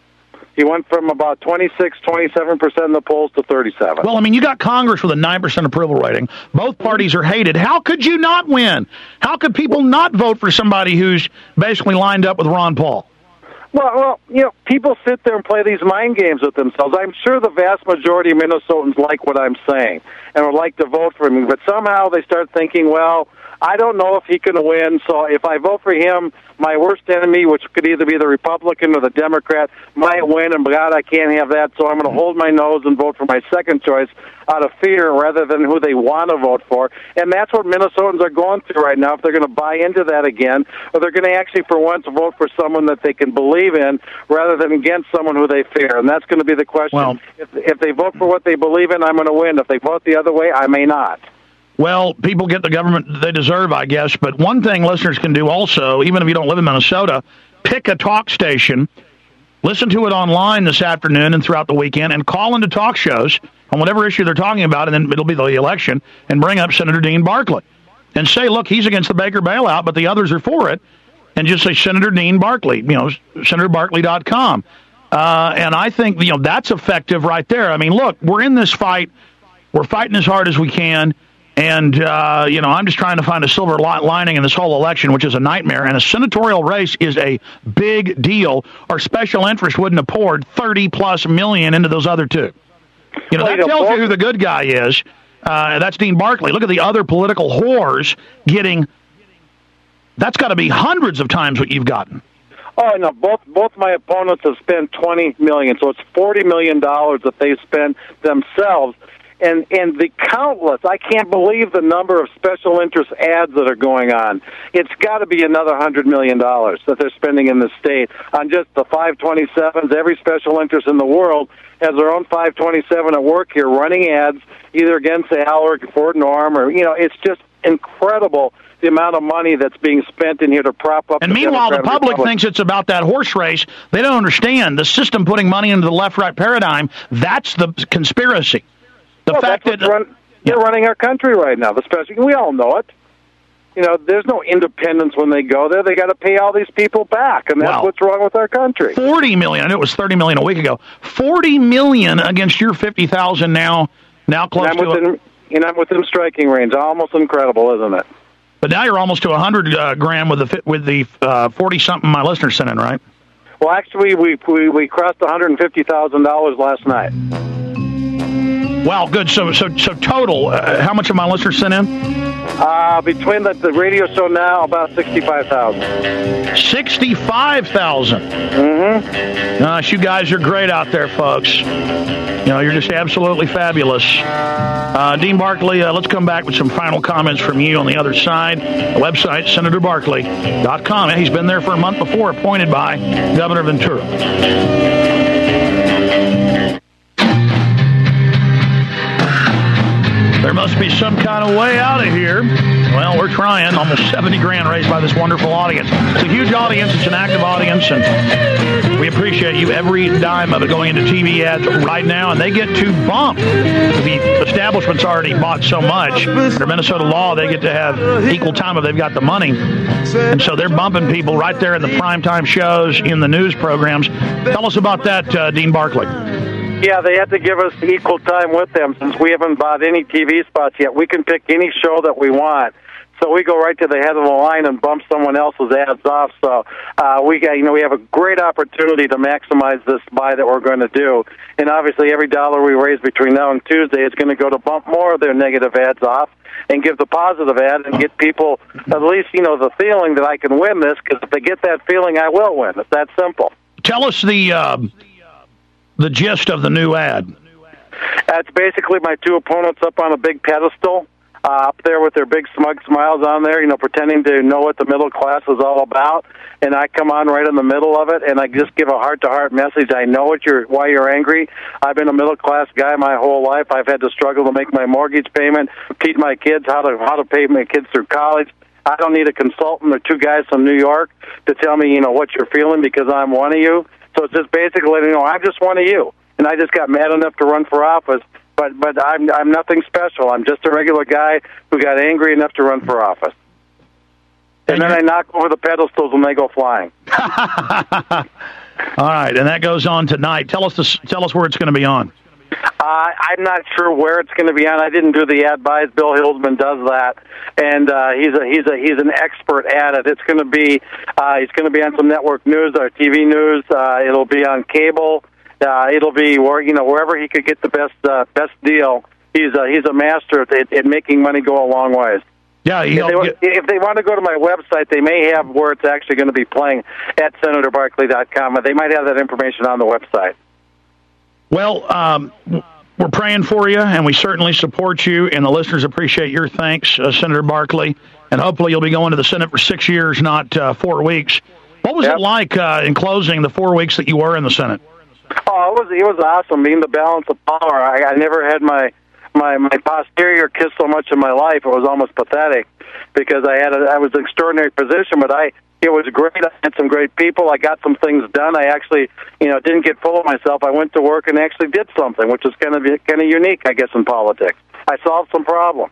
He went from about twenty-six, twenty-seven percent in the polls to thirty-seven. Well, I mean, you got Congress with a nine percent approval rating. Both parties are hated. How could you not win? How could people not vote for somebody who's basically lined up with Ron Paul? Well, well, you know, people sit there and play these mind games with themselves. I'm sure the vast majority of Minnesotans like what I'm saying and would like to vote for me, but somehow they start thinking, well, I don't know if he can win, so if I vote for him, my worst enemy, which could either be the Republican or the Democrat, might win, and God, I can't have that, so I'm going to hold my nose and vote for my second choice out of fear rather than who they want to vote for. And that's what Minnesotans are going through right now, if they're going to buy into that again, or they're going to actually, for once, vote for someone that they can believe in rather than against someone who they fear. And that's going to be the question. Well, if, if they vote for what they believe in, I'm going to win. If they vote the other way, I may not. Well, people get the government they deserve, I guess. But one thing listeners can do also, even if you don't live in Minnesota, pick a talk station, listen to it online this afternoon and throughout the weekend, and call into talk shows on whatever issue they're talking about, and then it'll be the election, and bring up Senator Dean Barkley. And say, look, he's against the Baker bailout, but the others are for it. And just say Senator Dean Barkley, you know, senator barkley dot com. Uh, and I think, you know, that's effective right there. I mean, look, we're in this fight. We're fighting as hard as we can. And, uh, you know, I'm just trying to find a silver lining in this whole election, which is a nightmare. And a senatorial race is a big deal. Our special interest wouldn't have poured thirty plus million into those other two. You know, that tells you who the good guy is. Uh, that's Dean Barkley. Look at the other political whores getting, that's got to be hundreds of times what you've gotten. Oh, no, both both my opponents have spent twenty million dollars, so it's forty million dollars that they spent themselves. And and the countless, I can't believe the number of special interest ads that are going on. It's got to be another one hundred million dollars that they're spending in the state on just the five twenty-sevens. Every special interest in the world has their own five twenty-seven at work here running ads either against Al or for Norm, or, you know, it's just incredible the amount of money that's being spent in here to prop up. And the meanwhile, Democrat the public Republic. thinks it's about that horse race. They don't understand the system putting money into the left-right paradigm. That's the conspiracy. The well, fact that's that run, they're yeah. running our country right now. Especially, we all know it. You know, there's no independence when they go there. They got to pay all these people back, and that's Wow. what's wrong with our country. Forty million. I knew it was thirty million a week ago. Forty million against your fifty thousand now. Now close and I'm to. within, A, and I'm within striking range. Almost incredible, isn't it? but now you're almost to a hundred uh, grand with the with the uh, forty something my listeners sent in, right? Well, actually, we we, we crossed one hundred fifty thousand dollars last night. Wow, good. So so so total, uh, how much have my listeners sent in? Uh, between the, the radio show now, about sixty-five thousand. Sixty-five thousand. Mm-hmm. Gosh, you guys are great out there, folks. You know, you're just absolutely fabulous. Uh, Dean Barkley, uh, let's come back with some final comments from you on the other side. The website, senator barkley dot com. He's been there for a month before, appointed by Governor Ventura. There must be some kind of way out of here. Well, we're trying. Almost seventy grand raised by this wonderful audience. It's a huge audience. It's an active audience, and we appreciate you. Every dime of it going into T V ads right now, and they get to bump. The establishment's already bought so much. Under Minnesota law, they get to have equal time if they've got the money. And so they're bumping people right there in the primetime shows, in the news programs. Tell us about that, uh, Dean Barkley. Yeah, they have to give us equal time with them since we haven't bought any T V spots yet. We can pick any show that we want. So we go right to the head of the line and bump someone else's ads off. So uh, we got, you know, we have a great opportunity to maximize this buy that we're going to do. And obviously, every dollar we raise between now and Tuesday is going to go to bump more of their negative ads off and give the positive ad and get people at least, you know, the feeling that I can win this. Because if they get that feeling, I will win. It's that simple. Tell us the uh, the gist of the new ad. That's basically my two opponents up on a big pedestal. Uh, up there with their big smug smiles on there, you know, pretending to know what the middle class is all about, and I come on right in the middle of it, and I just give a heart-to-heart message. I know what you're, why you're angry. I've been a middle-class guy my whole life. I've had to struggle to make my mortgage payment, teach my kids how to how to pay my kids through college. I don't need a consultant or two guys from New York to tell me, you know, what you're feeling because I'm one of you. So it's just basically, you know, I'm just one of you, and I just got mad enough to run for office. But but I'm I'm nothing special. I'm just a regular guy who got angry enough to run for office. And, and then I knock over the pedestals when they go flying. All right, and that goes on tonight. Tell us this, tell us where it's going to be on. Uh, I'm not sure where it's going to be on. I didn't do the ad buys. Bill Hildman does that, and uh, he's a he's a he's an expert at it. It's going to be uh, he's going to be on some network news or T V news. Uh, it'll be on cable. Uh, it'll be where you know wherever he could get the best uh, best deal. He's a, he's a master at, at making money go a long ways. Yeah, if they, get... if they want to go to my website, they may have where it's actually going to be playing at senator barkley dot com. They might have that information on the website. Well, um, we're praying for you, and we certainly support you, and the listeners appreciate your thanks, uh, Senator Barkley, and hopefully you'll be going to the Senate for six years, not uh, four weeks. What was yep. it like uh, in closing the four weeks that you were in the Senate? Oh, it was it was awesome, being the balance of power. I, I never had my My my posterior kissed so much in my life, it was almost pathetic, because I had a, I was an extraordinary position, but I it was great. I had some great people. I got some things done. I actually, you know, didn't get full of myself. I went to work and actually did something, which is kind of kind of unique, I guess, in politics. I solved some problems.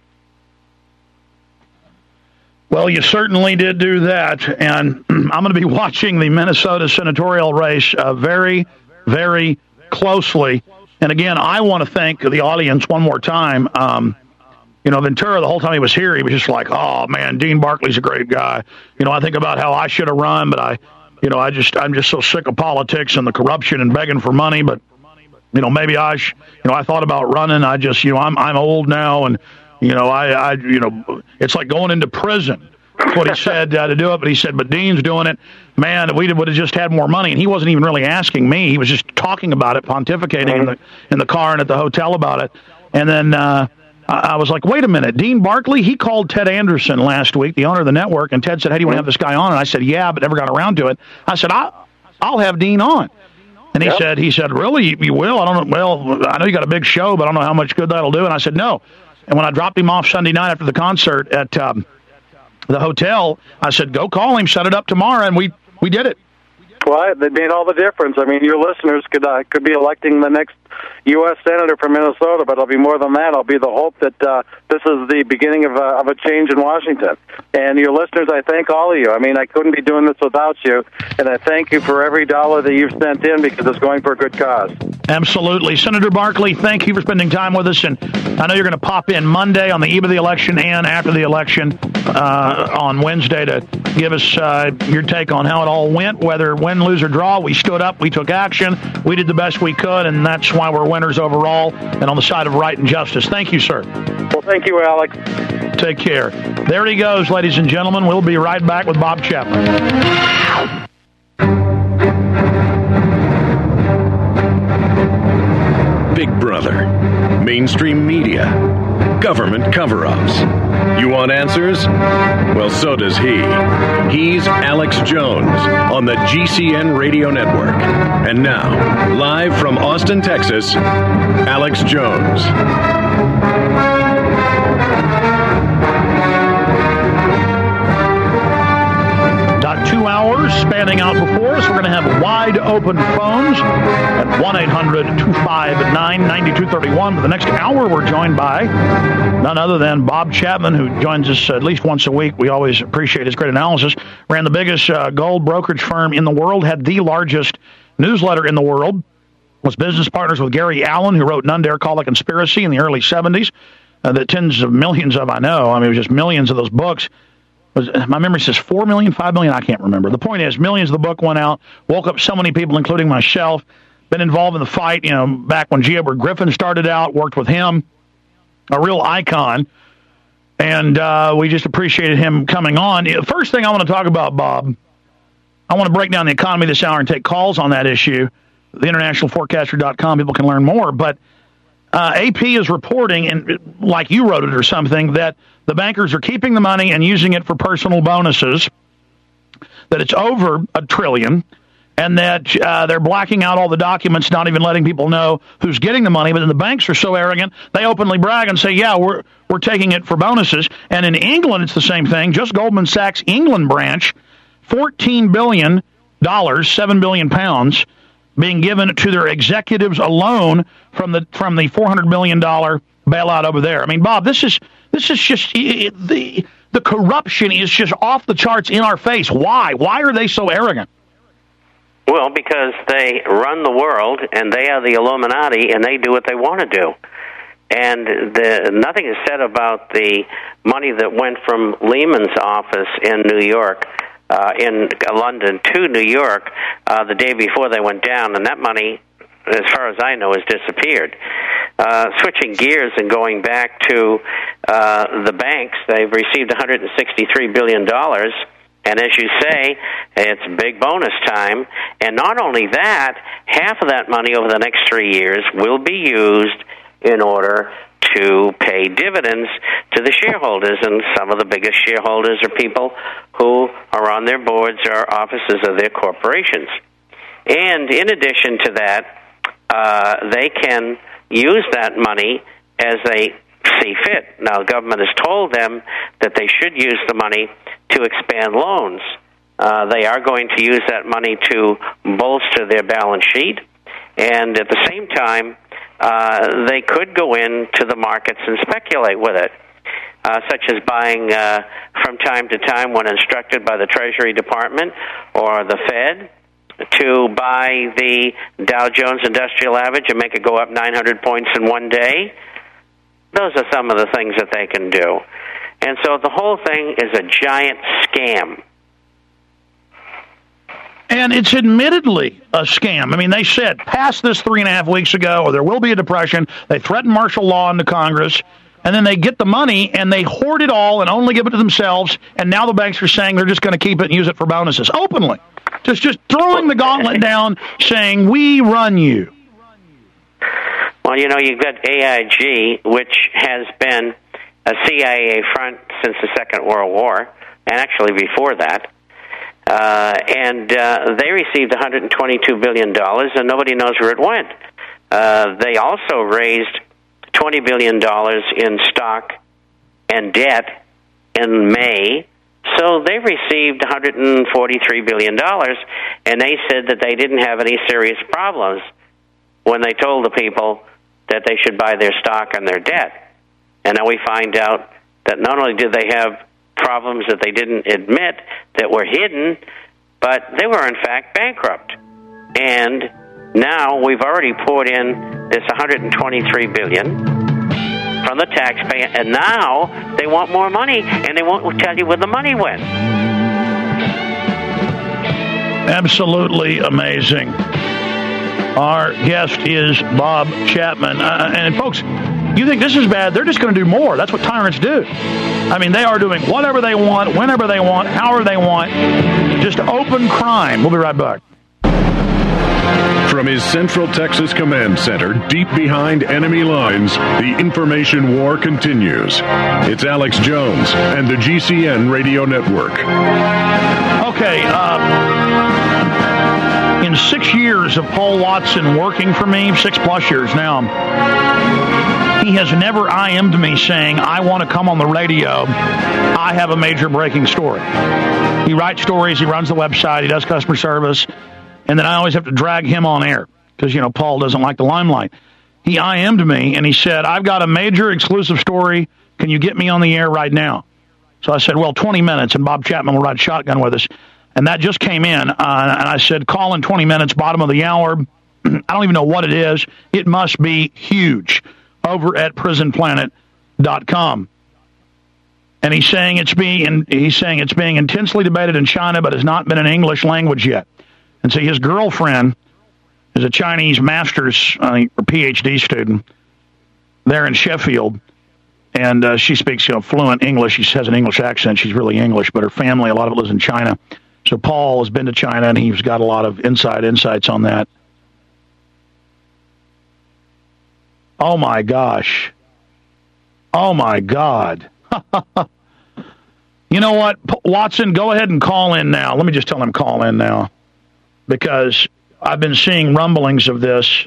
Well, you certainly did do that, and I'm going to be watching the Minnesota senatorial race uh, very, very closely. And again, I want to thank the audience one more time. Um, you know, Ventura, the whole time he was here, he was just like, oh, man, Dean Barkley's a great guy. You know, I think about how I should have run, but I, you know, I just, I'm just so sick of politics and the corruption and begging for money. But, you know, maybe I, sh- you know, I thought about running. I just, you know, I'm, I'm old now. And, you know, I, I, you know, it's like going into prison. That's what he said uh, to do it. But he said, but Dean's doing it. Man, we would have just had more money. And he wasn't even really asking me. He was just talking about it, pontificating in the in the car and at the hotel about it. And then uh, I was like, wait a minute, Dean Barkley? He called Ted Anderson last week, the owner of the network, and Ted said, hey, do you want to have this guy on? And I said, yeah, but never got around to it. I said, I'll, I'll have Dean on. And he yep. said, he said, really, you will? I don't know. Well, I know you got a big show, but I don't know how much good that'll do. And I said, no. And when I dropped him off Sunday night after the concert at um, the hotel, I said, go call him, set it up tomorrow, and we, we did it. Well, they made all the difference. I mean, your listeners could uh, could be electing the next U S senator from Minnesota, but it'll be more than that. It'll be the hope that uh, this is the beginning of a, of a change in Washington. And your listeners, I thank all of you. I mean, I couldn't be doing this without you, and I thank you for every dollar that you've sent in, because it's going for a good cause. Absolutely. Senator Barkley, thank you for spending time with us, and I know you're going to pop in Monday on the eve of the election and after the election uh, on Wednesday to give us uh, your take on how it all went, whether win, lose, or draw. We stood up, we took action, we did the best we could, and that's why we're winners overall and on the side of right and justice. Thank you, sir. Well, thank you, Alex. Take care. There he goes, ladies and gentlemen. We'll be right back with Bob Chapman. Big Brother, mainstream media, government cover-ups. You want answers? Well, so does he. He's Alex Jones on the G C N Radio Network. And now, live from Austin, Texas, Alex Jones. Got two hours spanning out before us. We're going to have wide open phones at one eight hundred two five nine nine two three one. For the next hour, we're joined by none other than Bob Chapman, who joins us at least once a week. We always appreciate his great analysis. Ran the biggest uh, gold brokerage firm in the world, had the largest newsletter in the world, was business partners with Gary Allen, who wrote None Dare Call a Conspiracy in the early seventies, uh, that tens of millions of, I know, I mean, it was just millions of those books. Was, my memory says four million, five million, I can't remember. The point is, millions of the book went out, woke up so many people, including myself, been involved in the fight, you know, back when G. Edward Griffin started out, worked with him, a real icon, and uh, we just appreciated him coming on. First thing I want to talk about, Bob, I want to break down the economy this hour and take calls on that issue. The international forecaster dot com, people can learn more, but Uh, A P is reporting, and like you wrote it or something, that the bankers are keeping the money and using it for personal bonuses, that it's over a trillion, and that uh, they're blacking out all the documents, not even letting people know who's getting the money. But then the banks are so arrogant, they openly brag and say, yeah, we're we're taking it for bonuses. And in England, it's the same thing. Just Goldman Sachs' England branch, fourteen billion dollars, seven billion pounds, being given to their executives alone from the from the four hundred million dollars bailout over there. I mean, Bob, this is this is just it, the the corruption is just off the charts in our face. Why? Why are they so arrogant? Well, because they run the world, and they are the Illuminati, and they do what they want to do. And the, nothing is said about the money that went from Lehman's office in New York Uh, in London to New York uh, the day before they went down, and that money, as far as I know, has disappeared. Uh, switching gears and going back to uh, the banks, they've received one hundred sixty-three billion dollars. And as you say, it's big bonus time. And not only that, half of that money over the next three years will be used in order to pay dividends to the shareholders. And some of the biggest shareholders are people who are on their boards or offices of their corporations. And in addition to that, uh, they can use that money as they see fit. Now, the government has told them that they should use the money to expand loans. Uh, they are going to use that money to bolster their balance sheet, and at the same time, uh, they could go into the markets and speculate with it, uh, such as buying uh, from time to time when instructed by the Treasury Department or the Fed, to buy the Dow Jones Industrial Average and make it go up nine hundred points in one day. Those are some of the things that they can do. And so the whole thing is a giant scam. And it's admittedly a scam. I mean, they said, pass this three and a half weeks ago, or there will be a depression. They threatened martial law into Congress, and then they get the money, and they hoard it all and only give it to themselves, and now the banks are saying they're just going to keep it and use it for bonuses, openly. Just just throwing the gauntlet down, saying, we run you. Well, you know, you've got A I G, which has been a C I A front since the Second World War, and actually before that. Uh, and uh, they received one hundred twenty-two billion dollars, and nobody knows where it went. Uh, they also raised twenty billion dollars in stock and debt in May. So they received one hundred forty-three billion dollars, and they said that they didn't have any serious problems when they told the people that they should buy their stock and their debt. And now we find out that not only did they have problems that they didn't admit that were hidden, but they were in fact bankrupt. And now we've already poured in this one hundred twenty-three billion dollars from the taxpayer, and now they want more money, and they won't tell you where the money went. Absolutely amazing. Our guest is Bob Chapman. Uh, and folks, you think this is bad? They're just going to do more. That's what tyrants do. I mean, they are doing whatever they want, whenever they want, however they want. Just open crime. We'll be right back. From his Central Texas Command Center, deep behind enemy lines, the information war continues. It's Alex Jones and the G C N Radio Network. Okay, uh, in six years of Paul Watson working for me, six plus years now, he has never I M'd me saying, I want to come on the radio. I have a major breaking story. He writes stories, he runs the website, he does customer service. And then I always have to drag him on air because, you know, Paul doesn't like the limelight. He I M'd me, and he said, I've got a major exclusive story. Can you get me on the air right now? So I said, well, twenty minutes, and Bob Chapman will ride shotgun with us. And that just came in, uh, and I said, call in twenty minutes, bottom of the hour. I don't even know what it is. It must be huge over at prison planet dot com. And he's saying it's being he's saying it's being intensely debated in China, but has not been in English language yet. And so his girlfriend is a Chinese master's uh, or P H D student there in Sheffield, and uh, she speaks, you know, fluent English. She has an English accent. She's really English, but her family, a lot of it lives in China. So Paul has been to China, and he's got a lot of inside insights on that. Oh, my gosh. Oh, my God. You know what, Watson, go ahead and call in now. Let me just tell him call in now, because I've been seeing rumblings of this.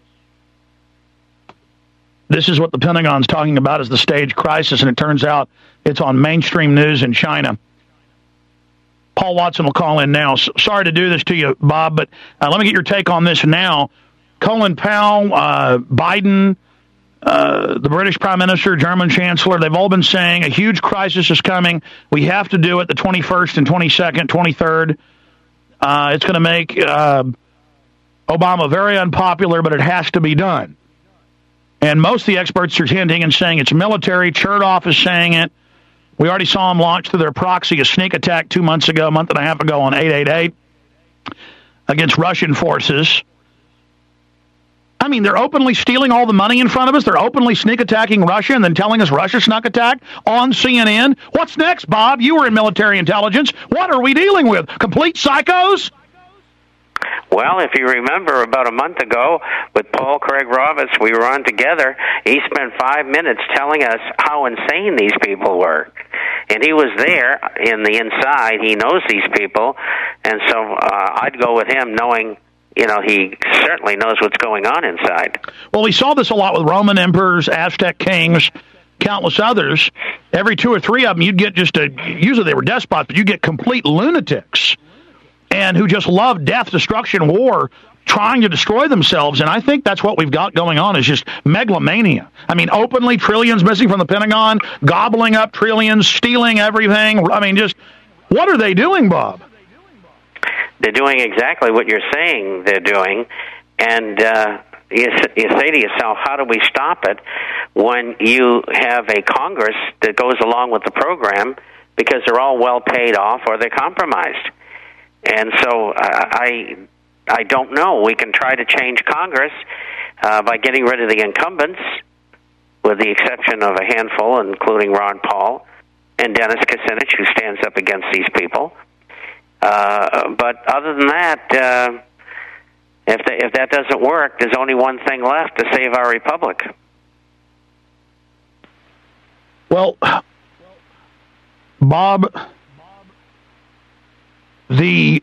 This is what the Pentagon's talking about as the stage crisis, and it turns out it's on mainstream news in China. Paul Watson will call in now. Sorry to do this to you, Bob, but uh, let me get your take on this now. Colin Powell, uh, Biden, uh, the British Prime Minister, German Chancellor, they've all been saying a huge crisis is coming. We have to do it the twenty-first and twenty-second, twenty-third. Uh, it's going to make uh, Obama very unpopular, but it has to be done. And most of the experts are hinting and saying it's military. Chertoff is saying it. We already saw them launch through their proxy a sneak attack two months ago, a month and a half ago on eight eight eight against Russian forces. I mean, they're openly stealing all the money in front of us. They're openly sneak attacking Russia and then telling us Russia snuck attack on C N N. What's next, Bob? You were in military intelligence. What are we dealing with? Complete psychos? Well, if you remember, about a month ago with Paul Craig Roberts, we were on together. He spent five minutes telling us how insane these people were. And he was there in the inside. He knows these people. And so uh, I'd go with him knowing, you know, he certainly knows what's going on inside. Well, we saw this a lot with Roman emperors, Aztec kings, countless others. Every two or three of them, you'd get just a, usually they were despots, but you get complete lunatics. And who just love death, destruction, war, trying to destroy themselves. And I think that's what we've got going on is just megalomania. I mean, openly, trillions missing from the Pentagon, gobbling up trillions, stealing everything. I mean, just what are they doing, Bob? They're doing exactly what you're saying they're doing. And uh, you, you say to yourself, how do we stop it when you have a Congress that goes along with the program because they're all well paid off or they're compromised? And so uh, I I don't know. We can try to change Congress uh, by getting rid of the incumbents, with the exception of a handful, including Ron Paul and Dennis Kucinich, who stands up against these people. Uh, but other than that, uh, if, the, if that doesn't work, there's only one thing left to save our republic. Well, Bob... The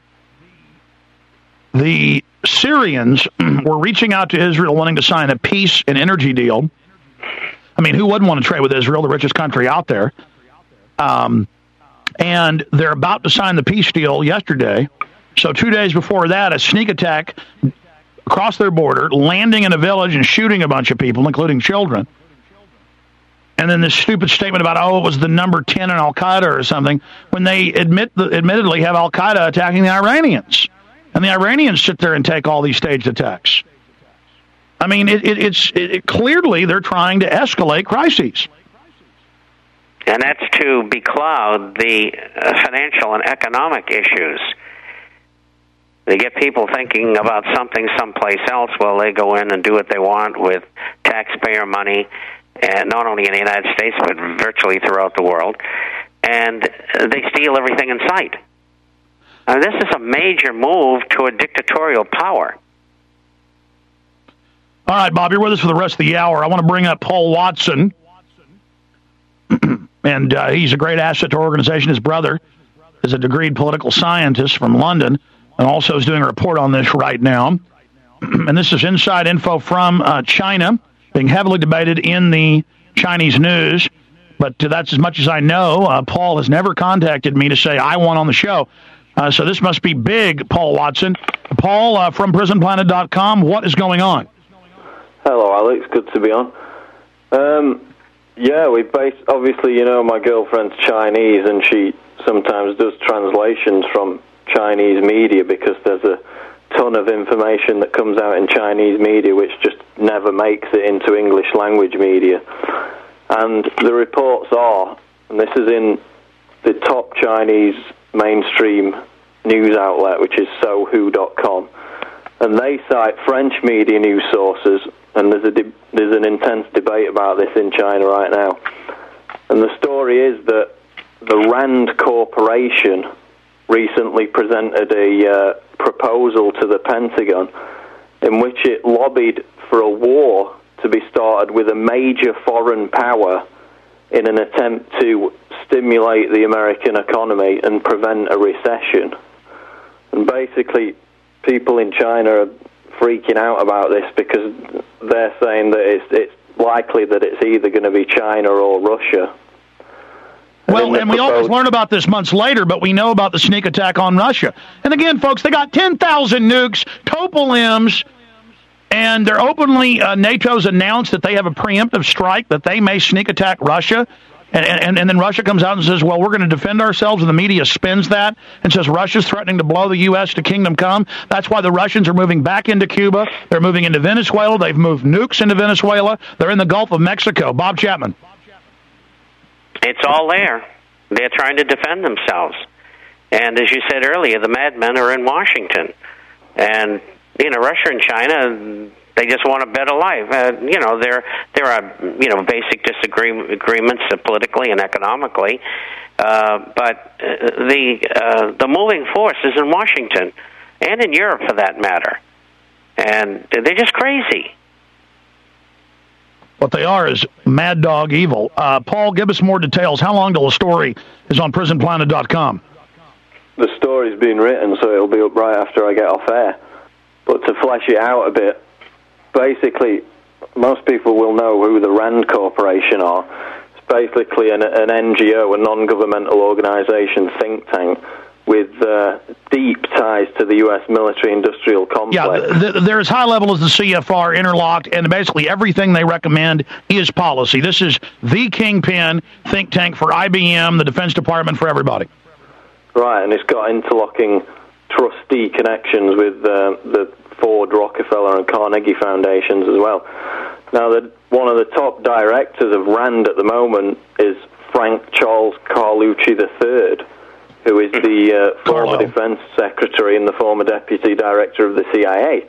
the Syrians were reaching out to Israel wanting to sign a peace and energy deal. I mean, who wouldn't want to trade with Israel, the richest country out there? Um, and they're about to sign the peace deal yesterday. So two days before that, a sneak attack across their border, landing in a village and shooting a bunch of people, including children. And then this stupid statement about, oh, it was the number ten in Al-Qaeda or something, when they admit the, admittedly have Al-Qaeda attacking the Iranians. And the Iranians sit there and take all these staged attacks. I mean, it, it, it's it, it, clearly they're trying to escalate crises. And that's to becloud the uh, financial and economic issues. They get people thinking about something someplace else while they go in and do what they want with taxpayer money, and not only in the United States, but virtually throughout the world. And they steal everything in sight. Now, this is a major move to a dictatorial power. All right, Bob, you're with us for the rest of the hour. I want to bring up Paul Watson. and uh, he's a great asset to our organization. His brother is a degreed political scientist from London and also is doing a report on this right now. And this is inside info from uh, China, being heavily debated in the Chinese news. But uh, that's as much as I know. Uh, Paul has never contacted me to say, I want on the show. Uh, so this must be big, Paul Watson. Paul, uh, from prison planet dot com, what is going on? Hello, Alex. Good to be on. Um, yeah, we base, obviously, you know, my girlfriend's Chinese, and she sometimes does translations from Chinese media because there's a ton of information that comes out in Chinese media which just never makes it into English language media. And the reports are, and this is in the top Chinese mainstream news outlet, which is Sohu dot com, and they cite French media news sources, and there's a de- there's an intense debate about this in China right now. And the story is that the Rand Corporation recently presented a uh, proposal to the Pentagon in which it lobbied for a war to be started with a major foreign power in an attempt to stimulate the American economy and prevent a recession. And basically, people in China are freaking out about this because they're saying that it's, it's likely that it's either going to be China or Russia. Well, and, and we always learn about this months later, but we know about the sneak attack on Russia. And again, folks, they got ten thousand nukes, Topol-M's, and they're openly, uh, NATO's announced that they have a preemptive strike, that they may sneak attack Russia. And, and, and then Russia comes out and says, well, we're going to defend ourselves, and the media spins that and says Russia's threatening to blow the U S to kingdom come. That's why the Russians are moving back into Cuba. They're moving into Venezuela. They've moved nukes into Venezuela. They're in the Gulf of Mexico. Bob Chapman. It's all there. They're trying to defend themselves. And as you said earlier, the madmen are in Washington. And, you know, Russia and China, They just want a better life. Uh, you know, there there are you know basic disagreements uh, politically and economically, uh, but uh, the uh, the moving force is in Washington and in Europe, for that matter, and they're just crazy. What they are is mad dog evil. Uh, Paul, give us more details. How long till the story is on prison planet dot com? The story's been written, so it'll be up right after I get off air. But to flesh it out a bit, basically, most people will know who the RAND Corporation are. It's basically an, an N G O, a non-governmental organization think tank, with uh, deep ties to the U S military-industrial complex. Yeah, th- they're as high level as the C F R, interlocked, and basically everything they recommend is policy. This is the kingpin think tank for I B M, the Defense Department, for everybody. Right, and it's got interlocking trustee connections with uh, the Ford, Rockefeller, and Carnegie foundations as well. Now, the, one of the top directors of RAND at the moment is Frank Charles Carlucci the third, who is the uh, former defense secretary and the former deputy director of the C I A.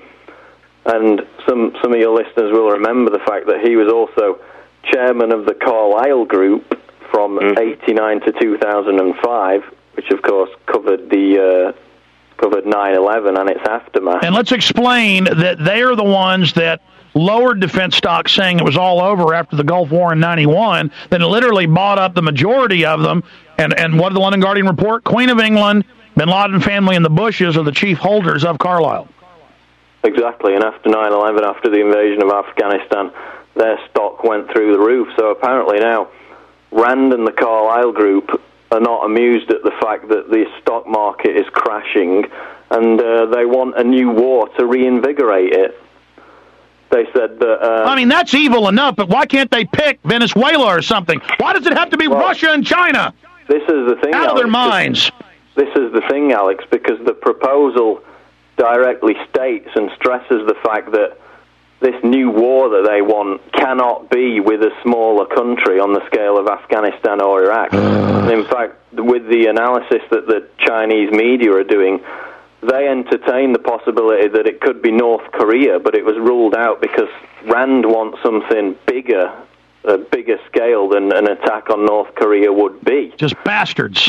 And some some of your listeners will remember the fact that he was also chairman of the Carlyle Group from eighty-nine to two thousand five, which of course covered the uh, covered nine eleven and its aftermath. And let's explain that they are the ones that lowered defense stocks, saying it was all over after the Gulf War in ninety-one, then literally bought up the majority of them. And and what did the London Guardian report? Queen of England, Bin Laden family, and the Bushes are the chief holders of Carlyle. Exactly, and after nine eleven, after the invasion of Afghanistan, their stock went through the roof. So apparently now, RAND and the Carlyle Group are not amused at the fact that the stock market is crashing, and uh, they want a new war to reinvigorate it. They said that... Uh, I mean, that's evil enough, but why can't they pick Venezuela or something? Why does it have to be well, Russia and China? This is the thing, Out Alex, of their minds. This is the thing, Alex, because the proposal directly states and stresses the fact that this new war that they want cannot be with a smaller country on the scale of Afghanistan or Iraq. And in fact, with the analysis that the Chinese media are doing, they entertain the possibility that it could be North Korea, but it was ruled out because RAND wants something bigger, a bigger scale than an attack on North Korea would be. Just bastards.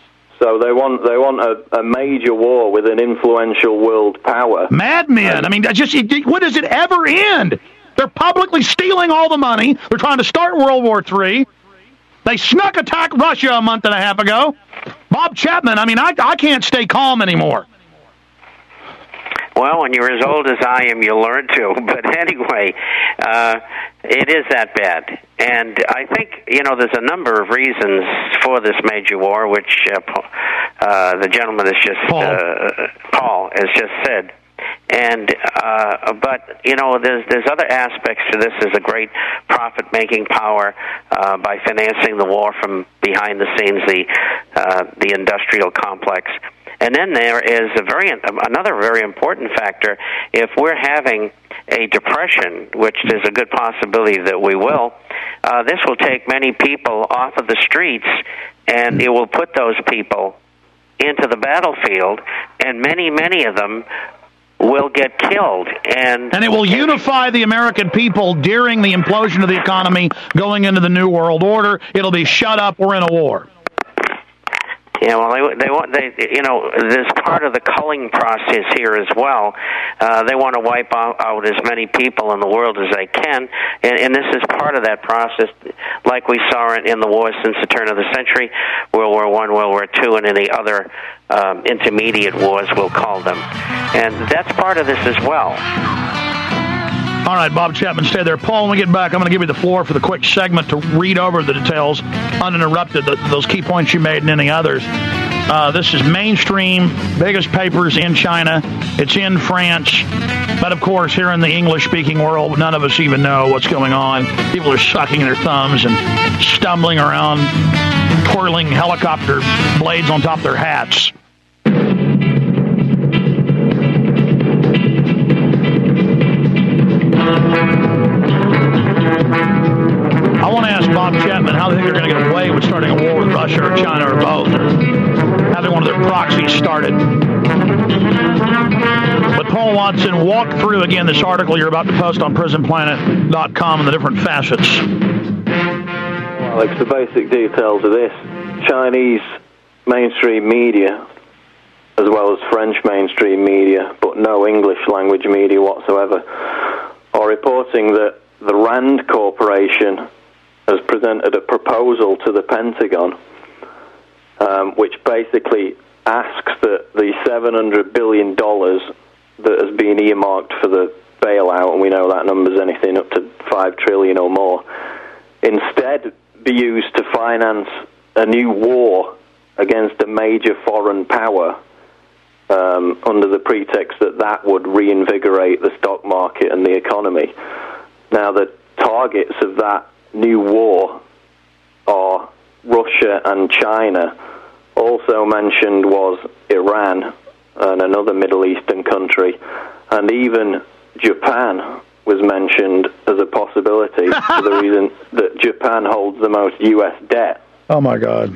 So they want they want a, a major war with an influential world power. Madmen. I mean, just when does it ever end? They're publicly stealing all the money. They're trying to start World War Three. They snuck attack Russia a month and a half ago. Bob Chapman, I mean, I, I can't stay calm anymore. Well, when you're as old as I am, you'll learn to. But anyway, uh, it is that bad. And I think, you know, there's a number of reasons for this major war, which uh, uh, the gentleman has just, Paul. Uh, Paul has just said. And uh, but you know, there's there's other aspects to this. There's a great profit-making power uh, by financing the war from behind the scenes, the uh, the industrial complex. And then there is a very another very important factor. If we're having a depression, which there's a good possibility that we will, uh, this will take many people off of the streets, and it will put those people into the battlefield, and many, many of them will get killed. And and it will unify the American people during the implosion of the economy going into the New World Order. It'll be shut up, we're in a war. Yeah, well, they they want they you know there's part of the culling process here as well. Uh, they want to wipe out, out as many people in the world as they can, and, and this is part of that process, like we saw in, in the wars since the turn of the century, World War One, World War Two, and any other um, intermediate wars, we'll call them, and that's part of this as well. All right, Bob Chapman, stay there. Paul, when we get back, I'm going to give you the floor for the quick segment to read over the details uninterrupted, the, those key points you made and any others. Uh, this is mainstream, biggest papers in China. It's in France. But, of course, here in the English-speaking world, none of us even know what's going on. People are sucking their thumbs and stumbling around, twirling helicopter blades on top of their hats. I want to ask Bob Chapman how they think they're going to get away with starting a war with Russia or China or both, or having one of their proxies started. But Paul Watson, walk through again this article you're about to post on prison planet dot com and the different facets. Alex, the basic details of this. Chinese mainstream media, as well as French mainstream media, but no English language media whatsoever, are reporting that the RAND Corporation has presented a proposal to the Pentagon, um, which basically asks that the seven hundred billion dollars that has been earmarked for the bailout, and we know that number's anything up to five trillion dollars or more, instead be used to finance a new war against a major foreign power, um, under the pretext that that would reinvigorate the stock market and the economy. Now, the targets of that new war are Russia and China. Also mentioned was Iran and another Middle Eastern country, and even Japan was mentioned as a possibility for the reason that Japan holds the most U S debt. Oh, my God.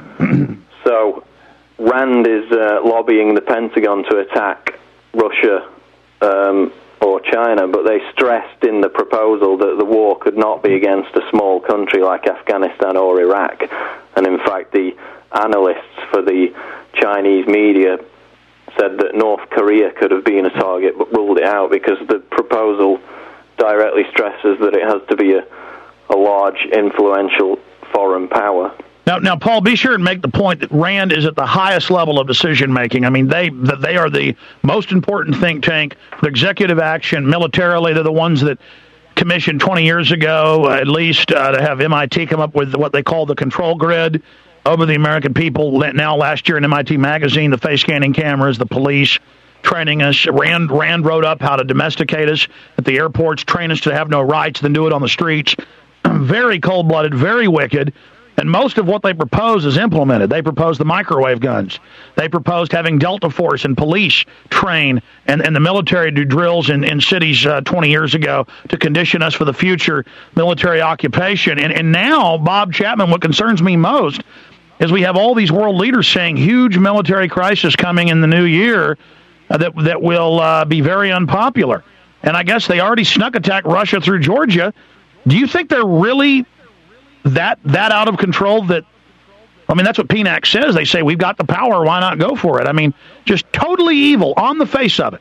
So RAND is uh, lobbying the Pentagon to attack Russia um, or China, but they stressed in the proposal that the war could not be against a small country like Afghanistan or Iraq. And in fact, the analysts for the Chinese media said that North Korea could have been a target, but ruled it out because the proposal directly stresses that it has to be a, a large, influential foreign power. Now, now, Paul, be sure and make the point that RAND is at the highest level of decision-making. I mean, they they are the most important think tank for executive action. Militarily, they're the ones that commissioned twenty years ago, at least, uh, to have M I T come up with what they call the control grid over the American people. Now, last year in M I T Magazine, the face-scanning cameras, the police training us. Rand, Rand wrote up how to domesticate us at the airports, train us to have no rights, then do it on the streets. Very cold-blooded, very wicked. And most of what they propose is implemented. They proposed the microwave guns. They proposed having Delta Force and police train and, and the military do drills in, in cities uh, twenty years ago to condition us for the future military occupation. And, and now, Bob Chapman, what concerns me most is we have all these world leaders saying huge military crisis coming in the new year uh, that, that will uh, be very unpopular. And I guess they already snuck attack Russia through Georgia. Do you think they're really that that out of control that, I mean, that's what P NAC says. They say, we've got the power, why not go for it? I mean, just totally evil on the face of it.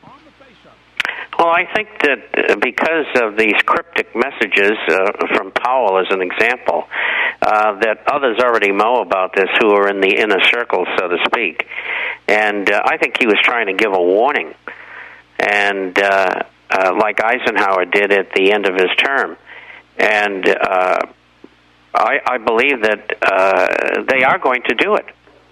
Well, I think that because of these cryptic messages uh, from Powell, as an example, uh, that others already know about this who are in the inner circle, so to speak. And uh, I think he was trying to give a warning, and uh, uh, like Eisenhower did at the end of his term. And uh, I, I believe that uh, they are going to do it.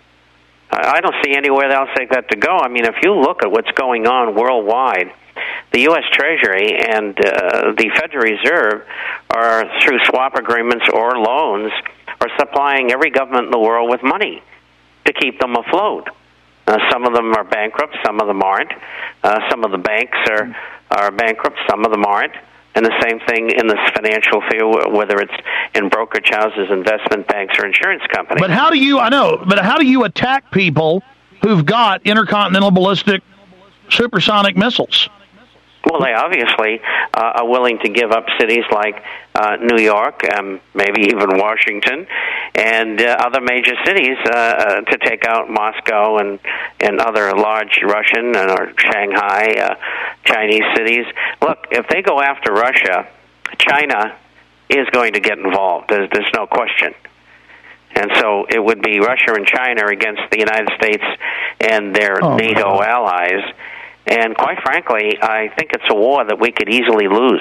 I don't see anywhere else they've got to go. I mean, if you look at what's going on worldwide, the U S Treasury and uh, the Federal Reserve are, through swap agreements or loans, are supplying every government in the world with money to keep them afloat. Uh, some of them are bankrupt, some of them aren't. Uh, some of the banks are, are bankrupt, some of them aren't. And the same thing in this financial field, whether it's in brokerage houses, investment banks, or insurance companies. But how do you, I know, but how do you attack people who've got intercontinental ballistic supersonic missiles? Well, they obviously uh, are willing to give up cities like uh, New York, um, maybe even Washington, and uh, other major cities uh, uh, to take out Moscow and, and other large Russian or Shanghai, uh, Chinese cities. Look, if they go after Russia, China is going to get involved. There's, there's no question. And so it would be Russia and China against the United States and their oh, NATO God. allies. And quite frankly, I think it's a war that we could easily lose.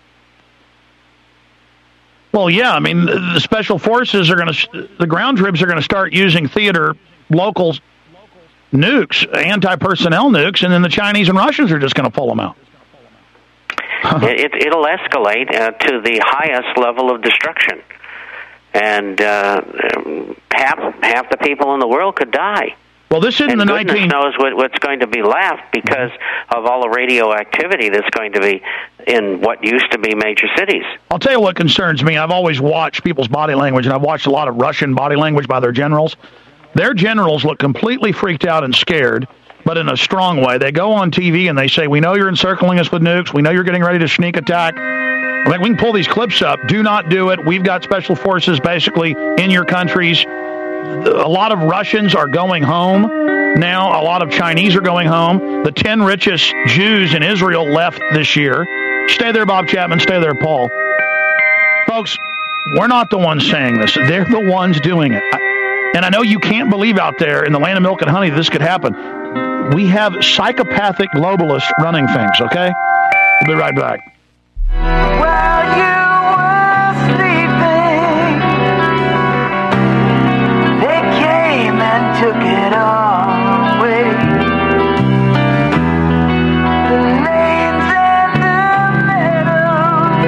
Well, yeah, I mean, the special forces are going to, the ground troops are going to start using theater local nukes, anti-personnel nukes, and then the Chinese and Russians are just going to pull them out. it, it, it'll escalate uh, to the highest level of destruction. And uh, half half the people in the world could die. Well, this isn't and the goodness nineteen knows what, what's going to be left because of all the radioactivity that's going to be in what used to be major cities. I'll tell you what concerns me. I've always watched people's body language, and I've watched a lot of Russian body language by their generals. Their generals look completely freaked out and scared. but in a strong way. They go on T V and they say, we know you're encircling us with nukes. We know you're getting ready to sneak attack. Like, we can pull these clips up. Do not do it. We've got special forces basically in your countries. A lot of Russians are going home now. A lot of Chinese are going home. The ten richest Jews in Israel left this year. Stay there, Bob Chapman. Stay there, Paul. Folks, we're not the ones saying this. They're the ones doing it. I, and I know you can't believe out there in the land of milk and honey this could happen. We have psychopathic globalists running things, okay? We'll be right back. While you were sleeping, they came and took it all away. The lanes and the meadows,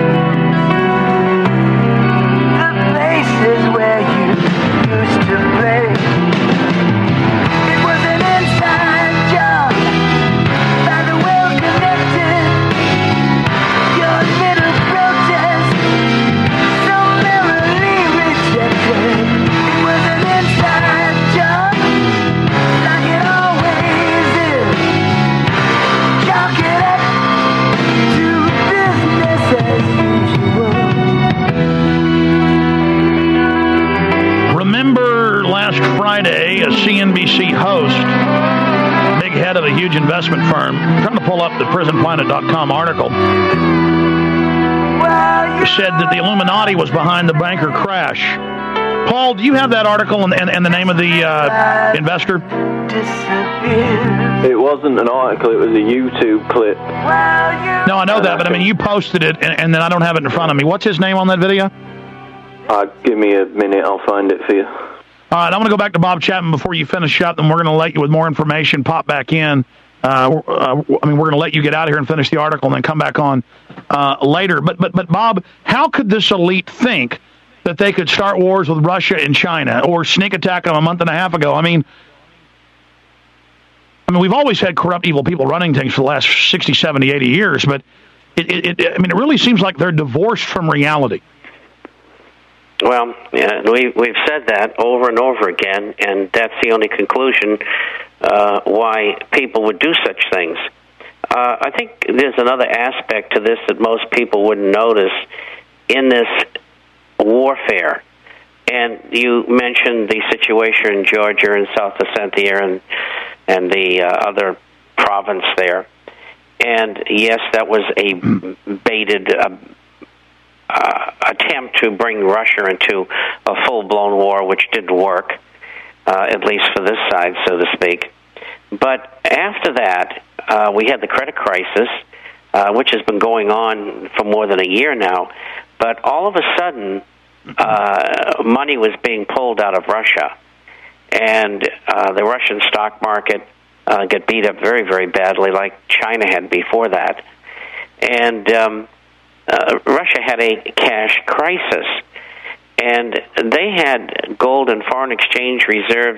the places where you used to play. It was an inside job by the well-connected. Your little protest, so merrily rejected. It was an inside job, like it always is. Chalk it up to business as usual. Remember last Friday, a C N B C host, big head of a huge investment firm, I'm trying to pull up the prison planet dot com article, said that the Illuminati was behind the banker crash. Paul, do you have that article and, and, and the name of the uh, investor? It wasn't an article, it was a YouTube clip. No, I know that, but I mean, you posted it, and, and then I don't have it in front of me. What's his name on that video? Uh, give me a minute, I'll find it for you. All right, I'm going to go back to Bob Chapman before you finish up, and we're going to let you, with more information, pop back in. Uh, uh, I mean, we're going to let you get out of here and finish the article and then come back on uh, later. But, but, but, Bob, how could this elite think that they could start wars with Russia and China or sneak attack them a month and a half ago? I mean, I mean, we've always had corrupt, evil people running things for the last sixty, seventy, eighty years, but it, it, it, I mean, it really seems like they're divorced from reality. Well, yeah, we, we've said that over and over again, and that's the only conclusion uh, why people would do such things. Uh, I think there's another aspect to this that most people wouldn't notice in this warfare. And you mentioned the situation in Georgia and South Ossetia and, and the uh, other province there. And, yes, that was a baited uh, uh, attempt to bring Russia into a full-blown war, which didn't work, uh, at least for this side, so to speak. But after that, uh, we had the credit crisis, uh, which has been going on for more than a year now. But all of a sudden, uh, money was being pulled out of Russia, and uh, the Russian stock market uh, got beat up very, very badly, like China had before that. And um, uh, Russia had a cash crisis, and they had gold and foreign exchange reserves,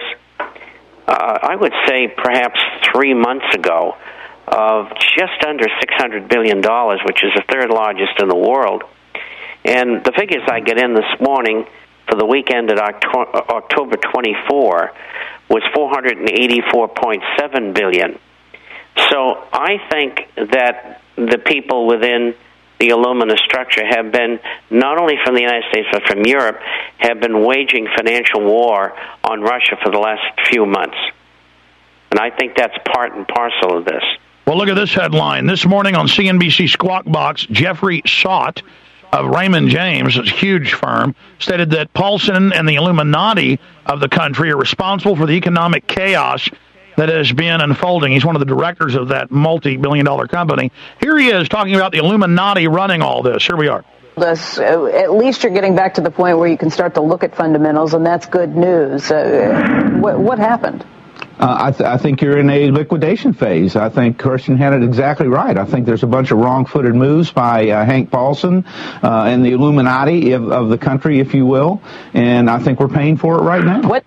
uh, I would say perhaps three months ago, of just under six hundred billion dollars, which is the third largest in the world. And the figures I get in this morning for the weekend at October twenty-fourth was four hundred eighty-four point seven billion dollars. So I think that the people within the Illumina structure have been, not only from the United States but from Europe, have been waging financial war on Russia for the last few months. And I think that's part and parcel of this. Well, look at this headline. This morning on C N B C Squawk Box, Jeffrey Sott of Raymond James, a huge firm, stated that Paulson and the Illuminati of the country are responsible for the economic chaos that has been unfolding. He's one of the directors of that multi-billion dollar company. Here he is talking about the Illuminati running all this. Here we are. This, uh, at least you're getting back to the point where you can start to look at fundamentals, and that's good news. Uh, what, what happened? Uh, I, th- I think you're in a liquidation phase. I think Kirsten had it exactly right. I think there's a bunch of wrong-footed moves by uh, Hank Paulson uh, and the Illuminati of, of the country, if you will, and I think we're paying for it right now. What?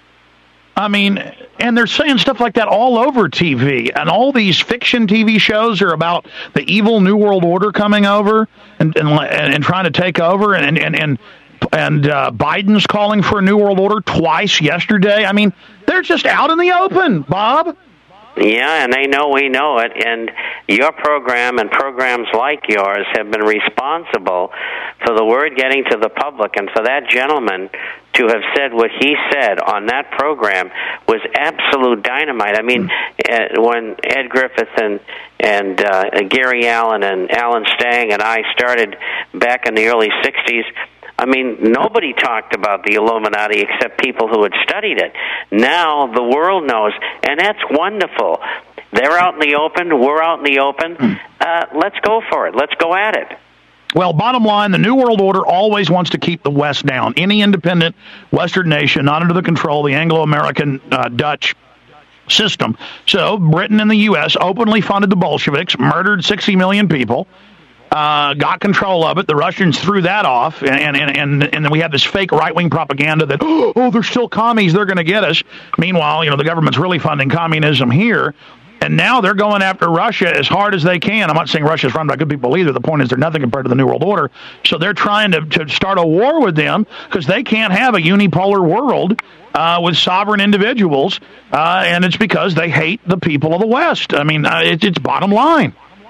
I mean, and they're saying stuff like that all over T V, and all these fiction T V shows are about the evil New World Order coming over and and, and trying to take over, and and and and uh, Biden's calling for a New World Order twice yesterday. I mean, they're just out in the open, Bob. Yeah, and they know we know it, and your program and programs like yours have been responsible for the word getting to the public, and for that gentleman to have said what he said on that program was absolute dynamite. I mean, uh, when Ed Griffith and and uh, Gary Allen and Alan Stang and I started back in the early sixties, I mean, nobody talked about the Illuminati except people who had studied it. Now the world knows, and that's wonderful. They're out in the open. We're out in the open. Uh, let's go for it. Let's go at it. Well, bottom line, the New World Order always wants to keep the West down. Any independent Western nation not under the control of the Anglo-American uh, Dutch system. So Britain and the U S openly funded the Bolsheviks, murdered sixty million people. Uh, got control of it. The Russians threw that off, and and and, and then we had this fake right-wing propaganda that, oh, they're still commies, they're going to get us. Meanwhile, you know, the government's really funding communism here, and now they're going after Russia as hard as they can. I'm not saying Russia's run by good people either. The point is they're nothing compared to the New World Order. So they're trying to, to start a war with them because they can't have a unipolar world uh, with sovereign individuals, uh, and it's because they hate the people of the West. I mean, uh, it, it's bottom line.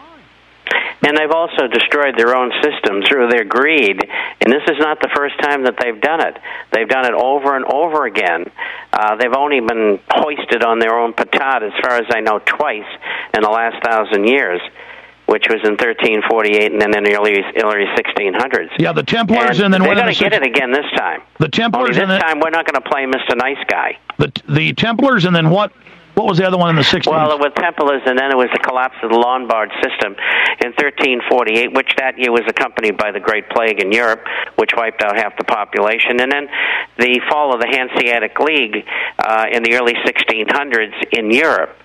And they've also destroyed their own system through their greed. And this is not the first time that they've done it. They've done it over and over again. Uh, they've only been hoisted on their own petard, as far as I know, twice in the last thousand years, which was in thirteen forty-eight and then in the early, early sixteen hundreds. Yeah, the Templars, and, and then they're going to get it again this time. The Templars, only this and the, time we're not going to play Mister Nice Guy. The the Templars, and then what? What was the other one in the sixties? Well, with Templars, and then it was the collapse of the Lombard system in thirteen forty-eight, which that year was accompanied by the Great Plague in Europe, which wiped out half the population, and then the fall of the Hanseatic League uh, in the early sixteen hundreds in Europe.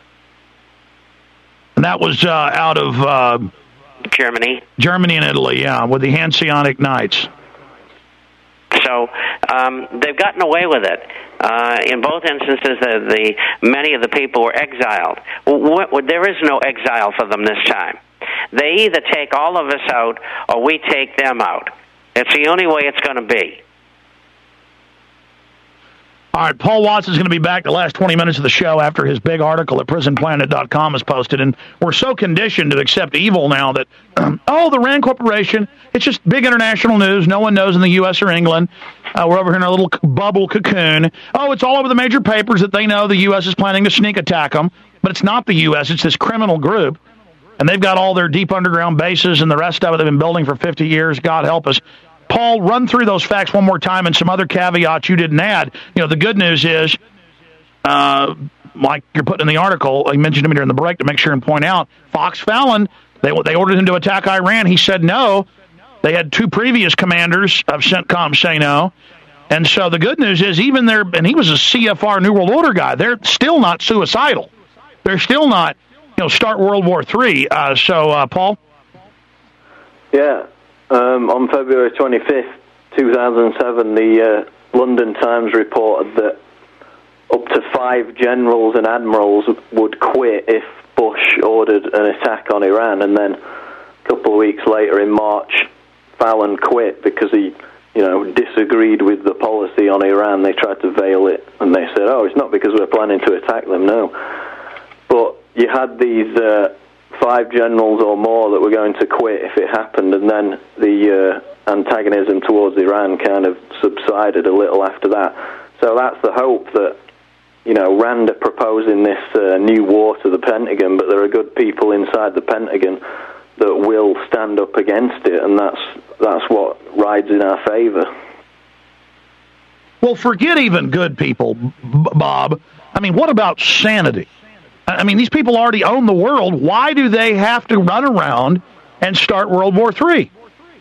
And that was uh, out of uh, Germany. Germany and Italy, yeah, with the Hanseatic Knights. So um, they've gotten away with it. Uh, in both instances, uh, the many of the people were exiled. What, what, there is no exile for them this time. They either take all of us out or we take them out. It's the only way it's going to be. All right, Paul Watson is going to be back the last twenty minutes of the show after his big article at prison planet dot com is posted. And we're so conditioned to accept evil now that, um, oh, the Rand Corporation, it's just big international news. No one knows in the U S or England. Uh, we're over here in our little bubble cocoon. Oh, it's all over the major papers that they know the U S is planning to sneak attack them. But it's not the U S, it's this criminal group. And they've got all their deep underground bases and the rest of it they've been building for fifty years. God help us. Paul, run through those facts one more time and some other caveats you didn't add. You know, the good news is, uh, like you're putting in the article, I mentioned him during the break to make sure and point out, Fox Fallon, they they ordered him to attack Iran. He said no. They had two previous commanders of CENTCOM say no. And so the good news is even there, and he was a C F R New World Order guy, they're still not suicidal. They're still not, you know, start World War Three. Uh, so, uh, Paul? Yeah. Um, on February twenty-fifth, two thousand seven, the uh, London Times reported that up to five generals and admirals would quit if Bush ordered an attack on Iran. And then a couple of weeks later, in March, Fallon quit because he, you know, disagreed with the policy on Iran. They tried to veil it, and they said, oh, it's not because we're planning to attack them, no. But you had these Uh, five generals or more that were going to quit if it happened, and then the uh, antagonism towards Iran kind of subsided a little after that. So that's the hope that, you know, Rand are proposing this uh, new war to the Pentagon, but there are good people inside the Pentagon that will stand up against it, and that's that's what rides in our favor. Well, forget even good people, Bob. I mean, what about sanity? I mean, these people already own the world. Why do they have to run around and start World War Three?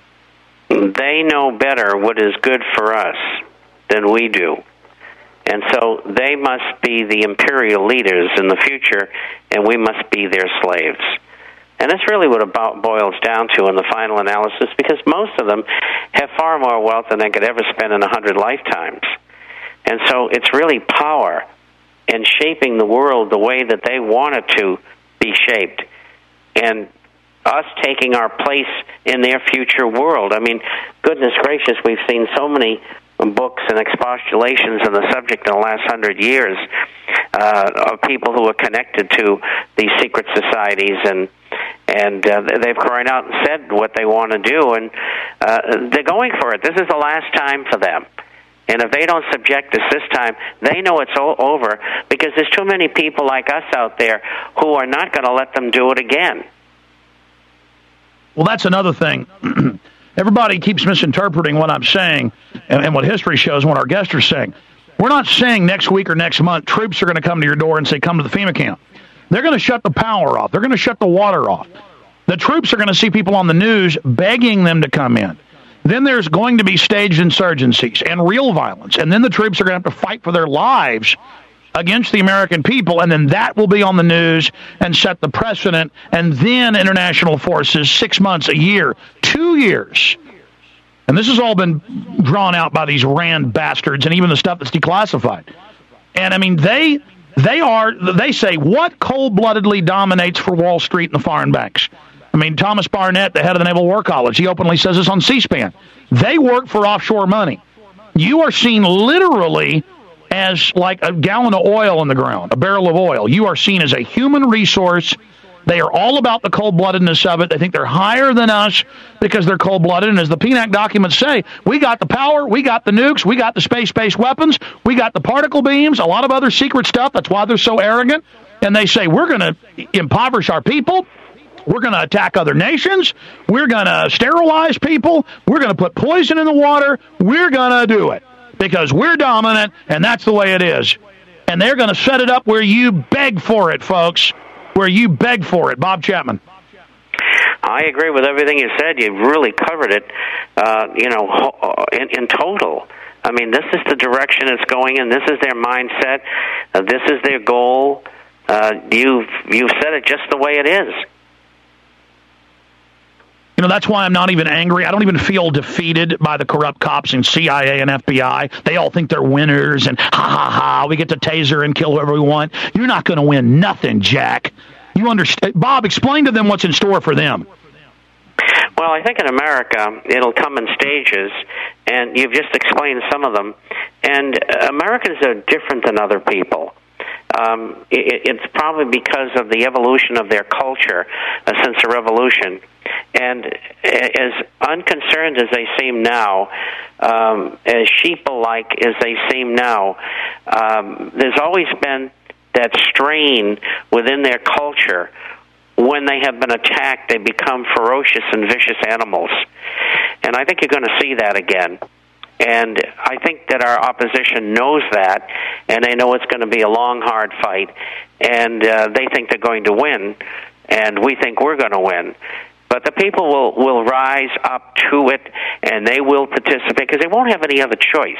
They know better what is good for us than we do. And so they must be the imperial leaders in the future, and we must be their slaves. And that's really what it boils down to in the final analysis, because most of them have far more wealth than they could ever spend in a hundred lifetimes. And so it's really power and shaping the world the way that they want it to be shaped, and us taking our place in their future world. I mean, goodness gracious, we've seen so many books and expostulations on the subject in the last hundred years uh, of people who are connected to these secret societies, and and uh, they've cried out and said what they want to do, and uh, they're going for it. This is the last time for them. And if they don't subject us this time, they know it's all over, because there's too many people like us out there who are not going to let them do it again. Well, that's another thing. Everybody keeps misinterpreting what I'm saying and, and what history shows and what our guests are saying. We're not saying next week or next month troops are going to come to your door and say, come to the FEMA camp. They're going to shut the power off. They're going to shut the water off. The troops are going to see people on the news begging them to come in. Then there's going to be staged insurgencies and real violence. And then the troops are going to have to fight for their lives against the American people. And then that will be on the news and set the precedent. And then international forces, six months, a year, two years. And this has all been drawn out by these RAND bastards and even the stuff that's declassified. And, I mean, they they are, they say, what cold-bloodedly dominates for Wall Street and the foreign banks? I mean, Thomas Barnett, the head of the Naval War College, he openly says this on C-SPAN. They work for offshore money. You are seen literally as like a gallon of oil in the ground, a barrel of oil. You are seen as a human resource. They are all about the cold-bloodedness of it. They think they're higher than us because they're cold-blooded. And as the P NAC documents say, we got the power, we got the nukes, we got the space-based weapons, we got the particle beams, a lot of other secret stuff. That's why they're so arrogant. And they say, we're going to impoverish our people. We're going to attack other nations. We're going to sterilize people. We're going to put poison in the water. We're going to do it because we're dominant, and that's the way it is. And they're going to set it up where you beg for it, folks, where you beg for it. Bob Chapman. I agree with everything you said. You've really covered it, uh, you know, in, in total. I mean, this is the direction it's going in. This is their mindset. Uh, this is their goal. Uh, you've, you've said it just the way it is. You know, that's why I'm not even angry. I don't even feel defeated by the corrupt cops in C I A and F B I. They all think they're winners, and ha, ha, ha, we get to taser and kill whoever we want. You're not going to win nothing, Jack. You understand? Bob, explain to them what's in store for them. Well, I think in America, it'll come in stages, and you've just explained some of them. And Americans are different than other people. Um, it, it's probably because of the evolution of their culture uh, since the revolution. And as unconcerned as they seem now, um, as sheeple-like as they seem now, um, there's always been that strain within their culture. When they have been attacked, they become ferocious and vicious animals. And I think you're going to see that again. And I think that our opposition knows that, and they know it's going to be a long, hard fight, and uh, they think they're going to win, and we think we're going to win. But the people will, will rise up to it, and they will participate, because they won't have any other choice.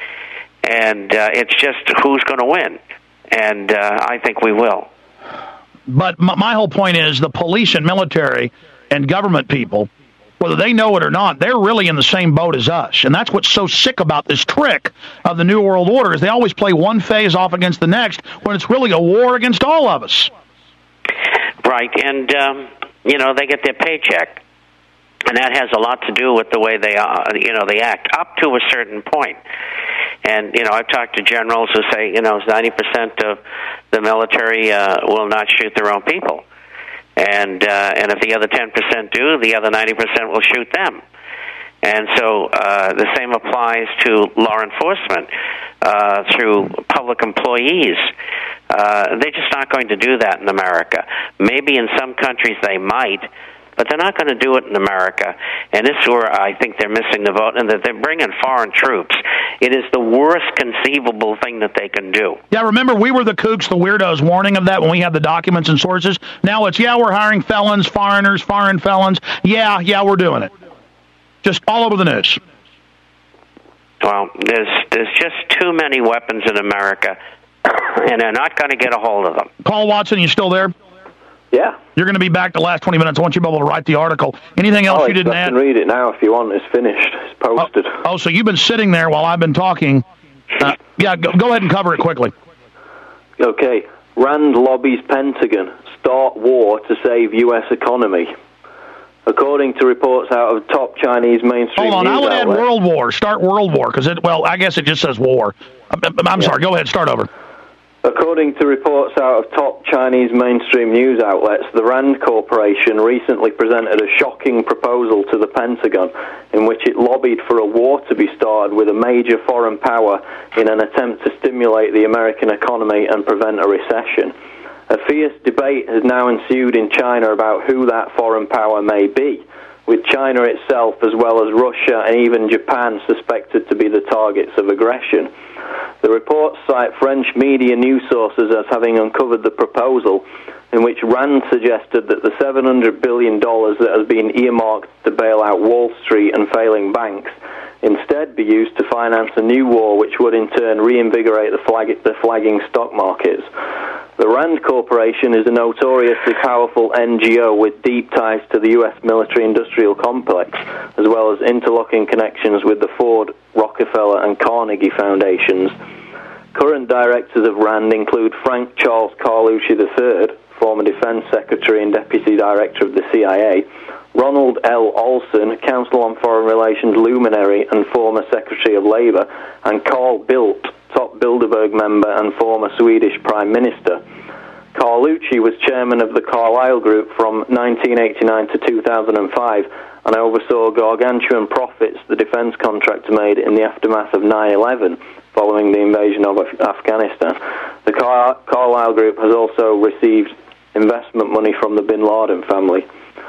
And uh, it's just who's going to win, and uh, I think we will. But my whole point is the police and military and government people, whether they know it or not, they're really in the same boat as us. And that's what's so sick about this trick of the New World Order is they always play one phase off against the next when it's really a war against all of us. Right, and, um, you know, they get their paycheck. And that has a lot to do with the way they, uh, you know, they act up to a certain point. And, you know, I've talked to generals who say, you know, ninety percent of the military uh, will not shoot their own people. And uh, and if the other ten percent do, the other ninety percent will shoot them. And so uh, the same applies to law enforcement uh, through public employees. Uh, they're just not going to do that in America. Maybe in some countries they might, but they're not going to do it in America. And this is where I think they're missing the vote, and that they're bringing foreign troops. It is the worst conceivable thing that they can do. Yeah, remember, we were the kooks, the weirdos, warning of that when we had the documents and sources. Now it's, yeah, we're hiring felons, foreigners, foreign felons. Yeah, yeah, we're doing it. Just all over the news. Well, there's there's just too many weapons in America, and they're not going to get a hold of them. Paul Watson, you still there? Yeah. You're going to be back the last twenty minutes. I want you to be able to write the article. Anything else oh, you didn't I add? I can read it now if you want. It's finished. It's posted. Oh, oh so you've been sitting there while I've been talking. Uh, yeah, go, go ahead and cover it quickly. Okay. Rand lobbies Pentagon. Start war to save U S economy. According to reports out of top Chinese mainstream Hold on, news I would add outlets, World War. Start World War, because it, well, I guess it just says war. I'm, I'm sorry, go ahead, start over. According to reports out of top Chinese mainstream news outlets, the Rand Corporation recently presented a shocking proposal to the Pentagon in which it lobbied for a war to be started with a major foreign power in an attempt to stimulate the American economy and prevent a recession. A fierce debate has now ensued in China about who that foreign power may be, with China itself as well as Russia and even Japan suspected to be the targets of aggression. The reports cite French media news sources as having uncovered the proposal, in which Rand suggested that the seven hundred billion dollars that has been earmarked to bail out Wall Street and failing banks instead be used to finance a new war which would in turn reinvigorate the, flag- the flagging stock markets. The Rand Corporation is a notoriously powerful N G O with deep ties to the U S military-industrial complex, as well as interlocking connections with the Ford, Rockefeller and Carnegie Foundations. Current directors of Rand include Frank Charles Carlucci the third, former Defense Secretary and Deputy Director of the C I A, Ronald L. Olson, Council on Foreign Relations luminary and former Secretary of Labour, and Carl Bildt, top Bilderberg member and former Swedish Prime Minister. Carlucci was chairman of the Carlyle Group from nineteen eighty-nine to two thousand five and oversaw gargantuan profits the defense contractor made in the aftermath of nine eleven, following the invasion of Afghanistan. The Car- Carlyle Group has also received investment money from the Bin Laden family.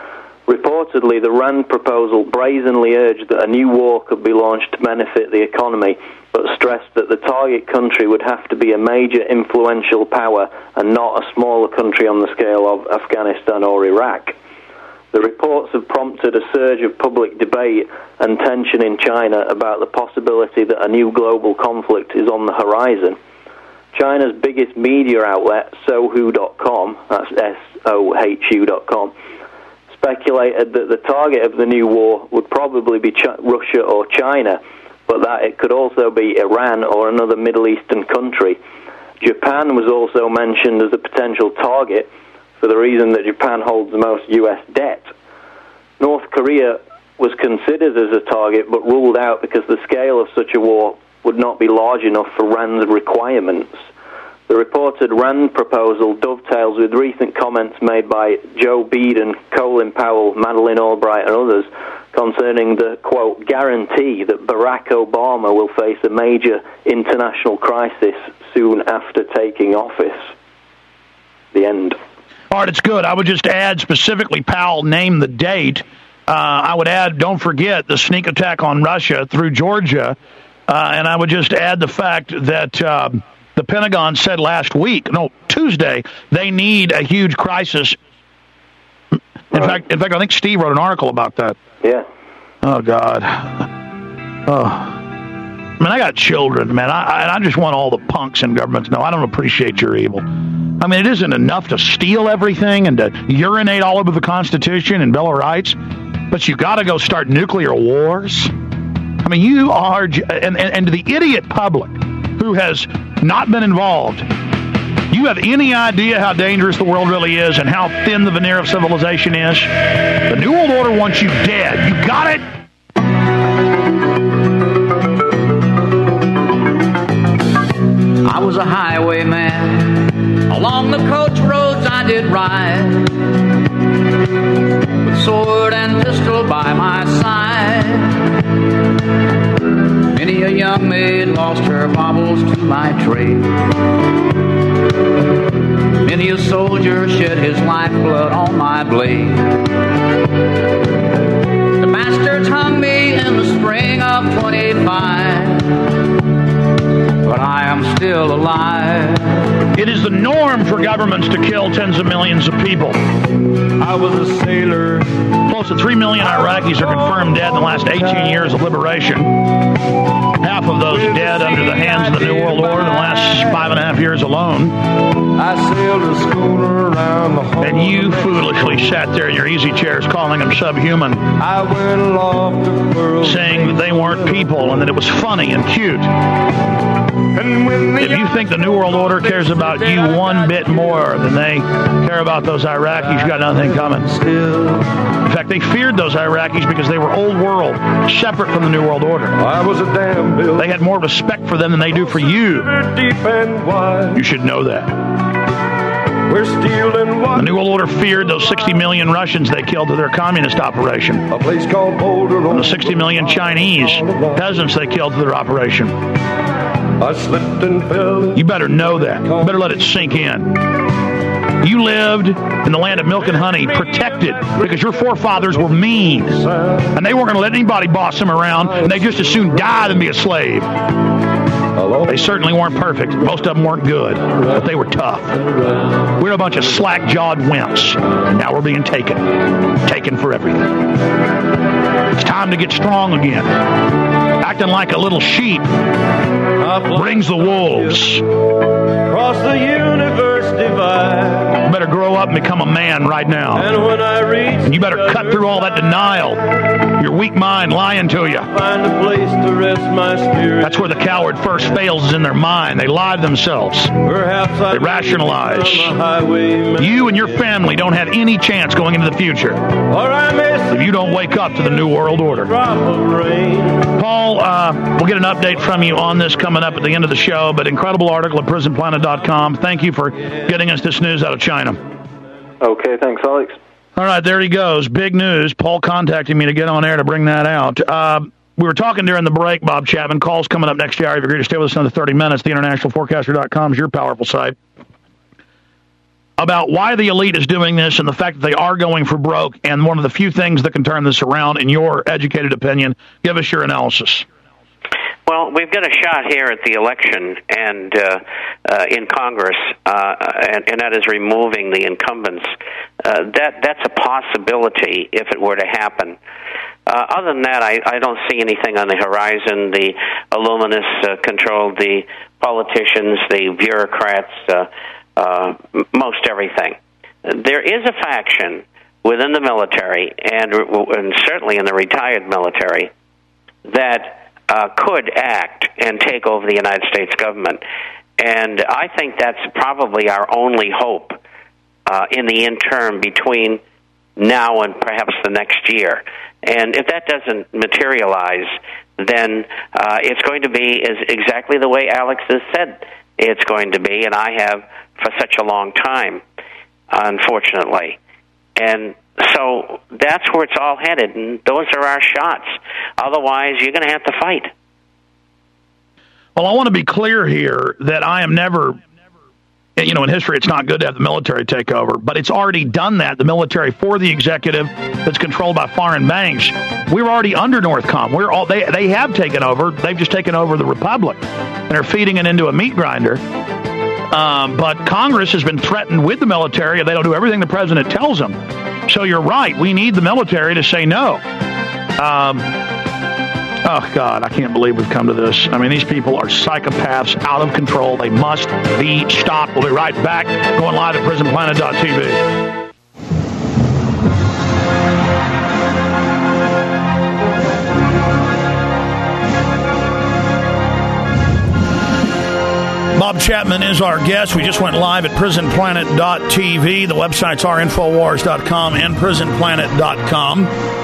Reportedly, the Rand proposal brazenly urged that a new war could be launched to benefit the economy, but stressed that the target country would have to be a major influential power and not a smaller country on the scale of Afghanistan or Iraq. The reports have prompted a surge of public debate and tension in China about the possibility that a new global conflict is on the horizon. China's biggest media outlet, Sohu dot com, that's S O H U dot com, speculated that the target of the new war would probably be Ch- Russia or China, but that it could also be Iran or another Middle Eastern country. Japan was also mentioned as a potential target for the reason that Japan holds the most U S debt. North Korea was considered as a target but ruled out because the scale of such a war would not be large enough for Rand's requirements. The reported Rand proposal dovetails with recent comments made by Joe Biden, Colin Powell, Madeleine Albright and others concerning the, quote, guarantee that Barack Obama will face a major international crisis soon after taking office. The end. All right, it's good. I would just add specifically, Powell named the date. Uh, I would add, don't forget, the sneak attack on Russia through Georgia. Uh, and I would just add the fact that uh, the Pentagon said last week, no, Tuesday, they need a huge crisis. In right. fact, in fact, I think Steve wrote an article about that. Yeah. Oh, God. Oh. I mean, I got children, man. I, I just want all the punks in government to know I don't appreciate your evil. I mean, it isn't enough to steal everything and to urinate all over the Constitution and Bill of Rights, but you got to go start nuclear wars. I mean, you are, and, and, and to the idiot public who has not been involved, you have any idea how dangerous the world really is and how thin the veneer of civilization is? The New World Order wants you dead. You got it? I was a highwayman. Along the coach roads I did ride, with sword and pistol by my side. Many a young maid lost her baubles to my trade. Many a soldier shed his lifeblood on my blade. The bastards hung me in the spring of twenty-five, but I am still alive. It is the norm for governments to kill tens of millions of people. I was a sailor. Close to three million Iraqis are confirmed dead in the last eighteen years of liberation. Half of those dead under the hands of the New World Order in the last five and a half years alone. I sailed a schooner around the whole And you foolishly sat there in your easy chairs calling them subhuman. I went aloft to furl, saying that they weren't people and that it was funny and cute. If you think the New World Order cares about you one bit more than they care about those Iraqis, you got nothing coming. In fact, they feared those Iraqis because they were old world, separate from the New World Order. I was a damn bill. They had more respect for them than they do for you. Deep and wide. You should know that. We're stealing what? The New World Order feared those sixty million Russians they killed to their communist operation. A place called Boulder. And the sixty million Chinese peasants they killed to their operation. I slipped and fell. You better know that. You better let it sink in. You lived in the land of milk and honey, protected, because your forefathers were mean. And they weren't going to let anybody boss them around, and they just as soon die than be a slave. They certainly weren't perfect. Most of them weren't good, but they were tough. We're a bunch of slack-jawed wimps. Now we're being taken. Taken for everything. It's time to get strong again. Acting like a little sheep brings the wolves. Across the universe divide. You better grow up and become a man right now. And when I reach and you better cut through all that denial. Your weak mind lying to you. Find a place to rest my spirit. That's where the coward first fails, is in their mind. They lie to themselves. Perhaps I they rationalize. You and your family don't have any chance going into the future if you don't wake up to the New World Order. Paul, uh, we'll get an update from you on this coming up at the end of the show, but incredible article at prison planet dot com. Thank you for getting us this news out of China. Okay, thanks, Alex. All right, there he goes. Big news. Paul contacted me to get on air to bring that out. Uh, we were talking during the break, Bob Chapman. Calls coming up next hour. If you agree to stay with us another thirty minutes, the international forecaster dot com is your powerful site. About why the elite is doing this and the fact that they are going for broke, and one of the few things that can turn this around, in your educated opinion. Give us your analysis. Well, we've got a shot here at the election and uh, uh, in Congress, uh, and, and that is removing the incumbents. Uh, that that's a possibility if it were to happen. Uh, other than that, I, I don't see anything on the horizon. The Illuminists uh, control the politicians, the bureaucrats, uh, uh, most everything. There is a faction within the military, and, and certainly in the retired military, that Uh, could act and take over the United States government. And I think that's probably our only hope uh, in the interim between now and perhaps the next year. And if that doesn't materialize, then uh, it's going to be is exactly the way Alex has said it's going to be, and I have for such a long time, unfortunately. And so that's where it's all headed, and those are our shots. Otherwise, you're going to have to fight. Well, I want to be clear here that I am never, you know, in history, it's not good to have the military take over, but it's already done that, the military for the executive that's controlled by foreign banks. We were already under Northcom. We're all they they have taken over. They've just taken over the Republic, and are feeding it into a meat grinder. Um, but Congress has been threatened with the military, and they don't do everything the president tells them. So you're right. We need the military to say no. Um, oh, God, I can't believe we've come to this. I mean, these people are psychopaths, out of control. They must be stopped. We'll be right back, going live at prison planet dot t v. Bob Chapman is our guest. We just went live at prison planet dot t v. The websites are infowars dot com and prison planet dot com.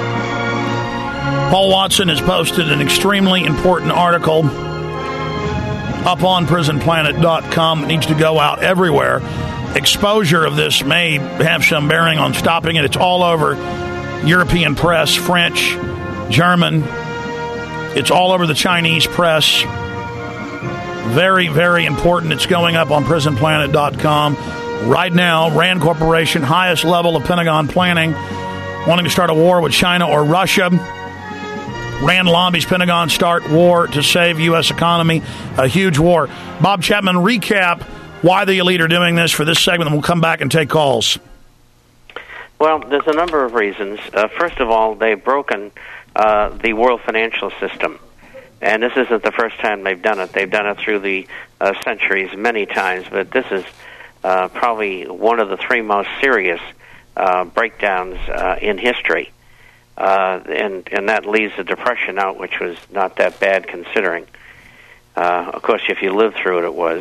Paul Watson has posted an extremely important article up on prison planet dot com. It needs to go out everywhere. Exposure of this may have some bearing on stopping it. It's all over European press, French, German. It's all over the Chinese press. Very, very important. It's going up on prison planet dot com right now. Rand Corporation, highest level of Pentagon planning, wanting to start a war with China or Russia. Rand lobbies Pentagon start war to save U S economy. A huge war. Bob Chapman, recap why the elite are doing this for this segment, and we'll come back and take calls. Well, there's a number of reasons. Uh, first of all, they've broken uh, the world financial system. And this isn't the first time they've done it. They've done it through the uh, centuries many times, but this is uh, probably one of the three most serious uh, breakdowns uh, in history. Uh, and, and that leaves the Depression out, which was not that bad considering. Uh, of course, if you lived through it, it was.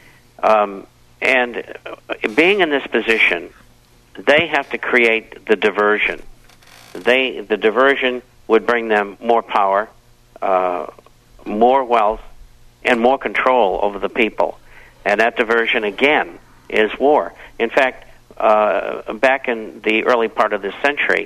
Um, and being in this position, they have to create the diversion. They the diversion would bring them more power, uh, more wealth, and more control over the people. And that diversion, again, is war. In fact, uh, back in the early part of this century,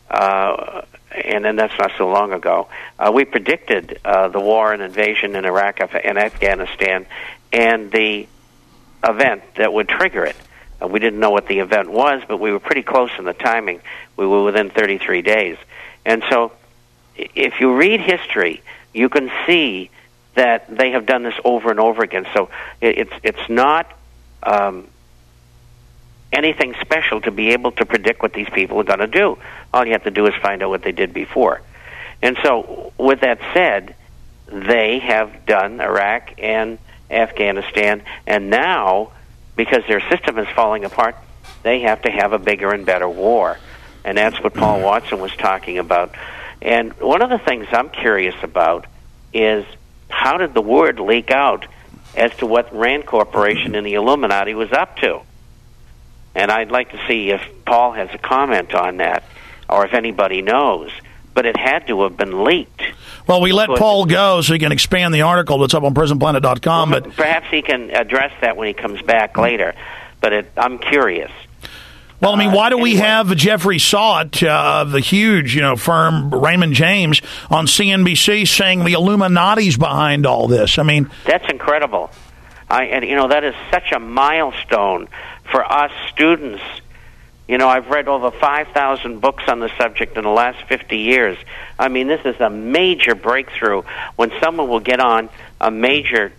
uh, and then that's not so long ago, uh, we predicted uh, the war and invasion in Iraq and Afghanistan and the event that would trigger it. Uh, we didn't know what the event was, but we were pretty close in the timing. We were within thirty-three days. And so if you read history, you can see that they have done this over and over again. So it's it's not um, anything special to be able to predict what these people are going to do. All you have to do is find out what they did before. And so with that said, they have done Iraq and Afghanistan, and now, because their system is falling apart, they have to have a bigger and better war. And that's what Paul Watson was talking about. And one of the things I'm curious about is how did the word leak out as to what Rand Corporation and the Illuminati was up to? And I'd like to see if Paul has a comment on that, or if anybody knows. But it had to have been leaked. Well, we let Paul go so he can expand the article that's up on prison planet dot com. Well, but perhaps he can address that when he comes back later. But it, I'm curious. Well, I mean, why do we have Jeffrey Sott uh, of the huge, you know, firm Raymond James on C N B C saying the Illuminati's behind all this? I mean, that's incredible. I, and you know, that is such a milestone for us students. You know, I've read over five thousand books on the subject in the last fifty years. I mean, this is a major breakthrough when someone will get on a major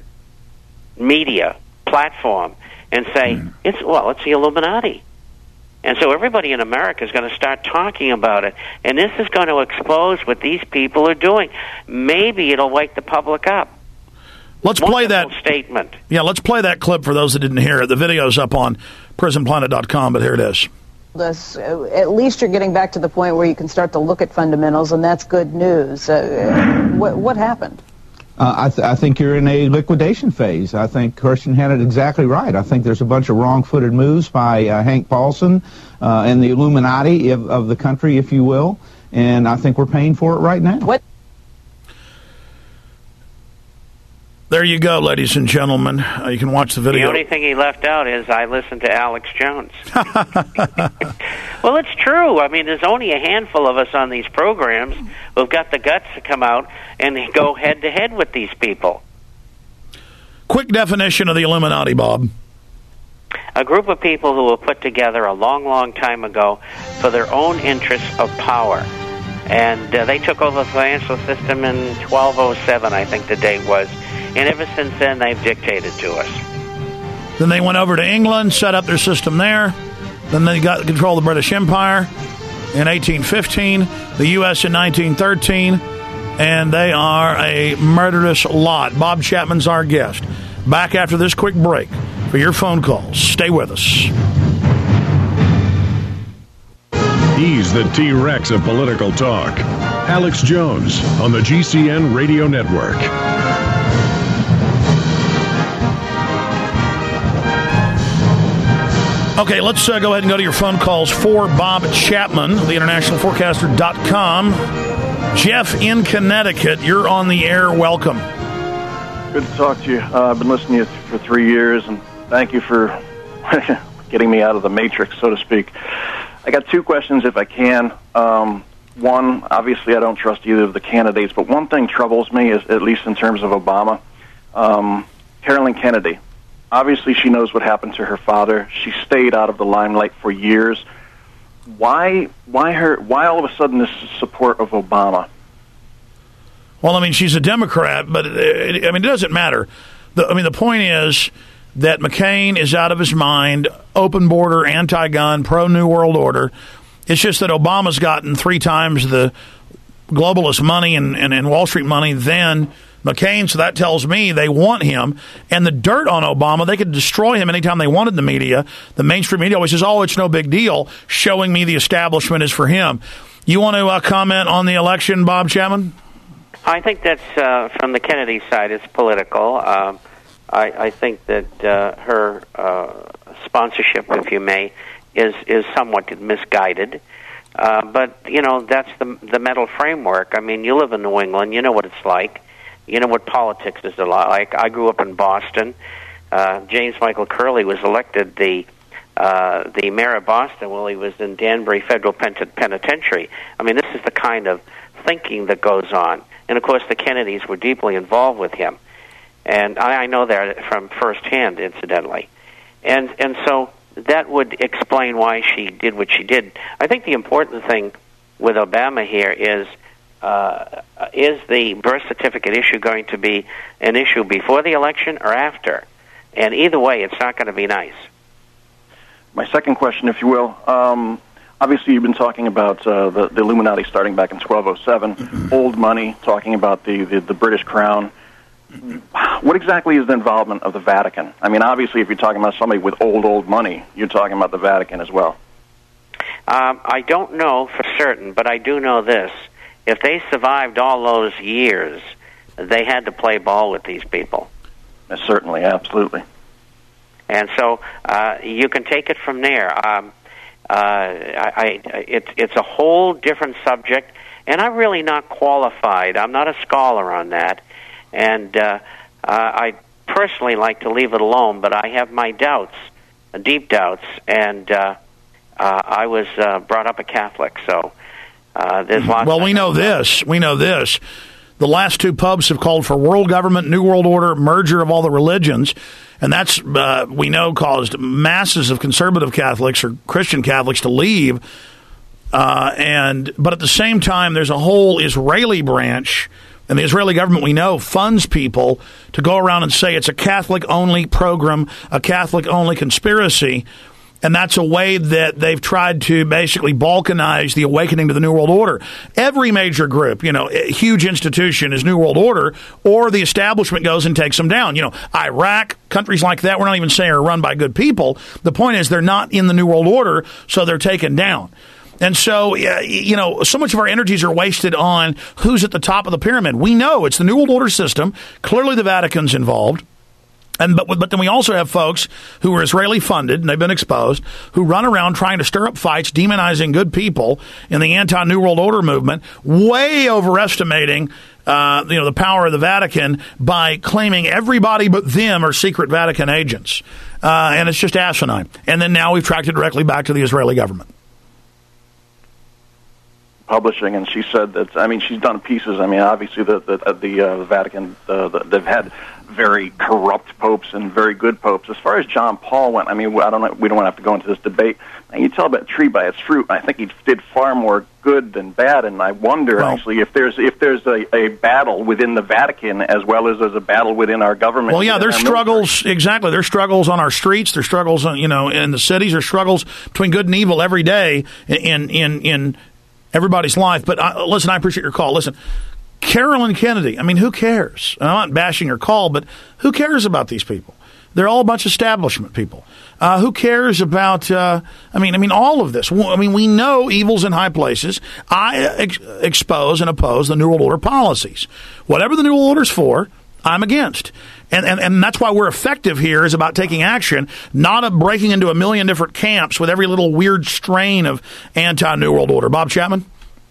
media platform and say, mm. "It's well, it's the Illuminati." And so everybody in America is going to start talking about it. And this is going to expose what these people are doing. Maybe it'll wake the public up. Let's play that statement. Yeah, let's play that clip for those that didn't hear it. The video's up on prison planet dot com, but here it is. This, uh, at least you're getting back to the point where you can start to look at fundamentals, and that's good news. Uh, what, what happened? Uh, I, th- I think you're in a liquidation phase. I think Kirsten had it exactly right. I think there's a bunch of wrong-footed moves by uh, Hank Paulson uh, and the Illuminati of, of the country, if you will, and I think we're paying for it right now. What? There you go, ladies and gentlemen. Uh, you can watch the video. The only thing he left out is I listened to Alex Jones. Well, it's true. I mean, there's only a handful of us on these programs who've got the guts to come out and go head-to-head with these people. Quick definition of the Illuminati, Bob. A group of people who were put together a long, long time ago for their own interests of power. And uh, they took over the financial system in twelve oh seven, I think the date was. And ever since then, they've dictated to us. Then they went over to England, set up their system there. Then they got control of the British Empire in eighteen fifteen, the U S in nineteen thirteen, and they are a murderous lot. Bob Chapman's our guest. Back after this quick break for your phone calls. Stay with us. He's the T-Rex of political talk. Alex Jones on the G C N Radio Network. Okay, let's uh, go ahead and go to your phone calls for Bob Chapman, the international forecaster dot com. Jeff in Connecticut, you're on the air. Welcome. Good to talk to you. Uh, I've been listening to you for three years, and thank you for getting me out of the matrix, so to speak. I got two questions, if I can. Um, one, obviously I don't trust either of the candidates, but one thing troubles me, is at least in terms of Obama. Um, Carolyn Kennedy. Obviously, she knows what happened to her father. She stayed out of the limelight for years. Why, why her? Why all of a sudden this support of Obama? Well, I mean, she's a Democrat, but it, I mean, it doesn't matter. The, I mean, the point is that McCain is out of his mind, open border, anti-gun, pro-New World Order. It's just that Obama's gotten three times the globalist money and, and, and Wall Street money than McCain, so that tells me they want him. And the dirt on Obama, they could destroy him anytime they wanted. The media, the mainstream media always says, oh, it's no big deal, showing me the establishment is for him. You want to uh, comment on the election, Bob Chapman? I think that's uh, from the Kennedy side. It's political. Um, I, I think that uh, her uh, sponsorship, if you may, is is somewhat misguided. Uh, but you know, that's the the mental framework. I mean, you live in New England. You know what it's like. You know what politics is like. I grew up in Boston. Uh, James Michael Curley was elected the uh, the mayor of Boston while he was in Danbury Federal Penitentiary. I mean, this is the kind of thinking that goes on. And, of course, the Kennedys were deeply involved with him. And I, I know that from firsthand, incidentally. And and so that would explain why she did what she did. I think the important thing with Obama here is, uh, is the birth certificate issue going to be an issue before the election or after? And either way, it's not going to be nice. My second question, if you will, um, obviously you've been talking about uh, the, the Illuminati starting back in twelve oh seven, old money, talking about the, the, the British crown. What exactly is the involvement of the Vatican? I mean, obviously if you're talking about somebody with old, old money, you're talking about the Vatican as well. Um, I don't know for certain, but I do know this. If they survived all those years, they had to play ball with these people. Uh, certainly, absolutely. And so uh, you can take it from there. Um, uh, I, I, it, it's a whole different subject, and I'm really not qualified. I'm not a scholar on that, and uh, uh, I personally like to leave it alone, but I have my doubts, deep doubts, and uh, uh, I was uh, brought up a Catholic, so uh, there's lots Well, of we know this. We know this. The last two pubs have called for world government, New World Order, merger of all the religions, and that's, uh, we know, caused masses of conservative Catholics or Christian Catholics to leave. Uh, and but at the same time, there's a whole Israeli branch, and the Israeli government, we know, funds people to go around and say it's a Catholic-only program, a Catholic-only conspiracy. And that's a way that they've tried to basically balkanize the awakening to the New World Order. Every major group, you know, a huge institution is New World Order, or the establishment goes and takes them down. You know, Iraq, countries like that, we're not even saying are run by good people. The point is they're not in the New World Order, so they're taken down. And so, you know, so much of our energies are wasted on who's at the top of the pyramid. We know it's the New World Order system. Clearly the Vatican's involved. And but but then we also have folks who are Israeli funded, and they've been exposed, who run around trying to stir up fights, demonizing good people in the anti-New World Order movement, way overestimating uh, you know the power of the Vatican by claiming everybody but them are secret Vatican agents. Uh, and it's just asinine. And then now we've tracked it directly back to the Israeli government. Publishing, and she said that, I mean, she's done pieces. I mean, obviously the the, the, uh, the Vatican, uh, the, they've had very corrupt popes and very good popes. As far as John Paul went, I mean, I don't know, we don't have to go into this debate. And you tell about a tree by its fruit. I think he did far more good than bad, and I wonder well, actually if there's if there's a, a battle within the Vatican as well as there's a battle within our government. Well, yeah, there's struggles military. Exactly. There's struggles on our streets. There's struggles, you know, in the cities. There's struggles between good and evil every day in in in everybody's life. But uh, listen, I appreciate your call. Listen. Carolyn Kennedy, I mean, who cares? I'm not bashing her call, but who cares about these people? They're all a bunch of establishment people. Uh, who cares about, uh, I mean, I mean, all of this. I mean, we know evil's in high places. I ex- expose and oppose the New World Order policies. Whatever the New World Order's for, I'm against. And, and and that's why we're effective here is about taking action, not of breaking into a million different camps with every little weird strain of anti-New World Order. Bob Chapman?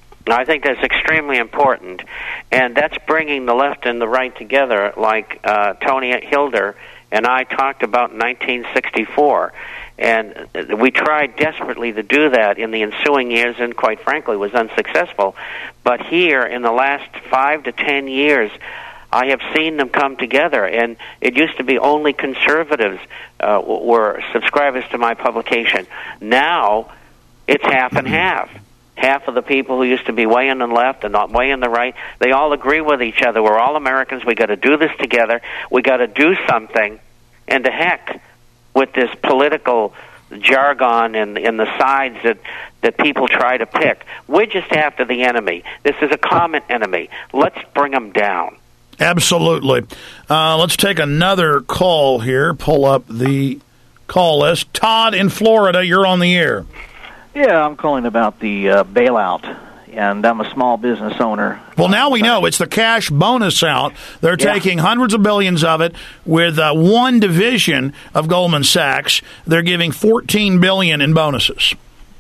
I think that's extremely important, and that's bringing the left and the right together, like uh, Tony Hilder and I talked about in nineteen sixty-four. And we tried desperately to do that in the ensuing years, and quite frankly was unsuccessful. But here, in the last five to ten years, I have seen them come together, and it used to be only conservatives uh, were subscribers to my publication. Now, it's half and half. Half of the people who used to be way in the left and not way in the right, they all agree with each other. We're all Americans. We got to do this together. We got to do something. And to heck with this political jargon and, and the sides that, that people try to pick. We're just after the enemy. This is a common enemy. Let's bring them down. Absolutely. Uh, let's take another call here. Pull up the call list. Todd in Florida, you're on the air. Yeah, I'm calling about the uh, bailout and I'm a small business owner. Well, now we know it's the cash bonus out. They're Yeah. taking hundreds of billions of it with uh, one division of Goldman Sachs. They're giving fourteen billion dollars in bonuses.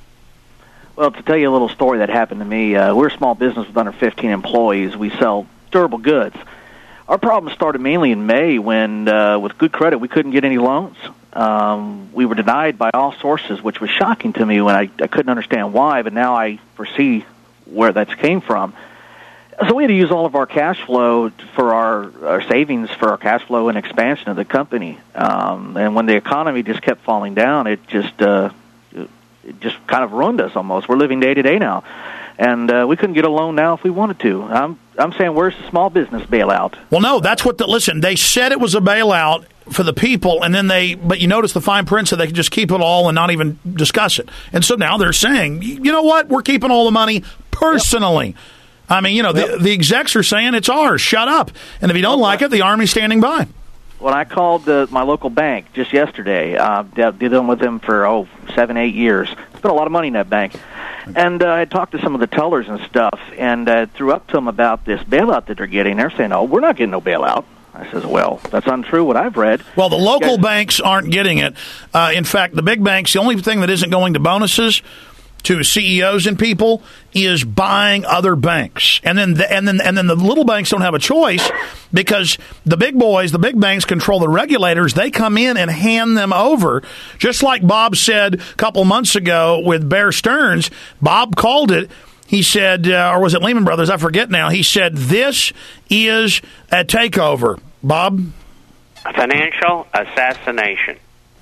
Well, to tell you a little story that happened to me, uh, we're a small business with under fifteen employees. We sell durable goods. Our problem started mainly in May when, uh, with good credit, we couldn't get any loans. Um, we were denied by all sources, which was shocking to me when I, I couldn't understand why, but now I foresee where that came from. So we had to use all of our cash flow for our, our savings for our cash flow and expansion of the company. Um, and when the economy just kept falling down, it just uh, it just kind of ruined us almost. We're living day to day now, and uh, we couldn't get a loan now if we wanted to. I'm I'm saying, where's the small business bailout? Well, no, that's what the listen. They said it was a bailout for the people, and then they, but you notice the fine print, so they could just keep it all and not even discuss it. And so now they're saying, you know what, we're keeping all the money personally. Yep. I mean, you know, yep. the, the execs are saying it's ours. Shut up. And if you don't okay. like it, the Army's standing by. When I called uh, my local bank just yesterday, uh, dealing with them for, oh, seven, eight years. Spent a lot of money in that bank. And uh, I talked to some of the tellers and stuff, and uh, threw up to them about this bailout that they're getting. They're saying, oh, we're not getting no bailout. I says, well, that's untrue what I've read. Well, the local yeah. banks aren't getting it. Uh, in fact, the big banks, the only thing that isn't going to bonuses to C E Os and people is buying other banks. And then the, and then and then the little banks don't have a choice because the big boys, the big banks control the regulators. They come in and hand them over. Just like Bob said a couple months ago with Bear Stearns, Bob called it. He said, uh, or was it Lehman Brothers? I forget now. He said, this is a takeover. Bob? A financial assassination.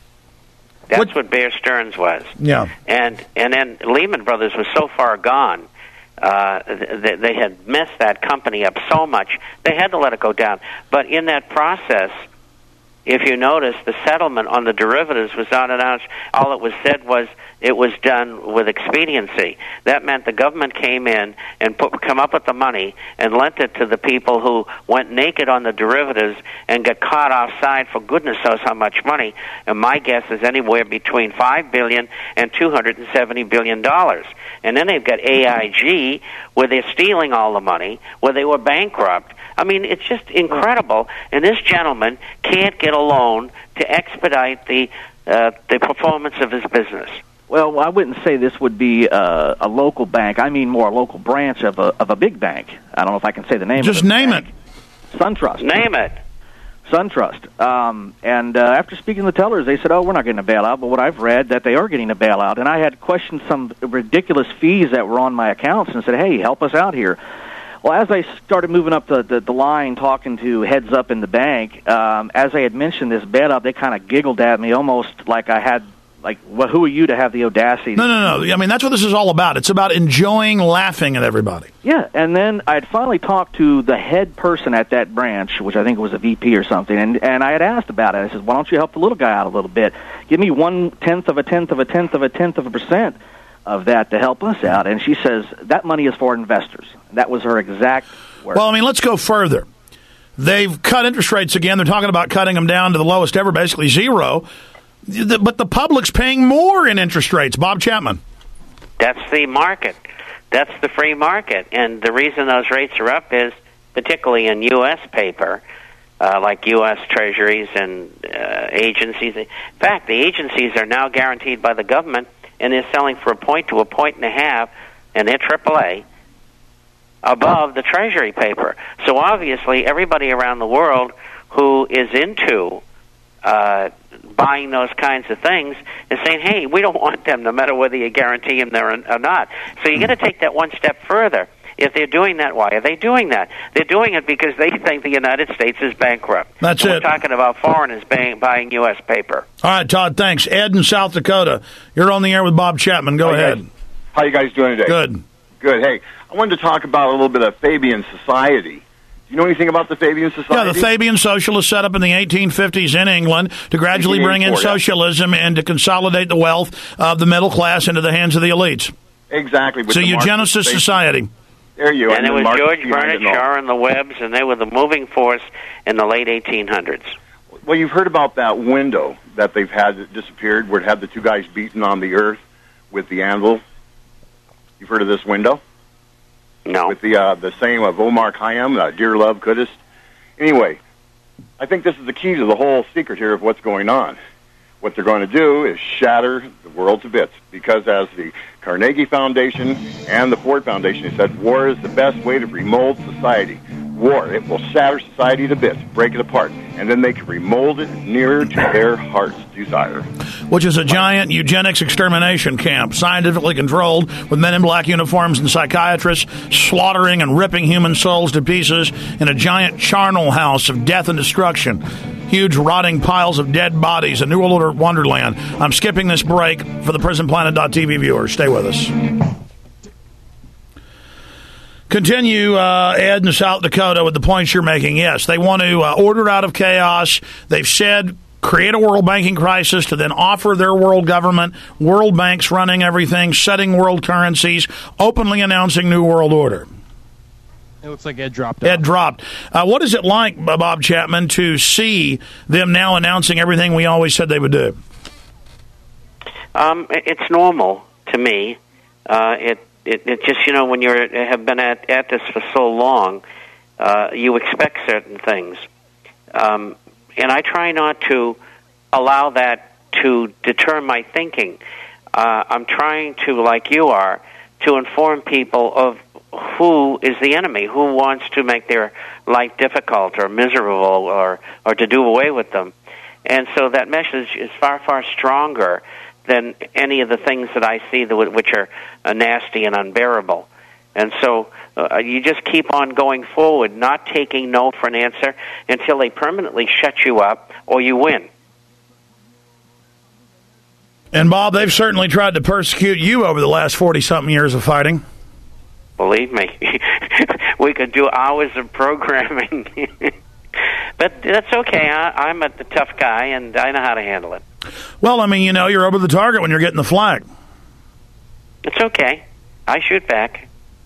That's what, what Bear Stearns was. Yeah. And and then Lehman Brothers was so far gone, uh, they, they had messed that company up so much, they had to let it go down. But in that process, if you notice, the settlement on the derivatives was not announced. All it was said was it was done with expediency. That meant the government came in and put, come up with the money and lent it to the people who went naked on the derivatives and got caught offside for goodness knows how much money. And my guess is anywhere between five billion dollars and two hundred seventy billion dollars. And then they've got A I G, where they're stealing all the money, where they were bankrupt. I mean, it's just incredible. And this gentleman can't get a loan to expedite the uh, the performance of his business. Well, I wouldn't say this would be uh, a local bank. I mean more a local branch of a of a big bank. I don't know if I can say the name Just of it. Just name bank. it. SunTrust. Name it. SunTrust. Um, and uh, after speaking to the tellers, they said, oh, we're not getting a bailout. But what I've read, that they are getting a bailout. And I had questioned some ridiculous fees that were on my accounts and said, hey, help us out here. Well, as I started moving up the, the, the line, talking to heads up in the bank, um, as I had mentioned this bailout, they kind of giggled at me almost like I had, like, well, who are you to have the audacity? No, no, no. I mean, that's what this is all about. It's about enjoying laughing at everybody. Yeah, and then I had finally talked to the head person at that branch, which I think was a V P or something, and, and I had asked about it. I said, why don't you help the little guy out a little bit? Give me one-tenth of a tenth of a tenth of a tenth of a percent of that to help us out. And she says, that money is for investors. That was her exact word. Well, I mean, let's go further. They've cut interest rates again. They're talking about cutting them down to the lowest ever, basically zero. But the public's paying more in interest rates. Bob Chapman. That's the market. That's the free market. And the reason those rates are up is, particularly in U S paper, uh, like U S Treasuries and uh, agencies. In fact, the agencies are now guaranteed by the government, and they're selling for a point to a point and a half, and they're triple A, above the Treasury paper. So obviously everybody around the world who is into uh, buying those kinds of things is saying, hey, we don't want them no matter whether you guarantee them there or not. So you got to take that one step further. If they're doing that, why are they doing that? They're doing it because they think the United States is bankrupt. That's so it. We're talking about foreigners buying, buying U S paper. All right, Todd, thanks. Ed in South Dakota, you're on the air with Bob Chapman. Go Hi, ahead. Guys. How you guys doing today? Good. Good. Hey, I wanted to talk about a little bit of Fabian Society. Do you know anything about the Fabian Society? Yeah, the Fabian Socialists set up in the eighteen fifties in England to gradually bring in socialism yeah. and to consolidate the wealth of the middle class into the hands of the elites. Exactly. So Eugenesis Society. There you And it was George Bernard Shaw and the Webbs, and they were the moving force in the late eighteen hundreds. Well, you've heard about that window that they've had that disappeared, where it had the two guys beating on the earth with the anvil. You've heard of this window? No. With the uh, the saying of Omar Khayyam, uh, "Dear love, couldst." Anyway, I think this is the key to the whole secret here of what's going on. What they're going to do is shatter the world to bits, because as the Carnegie Foundation and the Ford Foundation have said, war is the best way to remold society. War, it will shatter society to bits, break it apart, and then they can remold it nearer to their heart's desire. Which is a giant eugenics extermination camp, scientifically controlled, with men in black uniforms and psychiatrists slaughtering and ripping human souls to pieces in a giant charnel house of death and destruction. Huge rotting piles of dead bodies, a New World Order wonderland. I'm skipping this break for the prison planet dot t v viewers. Stay with us. Continue, uh, Ed, in South Dakota with the points you're making. Yes, they want to uh, order out of chaos. They've said create a world banking crisis to then offer their world government, world banks running everything, setting world currencies, openly announcing New World Order. It looks like Ed dropped Ed off. dropped. Uh, what is it like, Bob Chapman, to see them now announcing everything we always said they would do? Um, it's normal to me. Uh, it, it it just, you know, when you have been at, at this for so long, uh, you expect certain things. Um, and I try not to allow that to deter my thinking. Uh, I'm trying to, like you are, to inform people of who is the enemy, who wants to make their life difficult or miserable or, or to do away with them. And so that message is far, far stronger than any of the things that I see that, which are uh, nasty and unbearable. And so uh, you just keep on going forward, not taking no for an answer until they permanently shut you up or you win. And, Bob, they've certainly tried to persecute you over the last forty-something years of fighting. Believe me, we could do hours of programming. But that's okay. I, I'm a the tough guy, and I know how to handle it. Well, I mean, you know, you're over the target when you're getting the flag. It's okay. I shoot back.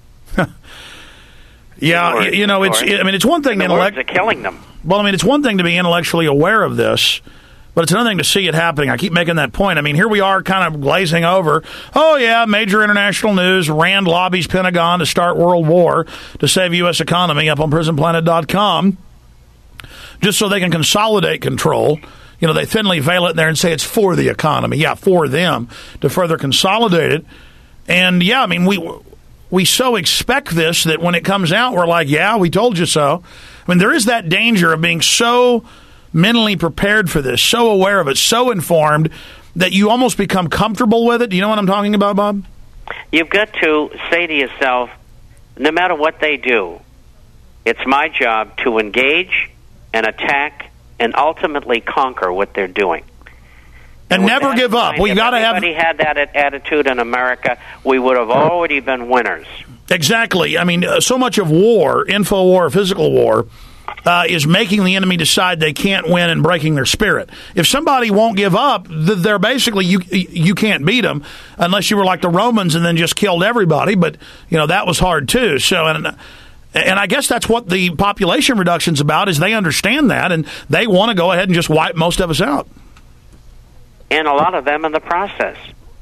Yeah, words, you know, it's. It, I mean, it's one thing. The intellect- words are killing them. Well, I mean, it's one thing to be intellectually aware of this, but it's another thing to see it happening. I keep making that point. I mean, here we are kind of glazing over. Oh, yeah, major international news. Rand lobbies Pentagon to start World War to save U S economy up on prison planet dot com, just so they can consolidate control. You know, they thinly veil it in there and say it's for the economy. Yeah, for them to further consolidate it. And, yeah, I mean, we we so expect this that when it comes out, we're like, yeah, we told you so. I mean, there is that danger of being so mentally prepared for this, so aware of it, so informed that you almost become comfortable with it. Do you know what I'm talking about, Bob? You've got to say to yourself, no matter what they do, it's my job to engage and attack and ultimately conquer what they're doing. And, and never give up. We got to have. If anybody had that attitude in America, we would have already been winners. Exactly. I mean, so much of war, info war, physical war, Uh, is making the enemy decide they can't win and breaking their spirit. If somebody won't give up, they're basically, you you can't beat them unless you were like the Romans and then just killed everybody. But, you know, that was hard too. So, and and I guess that's what the population reduction's about, is they understand that and they want to go ahead and just wipe most of us out. And a lot of them in the process.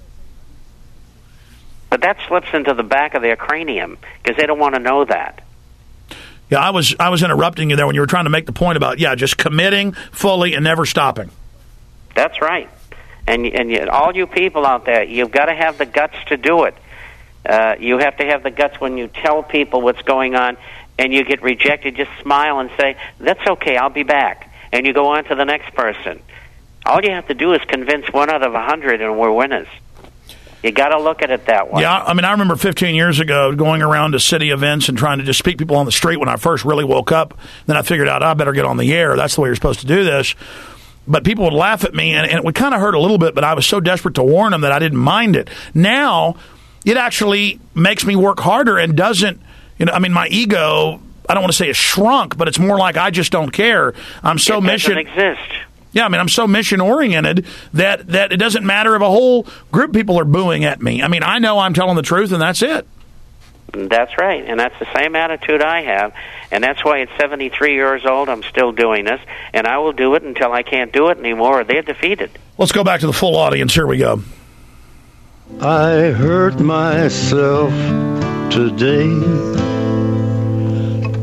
But that slips into the back of their cranium because they don't want to know that. Yeah, I was I was interrupting you there when you were trying to make the point about, yeah, just committing fully and never stopping. That's right. And and you, all you people out there, you've got to have the guts to do it. Uh, you have to have the guts when you tell people what's going on and you get rejected, just smile and say, that's okay, I'll be back. And you go on to the next person. All you have to do is convince one out of a hundred and we're winners. You got to look at it that way. Yeah, I mean, I remember fifteen years ago going around to city events and trying to just speak people on the street when I first really woke up. Then I figured out I better get on the air. That's the way you're supposed to do this. But people would laugh at me, and, and it would kind of hurt a little bit, but I was so desperate to warn them that I didn't mind it. Now, it actually makes me work harder and doesn't, you know, I mean, my ego, I don't want to say it's shrunk, but it's more like I just don't care. I'm so it mission. It doesn't exist. Yeah, I mean, I'm so mission-oriented that, that it doesn't matter if a whole group of people are booing at me. I mean, I know I'm telling the truth, and that's it. That's right, and that's the same attitude I have, and that's why at seventy-three years old I'm still doing this, and I will do it until I can't do it anymore or they're defeated. Let's go back to the full audience. Here we go. I hurt myself today.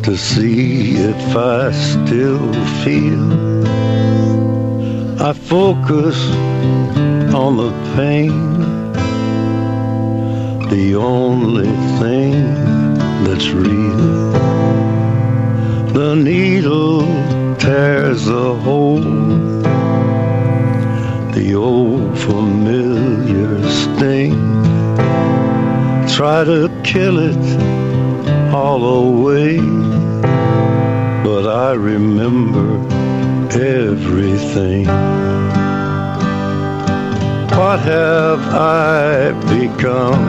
to see if I still feel. I focus on the pain, the only thing that's real. The needle tears a hole, the old familiar sting. Try to kill it all away, but I remember everything. What have I become?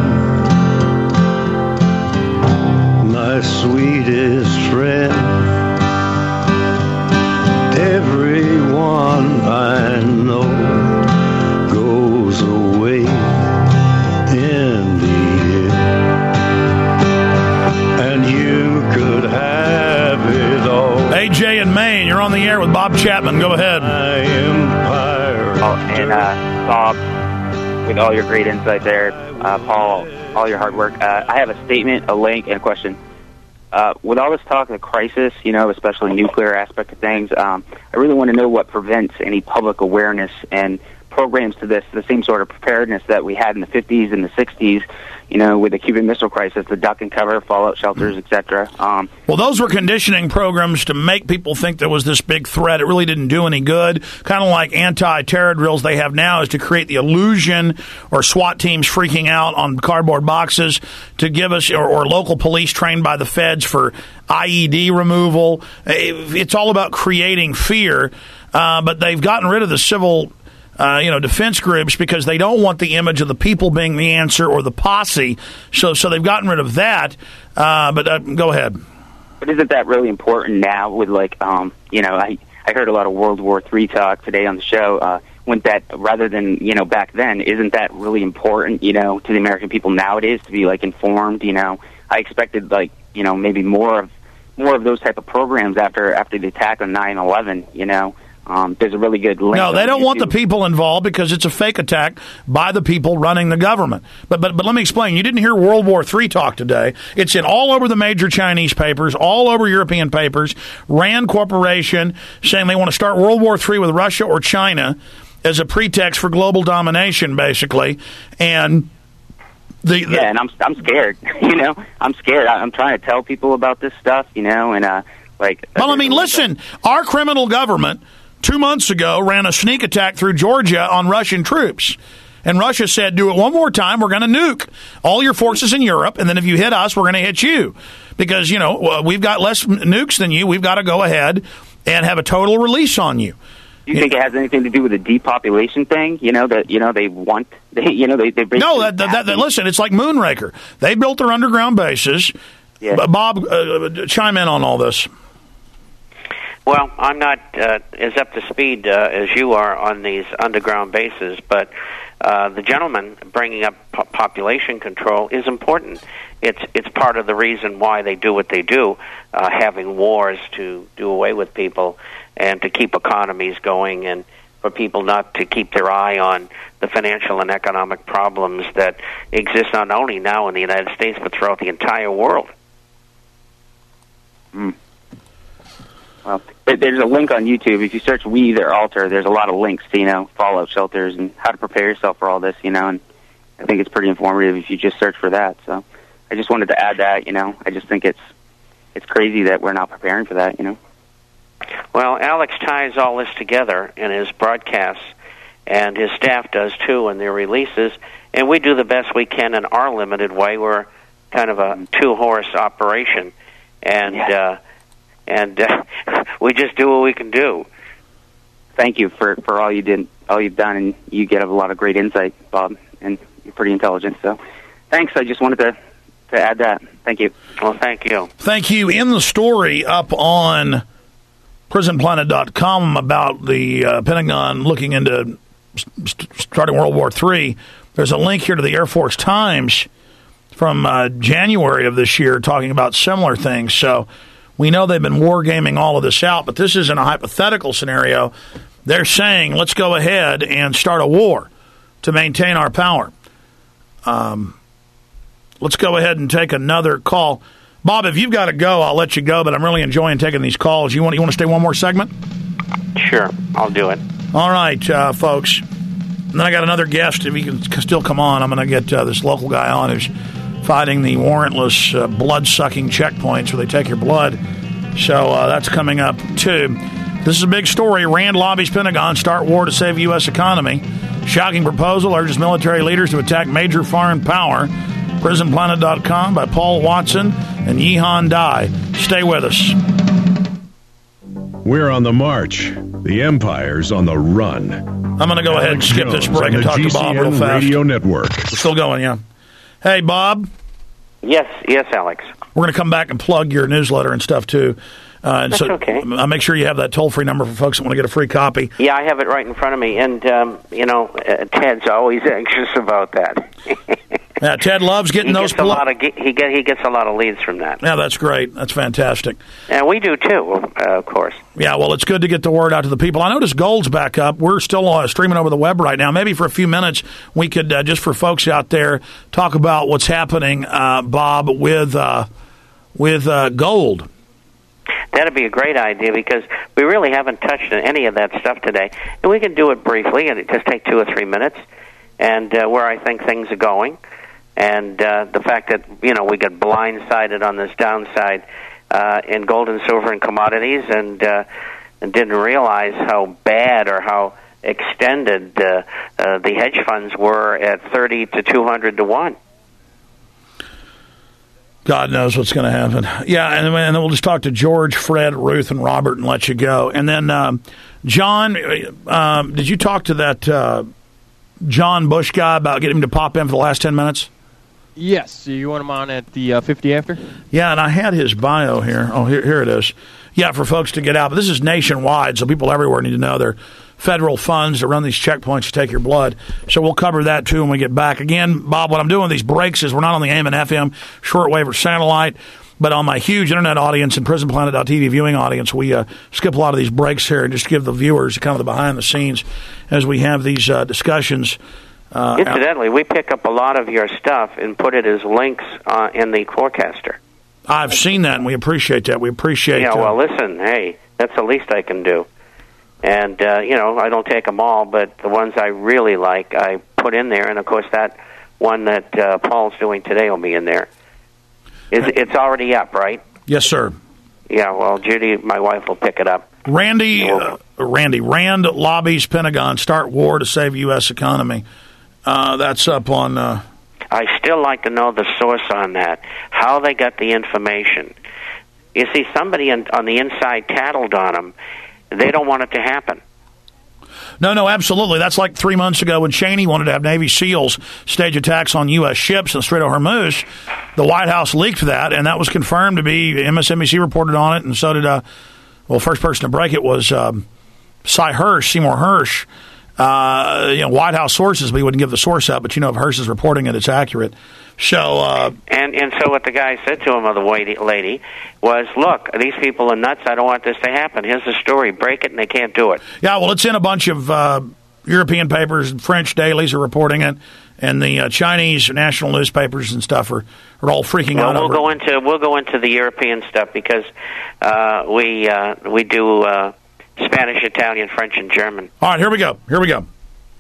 My sweetest friend. Everyone I know goes away in the end, and you could have it all. A J in Maine, you're on the air with Bob Chapman. Go ahead. Oh, and uh, Bob, with all your great insight there, uh, Paul, all your hard work. Uh, I have a statement, a link, and a question. Uh, with all this talk of the crisis, you know, especially nuclear aspect of things, um, I really want to know what prevents any public awareness and programs to this, the same sort of preparedness that we had in the fifties and the sixties, you know, with the Cuban Missile Crisis, the duck and cover, fallout shelters, et cetera. Um, well, those were conditioning programs to make people think there was this big threat. It really didn't do any good. Kind of like anti-terror drills they have now is to create the illusion, or SWAT teams freaking out on cardboard boxes to give us, or, or local police trained by the feds for I E D removal. It's all about creating fear, uh, but they've gotten rid of the civil Uh, you know, defense groups because they don't want the image of the people being the answer or the posse. So, so they've gotten rid of that. Uh, but uh, go ahead. But isn't that really important now? With like, um, you know, I I heard a lot of World War Three talk today on the show. Uh, wouldn't that, rather than, you know, back then, isn't that really important? You know, to the American people nowadays to be like informed. You know, I expected like, you know, maybe more of more of those type of programs after after the attack on nine eleven. You know. Um, there's a really good link. No, they don't want the people involved because it's a fake attack by the people running the government. But but but let me explain. You didn't hear World War Three talk today. It's in all over the major Chinese papers, all over European papers. Rand Corporation saying they want to start World War Three with Russia or China as a pretext for global domination, basically. And the, the yeah, and I'm I'm scared. You know, I'm scared. I'm trying to tell people about this stuff. You know, and uh, like. Well, I mean, listen, our criminal government two months ago ran a sneak attack through Georgia on Russian troops. And Russia said, do it one more time, we're going to nuke all your forces in Europe, and then if you hit us, we're going to hit you. Because, you know, we've got less nukes than you. We've got to go ahead and have a total release on you. Do you think it has anything to do with the depopulation thing? You know, that, you know, they want, they, you know, they, they No, that, that, that, listen, it's like Moonraker. They built their underground bases. Yeah. Bob, uh, chime in on all this. Well, I'm not uh, as up to speed uh, as you are on these underground bases, but uh, the gentleman bringing up po- population control is important. It's it's part of the reason why they do what they do, uh, having wars to do away with people and to keep economies going, and for people not to keep their eye on the financial and economic problems that exist not only now in the United States but throughout the entire world. Mm. Well, there's a link on YouTube. If you search "We Either Alter," there's a lot of links to, you know, fallout shelters and how to prepare yourself for all this, you know, and I think it's pretty informative if you just search for that. So I just wanted to add that, you know. I just think it's it's crazy that we're not preparing for that, you know. Well, Alex ties all this together in his broadcasts, and his staff does too in their releases, and we do the best we can in our limited way. We're kind of a two-horse operation, and uh And uh, we just do what we can do. Thank you for, for all you did, all you've done, and you get a lot of great insight, Bob, and you're pretty intelligent. So, thanks. I just wanted to to add that. Thank you. Well, thank you. Thank you. In the story up on prison planet dot com about the uh, Pentagon looking into st- starting World War Three, there's a link here to the Air Force Times from uh, January of this year talking about similar things. So we know they've been wargaming all of this out, but this isn't a hypothetical scenario. They're saying, let's go ahead and start a war to maintain our power. Um, let's go ahead and take another call. Bob, if you've got to go, I'll let you go, but I'm really enjoying taking these calls. You want you want to stay one more segment? Sure, I'll do it. All right, uh, folks. And then I got another guest. If he can still come on, I'm going to get uh, this local guy on who's fighting the warrantless uh, blood-sucking checkpoints where they take your blood. So uh, that's coming up, too. This is a big story. Rand lobbies Pentagon, start war to save U S economy. Shocking proposal urges military leaders to attack major foreign power. prison planet dot com by Paul Watson and Yehan Dai. Stay with us. We're on the march. The Empire's on the run. I'm going to go ahead and skip this break and talk to Bob real fast. Radio Network. We're still going, yeah. Hey, Bob. Yes, yes, Alex. We're going to come back and plug your newsletter and stuff, too. Uh, and That's so okay. I'll make sure you have that toll-free number for folks that want to get a free copy. Yeah, I have it right in front of me, and, um, you know, uh, Ted's always anxious about that. Yeah, Ted loves getting he those. Gets a lot of, he, get, he gets a lot of leads from that. Yeah, that's great. That's fantastic. And we do, too, uh, of course. Yeah, well, it's good to get the word out to the people. I noticed Gold's back up. We're still uh, streaming over the web right now. Maybe for a few minutes, we could, uh, just for folks out there, talk about what's happening, uh, Bob, with, uh, with uh, Gold. That'd be a great idea because we really haven't touched on any of that stuff today. And we can do it briefly, and it just take two or three minutes, and uh, where I think things are going. And uh, the fact that, you know, we got blindsided on this downside uh, in gold and silver and commodities and, uh, and didn't realize how bad or how extended uh, uh, the hedge funds were at thirty to two hundred to one. God knows what's going to happen. Yeah, and, and then we'll just talk to George, Fred, Ruth, and Robert and let you go. And then, um, John, um, did you talk to that uh, John Bush guy about getting him to pop in for the last ten minutes? Yes. So you want him on at the uh, fifty after? Yeah, and I had his bio here. Oh, here, here it is. Yeah, for folks to get out. But this is nationwide, so people everywhere need to know they're federal funds to run these checkpoints to take your blood. So we'll cover that, too, when we get back. Again, Bob, what I'm doing with these breaks is we're not on the A M and F M, shortwave, or satellite, but on my huge Internet audience and prison planet dot t v viewing audience, we uh, skip a lot of these breaks here and just give the viewers kind of the behind-the-scenes as we have these uh, discussions. Uh, Incidentally, we pick up a lot of your stuff and put it as links uh, in the forecaster. I've seen that, and we appreciate that. We appreciate Yeah, uh, well, listen, hey, that's the least I can do. And, uh, you know, I don't take them all, but the ones I really like, I put in there. And, of course, that one that uh, Paul's doing today will be in there. It's, it's already up, right? Yes, sir. Yeah, well, Judy, my wife, will pick it up. Randy, uh, Randy, Rand lobbies Pentagon, start war to save U S economy. Uh, that's up on... Uh, I still like to know the source on that, how they got the information. You see, somebody in, on the inside tattled on them. They don't want it to happen. No, no, absolutely. That's like three months ago when Cheney wanted to have Navy SEALs stage attacks on U S ships in the Strait of Hormuz. The White House leaked that, and that was confirmed to be, M S N B C reported on it, and so did, uh, well, first person to break it was um, Cy Hirsch, Seymour Hirsch. Uh, you know, White House sources, we wouldn't give the source out, but you know, if Hirsch is reporting it, it's accurate. So, uh, and and so what the guy said to him, or the lady, was, "Look, these people are nuts. I don't want this to happen. Here's the story. Break it, and they can't do it." Yeah, well, it's in a bunch of uh, European papers, and French dailies are reporting it, and the uh, Chinese national newspapers and stuff are, are all freaking well, out. We'll over go into we'll go into the European stuff because uh, we uh, we do uh, Spanish, Italian, French, and German. All right, here we go. Here we go.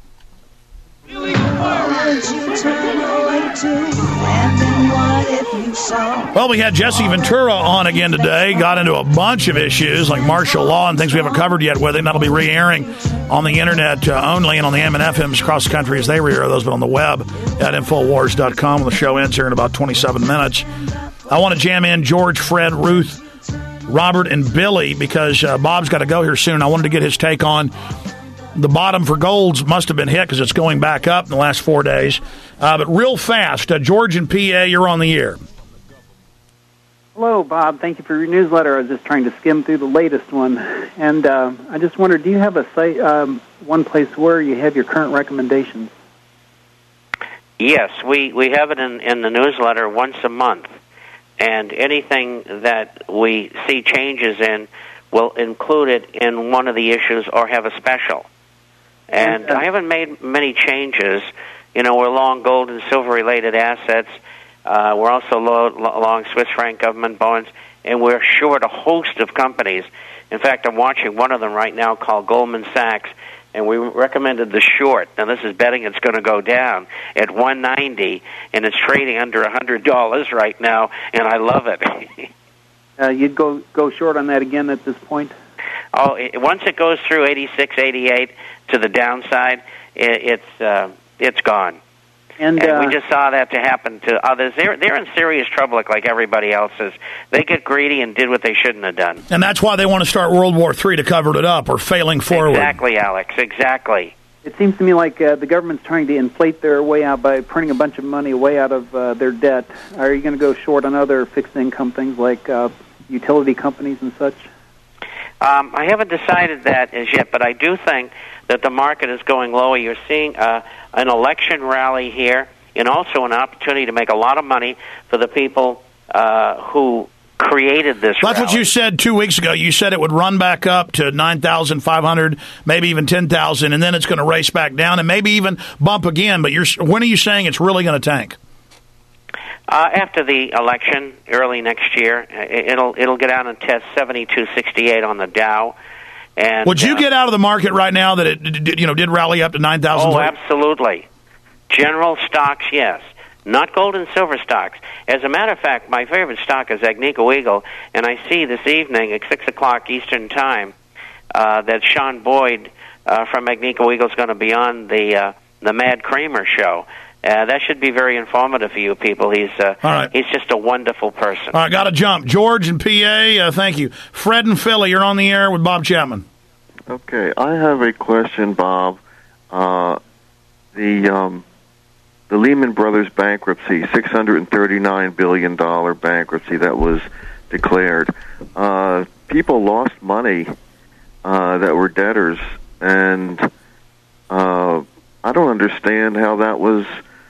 Well, we had Jesse Ventura on again today. Got into a bunch of issues like martial law and things we haven't covered yet with him. That'll be re-airing on the internet uh, only and on the A M and F Ms across the country as they re-air those, but on the web at Infowars dot com. The show ends here in about twenty-seven minutes. I want to jam in George, Fred, Ruth, Robert, and Billy because uh, Bob's got to go here soon. I wanted to get his take on the bottom for golds must have been hit because it's going back up in the last four days. Uh, but real fast, uh, George and P A, you're on the air. Hello, Bob. Thank you for your newsletter. I was just trying to skim through the latest one. And uh, I just wondered, do you have a site, um, one place where you have your current recommendations? Yes, we, we have it in, in the newsletter once a month. And anything that we see changes in, we'll include it in one of the issues or have a special. And I haven't made many changes. You know, we're long gold and silver-related assets. Uh, we're also low, long Swiss franc government bonds, and we're short a host of companies. In fact, I'm watching one of them right now called Goldman Sachs, and we recommended the short. Now, this is betting it's going to go down at one ninety, and it's trading under one hundred dollars right now, and I love it. uh, you'd go go short on that again at this point? Oh, it, once it goes through eighty-six, eighty-eight to the downside, it, it's uh, it's gone. And, and uh, we just saw that to happen to others. They're they're in serious trouble, like, like everybody else is. They get greedy and did what they shouldn't have done. And that's why they want to start World War Three, to cover it up, or failing forward. Exactly, Alex. Exactly. It seems to me like uh, the government's trying to inflate their way out by printing a bunch of money way out of uh, their debt. Are you going to go short on other fixed income things like uh, utility companies and such? Um, I haven't decided that as yet, but I do think that the market is going lower. You're seeing uh, an election rally here, and also an opportunity to make a lot of money for the people uh, who created this That's rally. what you said two weeks ago. You said it would run back up to nine thousand five hundred, maybe even ten thousand, and then it's going to race back down and maybe even bump again. But you're, when are you saying it's really going to tank? Uh, after the election, early next year, it'll it'll get down and test seventy-two sixty-eight on the Dow. And would you uh, get out of the market right now that it did, you know did rally up to nine thousand? Oh, absolutely. General stocks, yes. Not gold and silver stocks. As a matter of fact, my favorite stock is Agnico Eagle, and I see this evening at six o'clock Eastern Time uh, that Sean Boyd uh, from Agnico Eagle is going to be on the uh, the Mad Kramer show. Uh, that should be very informative for you people. He's uh, All right. he's just a wonderful person. All right, got to jump. George and P A, uh, thank you. Fred and Philly, you're on the air with Bob Chapman. Okay, I have a question, Bob. Uh, the um, the Lehman Brothers bankruptcy, six hundred thirty-nine billion dollars bankruptcy that was declared. Uh, people lost money uh, that were debtors, and uh, I don't understand how that was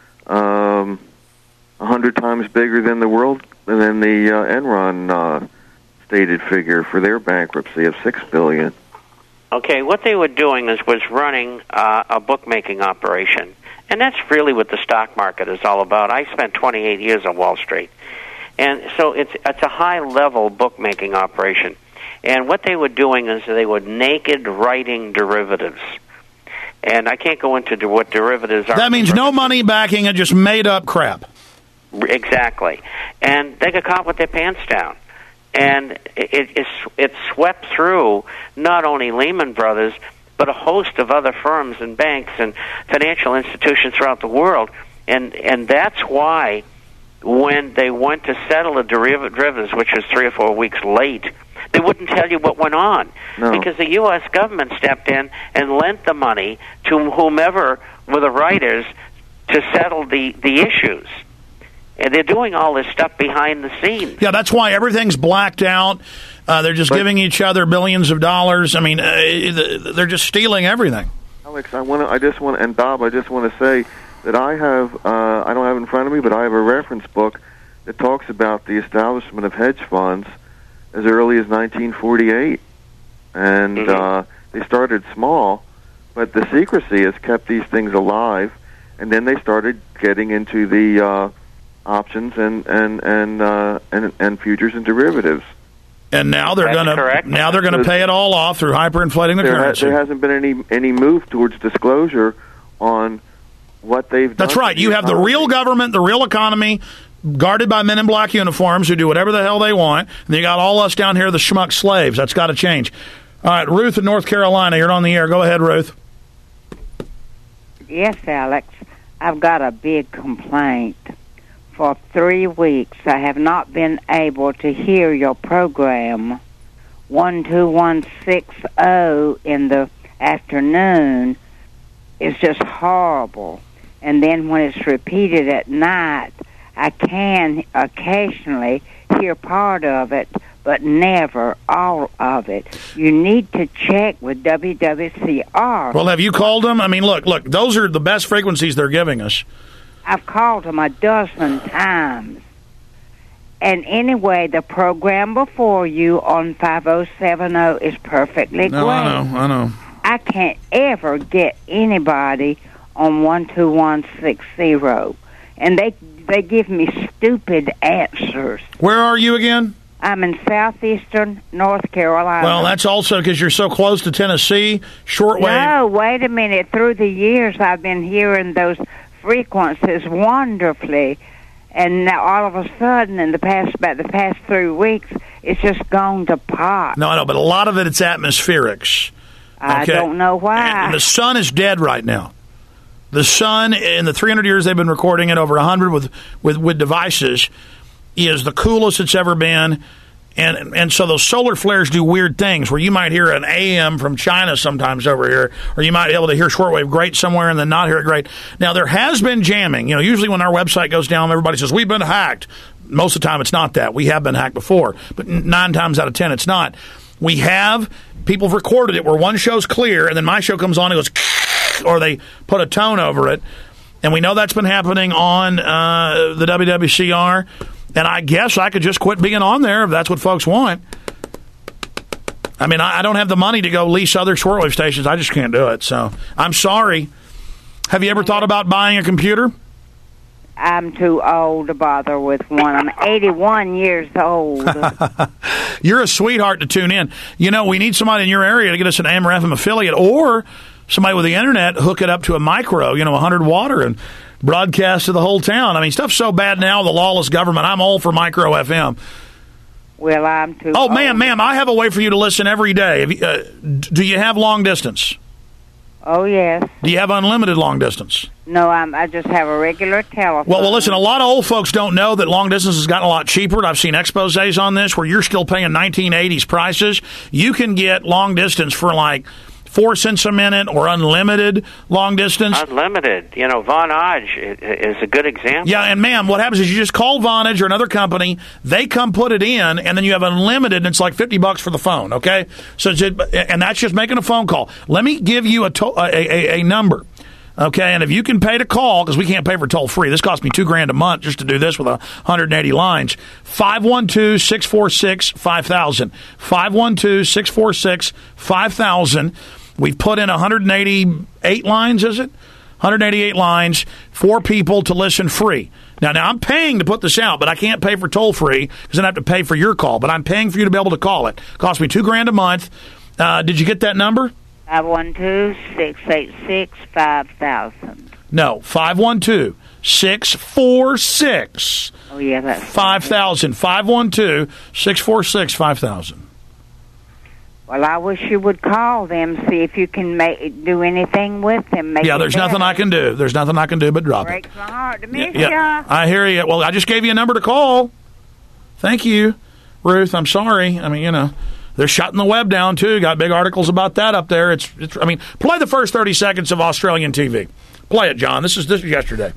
um, a hundred times bigger than the world than the uh, Enron uh, stated figure for their bankruptcy of six billion. Okay, what they were doing is was running uh, a bookmaking operation, and that's really what the stock market is all about. I spent twenty-eight years on Wall Street, and so it's it's a high-level bookmaking operation. And what they were doing is they were naked writing derivatives. And I can't go into what derivatives are. That means no money backing it, just made-up crap. Exactly. And they got caught with their pants down. And it, it, it swept through not only Lehman Brothers, but a host of other firms and banks and financial institutions throughout the world. And and that's why when they went to settle the derivatives, which was three or four weeks late, they wouldn't tell you what went on. No. Because the U S government stepped in and lent the money to whomever were the writers to settle the, the issues. And they're doing all this stuff behind the scenes. Yeah, that's why everything's blacked out. Uh, they're just but, giving each other billions of dollars. I mean, uh, they're just stealing everything. Alex, I want to. I just want, and Bob, I just want to say that I have. Uh, I don't have it in front of me, but I have a reference book that talks about the establishment of hedge funds as early as nineteen forty-eight, and mm-hmm. uh, they started small, but the secrecy has kept these things alive, and then they started getting into the uh, options and and and, uh, and and futures and derivatives. And now they're going to now they're going to pay it all off through hyperinflating the there currency. Ha- there hasn't been any any move towards disclosure on what they've done. That's right. You have the real government, the real economy, guarded by men in black uniforms who do whatever the hell they want. And you got all us down here, the schmuck slaves. That's got to change. All right, Ruth in North Carolina, you're on the air. Go ahead, Ruth. Yes, Alex. I've got a big complaint. For three weeks, I have not been able to hear your program. one two one six zero in the afternoon is just horrible. And then when it's repeated at night, I can occasionally hear part of it, but never all of it. You need to check with W W C R. Well, have you called them? I mean, look, look, those are the best frequencies they're giving us. I've called them a dozen times. And anyway, the program before you on five oh seven oh is perfectly no, great. I know, I know. I can't ever get anybody on one two one six zero. And they they give me stupid answers. Where are you again? I'm in southeastern North Carolina. Well, that's also because you're so close to Tennessee. Shortwave. No, wait a minute. Through the years, I've been hearing those frequencies wonderfully, and now all of a sudden, in the past about the past three weeks, it's just gone to pot. No, I know, but a lot of it, it's atmospherics. I Okay? don't know why. And the sun is dead right now. The sun, in the three hundred years they've been recording it, over one hundred with, with, with devices, is the coolest it's ever been. And and so those solar flares do weird things where you might hear an A M from China sometimes over here, or you might be able to hear shortwave great somewhere and then not hear it great. Now, there has been jamming. You know, usually when our website goes down, everybody says, we've been hacked. Most of the time, it's not that. We have been hacked before, but nine times out of ten, it's not. We have, people have recorded it where one show's clear, and then my show comes on and goes, or they put a tone over it. And we know that's been happening on uh, the W W C R. And I guess I could just quit being on there if that's what folks want. I mean, I, I don't have the money to go lease other shortwave stations. I just can't do it. So I'm sorry. Have you ever thought about buying a computer? I'm too old to bother with one. I'm eighty-one years old. You're a sweetheart to tune in. You know, we need somebody in your area to get us an A M or F M affiliate, or somebody with the internet, hook it up to a micro, you know, one hundred water, and broadcast to the whole town. I mean, stuff's so bad now, the lawless government. I'm all for micro F M. Well, I'm too Oh, old. ma'am, ma'am, I have a way for you to listen every day. Have you, uh, do you have long distance? Oh, yes. Do you have unlimited long distance? No, I'm, I just have a regular telephone. Well, well, listen, a lot of old folks don't know that long distance has gotten a lot cheaper. I've seen exposés on this where you're still paying nineteen eighties prices. You can get long distance for like four cents a minute or unlimited long distance. Unlimited. You know, Vonage is a good example. Yeah, and ma'am, what happens is you just call Vonage or another company, they come put it in, and then you have unlimited, and it's like fifty bucks for the phone, okay? So, and that's just making a phone call. Let me give you a, to- a, a, a number, okay? And if you can pay to call, because we can't pay for toll-free. This cost me two grand a month just to do this with one hundred eighty lines. five one two, six four six, five thousand. five one two, six four six, five thousand. We've put in one hundred eighty-eight lines, is it? one hundred eighty-eight lines for people to listen free. Now, now I'm paying to put this out, but I can't pay for toll-free because then I have to pay for your call. But I'm paying for you to be able to call it. It cost me two grand a month. Uh, did you get that number? five one two, six eight six, five thousand. No, five one two, six four six, Oh, yeah, that's five thousand. five one two, six four six, five thousand. Well, I wish you would call them, see if you can make, do anything with them. Make Yeah, it there's better. nothing I can do. There's nothing I can do but drop it. Breaks my heart to miss Yeah, ya. I hear you. Well, I just gave you a number to call. Thank you, Ruth. I'm sorry. I mean, you know, they're shutting the web down, too. Got big articles about that up there. It's, it's. I mean, play the first thirty seconds of Australian T V. Play it, John. This is this is yesterday.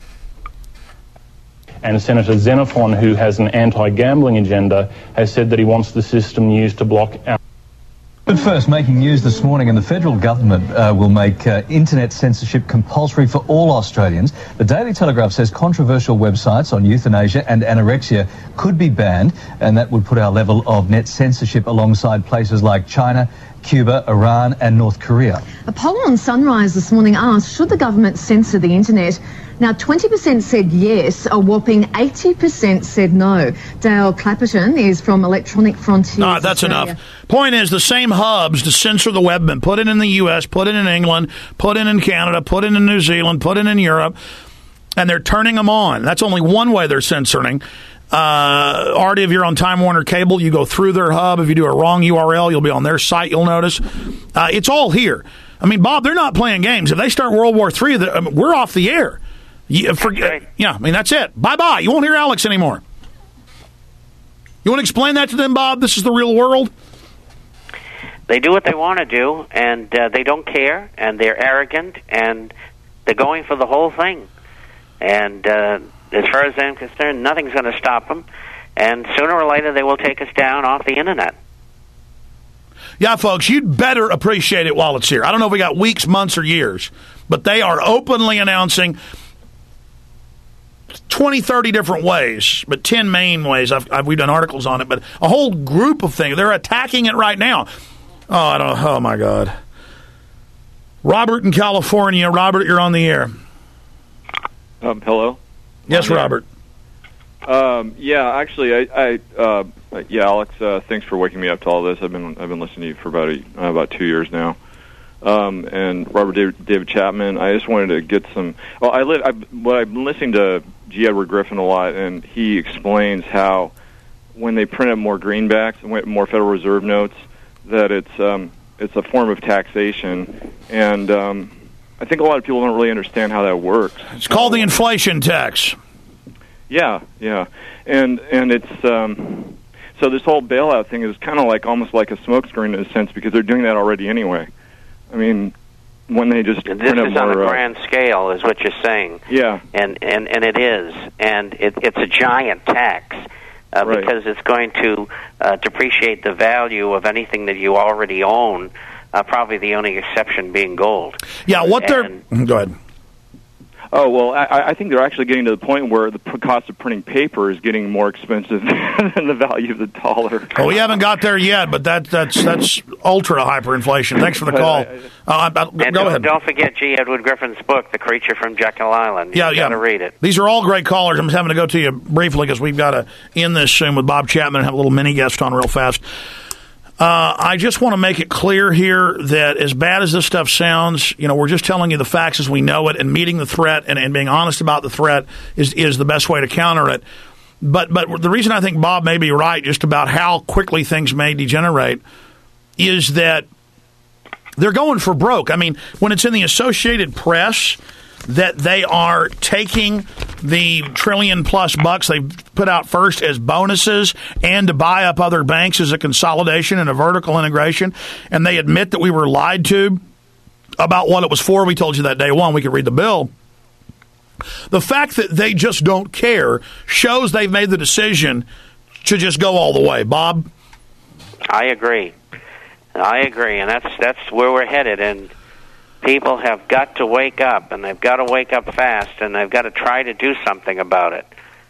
And Senator Xenophon, who has an anti-gambling agenda, has said that he wants the system used to block out. But first, making news this morning, and the federal government uh, will make uh, internet censorship compulsory for all Australians. The Daily Telegraph says controversial websites on euthanasia and anorexia could be banned, and that would put our level of net censorship alongside places like China, Cuba, Iran and North Korea. A poll on Sunrise this morning asked, should the government censor the internet? Now, twenty percent said yes, a whopping eighty percent said no. Dale Clapperton is from Electronic Frontiers. Ah, that's Australia. enough. Point is, the same hubs to censor the web have been put it in the U S, put it in England, put it in Canada, put it in New Zealand, put it in Europe, and they're turning them on. That's only one way they're censoring. Uh, Artie, if you're on Time Warner Cable, you go through their hub. If you do a wrong U R L, you'll be on their site, you'll notice. Uh, it's all here. I mean, Bob, they're not playing games. If they start World War Three, I mean, we're off the air. You, for, right. Yeah, I mean, that's it. Bye-bye. You won't hear Alex anymore. You want to explain that to them, Bob? This is the real world? They do what they want to do, and uh, they don't care, and they're arrogant, and they're going for the whole thing. And uh, as far as I'm concerned, nothing's going to stop them. And sooner or later, they will take us down off the Internet. Yeah, folks, you'd better appreciate it while it's here. I don't know if we got weeks, months, or years, but they are openly announcing twenty, thirty different ways, but ten main ways. I've, I've, we've done articles on it, but a whole group of things. They're attacking it right now. Oh, I don't. Oh, my God. Robert in California. Robert, you're on the air. Um, hello? Yes, Robert. Um, yeah, actually, I, I uh, yeah, Alex, uh, thanks for waking me up to all this. I've been I've been listening to you for about a, uh, about two years now. Um, and Robert David, David Chapman, I just wanted to get some. Well, I live. I've, well, I've been listening to G. Edward Griffin a lot, and he explains how when they print up more greenbacks and more Federal Reserve notes, that it's um, it's a form of taxation, and um, I think a lot of people don't really understand how that works. It's called the inflation tax. Yeah, yeah, and and it's um, so this whole bailout thing is kind of like almost like a smokescreen in a sense because they're doing that already anyway. I mean, when they just this print up is more, on a uh, grand scale, is what you're saying. Yeah, and and and it is, and it, it's a giant tax uh, Right. because it's going to uh, depreciate the value of anything that you already own. Uh, probably the only exception being gold. Yeah, what And- they're go ahead. Oh, well, I, I think they're actually getting to the point where the p- cost of printing paper is getting more expensive than the value of the dollar. Well, we haven't got there yet, but that that's that's ultra hyperinflation. Thanks for the call. Uh, uh, And go don't, ahead. don't forget G. Edward Griffin's book, The Creature from Jekyll Island. Yeah, You've yeah. got to read it. These are all great callers. I'm just having to go to you briefly because we've got to end this soon with Bob Chapman and have a little mini guest on real fast. Uh, I just want to make it clear here that as bad as this stuff sounds, you know, we're just telling you the facts as we know it, and meeting the threat and, and being honest about the threat is is the best way to counter it. But but the reason I think Bob may be right just about how quickly things may degenerate is that they're going for broke. I mean, when it's in the Associated Press that they are taking the trillion plus bucks they've put out first as bonuses and to buy up other banks as a consolidation and a vertical integration, and they admit that we were lied to about what it was for. We told you that day one. We could read the bill. The fact that they just don't care shows they've made the decision to just go all the way. Bob? I agree. I agree, and that's that's where we're headed, and people have got to wake up, and they've got to wake up fast, and they've got to try to do something about it.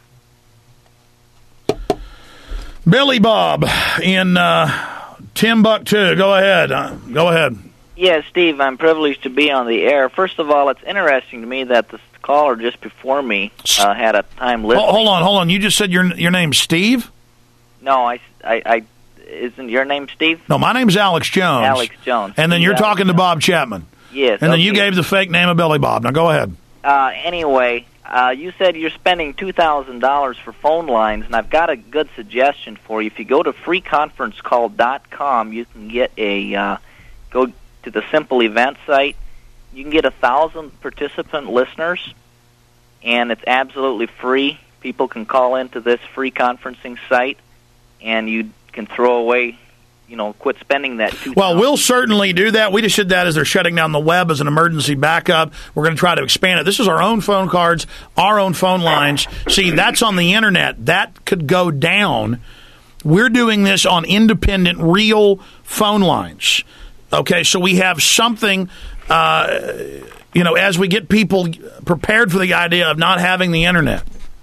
Billy Bob in uh, Timbuktu. Go ahead. Uh, go ahead. Yeah, Steve, I'm privileged to be on the air. First of all, it's interesting to me that the caller just before me uh, had a time listening. Hold on, hold on. You just said your your name's Steve? No, I, I, I, isn't your name Steve? No, my name's Alex Jones. Alex Jones. And then Steve you're Alex talking to Bob Chapman. Yes. And then okay. you gave the fake name of Billy Bob. Now go ahead. Uh, anyway, uh, you said you're spending two thousand dollars for phone lines, and I've got a good suggestion for you. If you go to free conference call dot com, you can get a, uh, go to the Simple Event site. You can get a thousand participant listeners, and it's absolutely free. People can call into this free conferencing site, and you can throw away, you know, quit spending that two. Well, we'll certainly do that. We just did that as they're shutting down the web as an emergency backup. We're going to try to expand it. This is our own phone cards, our own phone lines. See, that's on the Internet. That could go down. We're doing this on independent, real phone lines. Okay, so we have something, uh, you know, as we get people prepared for the idea of not having the Internet.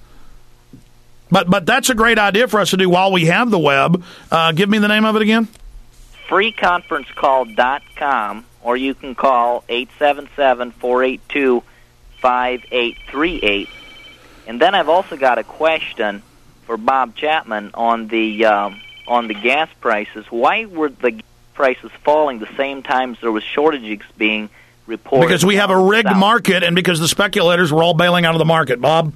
But but that's a great idea for us to do while we have the web. Uh, give me the name of it again. free conference call dot com, or you can call eight seven seven, four eight two, five eight three eight. And then I've also got a question for Bob Chapman on the um, on the gas prices. Why were the gas prices falling the same time as there was shortages being reported? Because we have a rigged South? market, and because the speculators were all bailing out of the market. Bob?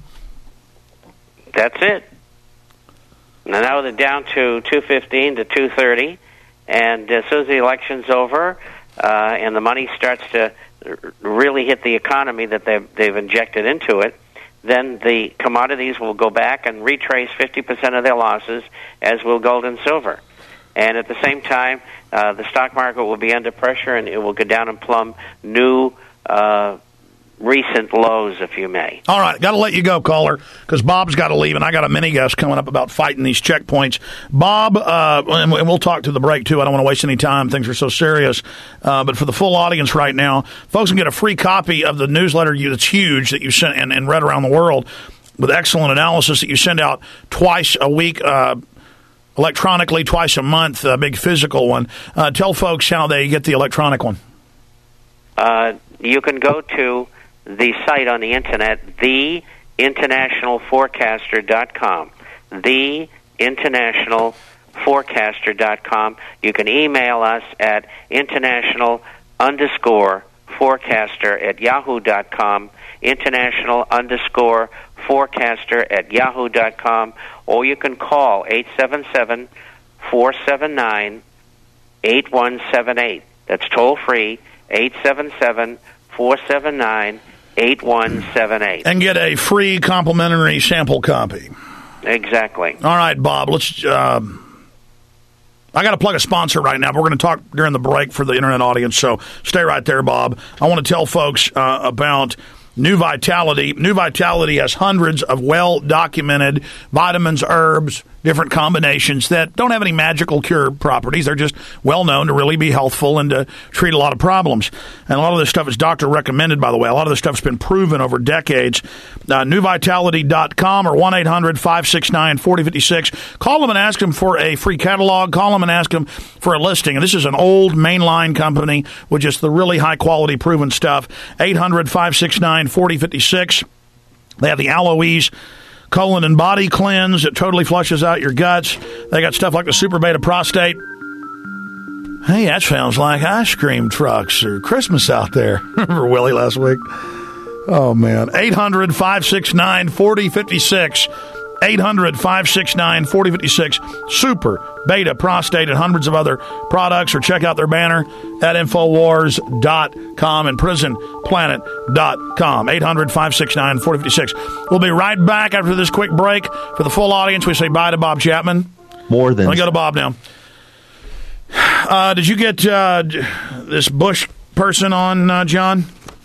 That's it. Now, now they're down to two fifteen to two thirty, and as soon as the election's over uh, and the money starts to really hit the economy that they've, they've injected into it, then the commodities will go back and retrace fifty percent of their losses, as will gold and silver. And at the same time, uh, the stock market will be under pressure, and it will go down and plumb new uh recent lows, if you may. All right, got to let you go, caller, because Bob's got to leave, and I got a mini guest coming up about fighting these checkpoints. Bob, uh, and we'll talk to the break, too. I don't want to waste any time. Things are so serious. Uh, but for the full audience right now, folks can get a free copy of the newsletter that's huge that you sent and, and read around the world with excellent analysis that you send out twice a week, uh, electronically, twice a month, a big physical one. Uh, tell folks how they get the electronic one. Uh, you can go to the site on the internet, the international forecaster dot com. The international forecaster dot com. You can email us at international underscore forecaster at yahoo dot com, international underscore forecaster at yahoo dot com, or you can call eight seven seven, four seven nine, eight one seven eight. That's toll free, eight seven seven, four seven nine, eight one seven eight. And get a free complimentary sample copy. Exactly. All right, Bob, let's... Uh, I got to plug a sponsor right now. But we're going to talk during the break for the internet audience, so stay right there, Bob. I want to tell folks uh, about New Vitality. New Vitality has hundreds of well-documented vitamins, herbs, different combinations that don't have any magical cure properties. They're just well-known to really be healthful and to treat a lot of problems. And a lot of this stuff is doctor-recommended, by the way. A lot of this stuff has been proven over decades. Uh, new vitality dot com or one eight hundred, five six nine, four zero five six. Call them and ask them for a free catalog. Call them and ask them for a listing. And this is an old mainline company with just the really high-quality proven stuff. eight hundred, five six nine, four zero five six. They have the Aloes colon and body cleanse. It totally flushes out your guts. They got stuff like the Super Beta Prostate. Hey, that sounds like ice cream trucks or Christmas out there. Remember Willie last week? Oh, man. eight hundred, five six nine, four zero five six. eight hundred, five six nine, four zero five six. Super Beta Prostate and hundreds of other products. Or check out their banner at infowars dot com and prison planet dot com. eight hundred, five six nine, four zero five six. We'll be right back after this quick break. For the full audience, we say bye to Bob Chapman. More than... Let me go to Bob now. Uh, did you get uh, this Bush person on, uh, John?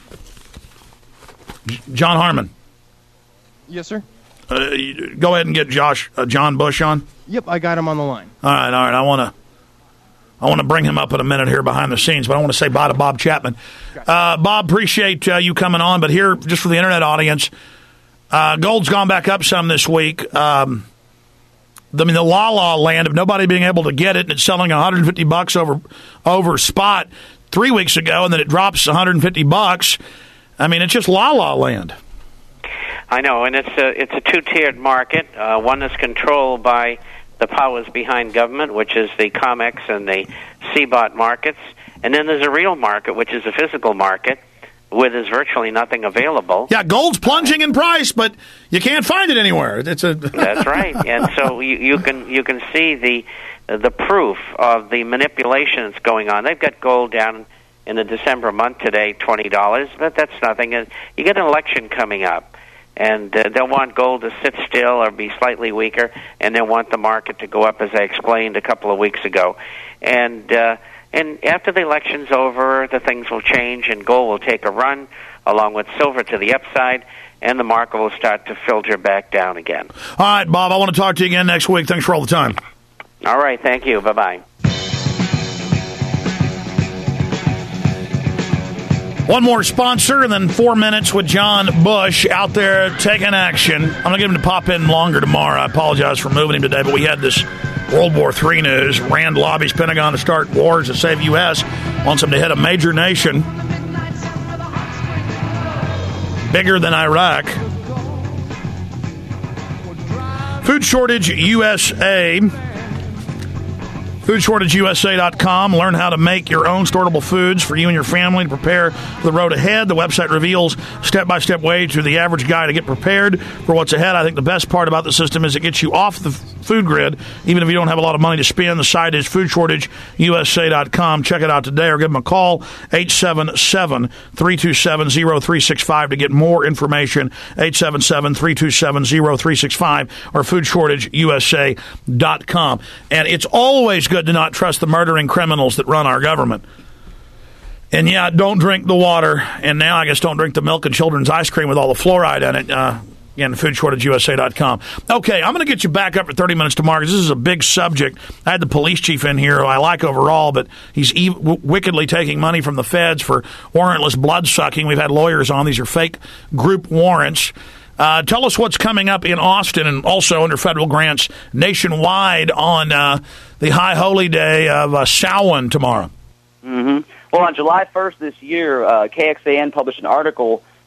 J- John Harmon. Yes, sir. Uh, go ahead and get Josh, uh, John Bush on. Yep, I got him on the line. All right, all right. I want to, I want to bring him up in a minute here behind the scenes, but I want to say bye to Bob Chapman. Uh, Bob, appreciate uh, you coming on, but here, just for the internet audience, uh, gold's gone back up some this week. Um, I mean, the la la land of nobody being able to get it, and it's selling one hundred fifty bucks over over spot three weeks ago, and then it drops one hundred fifty bucks. I mean, it's just la la land. I know, and it's a it's a two-tiered market. Uh, one that's controlled by the powers behind government, which is the COMEX and the C B O T markets, and then there's a real market, which is a physical market, where there's virtually nothing available. Yeah, gold's plunging in price, but you can't find it anywhere. It's a That's right, and so you, you can you can see the the proof of the manipulation that's going on. They've got gold down in the December month today, twenty dollars, but that's nothing. You get an election coming up, and uh, they'll want gold to sit still or be slightly weaker, and they'll want the market to go up, as I explained a couple of weeks ago. And uh, and after the election's over, the things will change, and gold will take a run, along with silver to the upside, and the market will start to filter back down again. All right, Bob, I want to talk to you again next week. Thanks for all the time. All right, thank you. Bye-bye. One more sponsor, and then four minutes with John Bush out there taking action. I'm going to get him to pop in longer tomorrow. I apologize for moving him today, but we had this World War Three news. Rand lobbies Pentagon to start wars to save U S Wants him to hit a major nation bigger than Iraq. Food Shortage U S A. food shortage U S A dot com. Learn how to make your own storable foods for you and your family to prepare for the road ahead. The website reveals step-by-step way to the average guy to get prepared for what's ahead. I think the best part about the system is it gets you off the food grid, even if you don't have a lot of money to spend. The site is food shortage U S A dot com. Check it out today or give them a call, eight seven seven, three two seven, zero three six five to get more information, eight seven seven, three two seven, zero three six five or food shortage U S A dot com. And it's always good to not trust the murdering criminals that run our government. And yeah, don't drink the water. And now I guess don't drink the milk and children's ice cream with all the fluoride in it. Uh, again, food shortage U S A dot com. Okay, I'm going to get you back up for thirty minutes tomorrow because this is a big subject. I had the police chief in here who I like overall, but he's e- wickedly taking money from the feds for warrantless blood sucking. We've had lawyers on. These are fake group warrants. Uh, tell us what's coming up in Austin and also under federal grants nationwide on uh, the High Holy Day of uh, Samhain tomorrow. Mm-hmm. Well, on July first this year, uh, K X A N published an article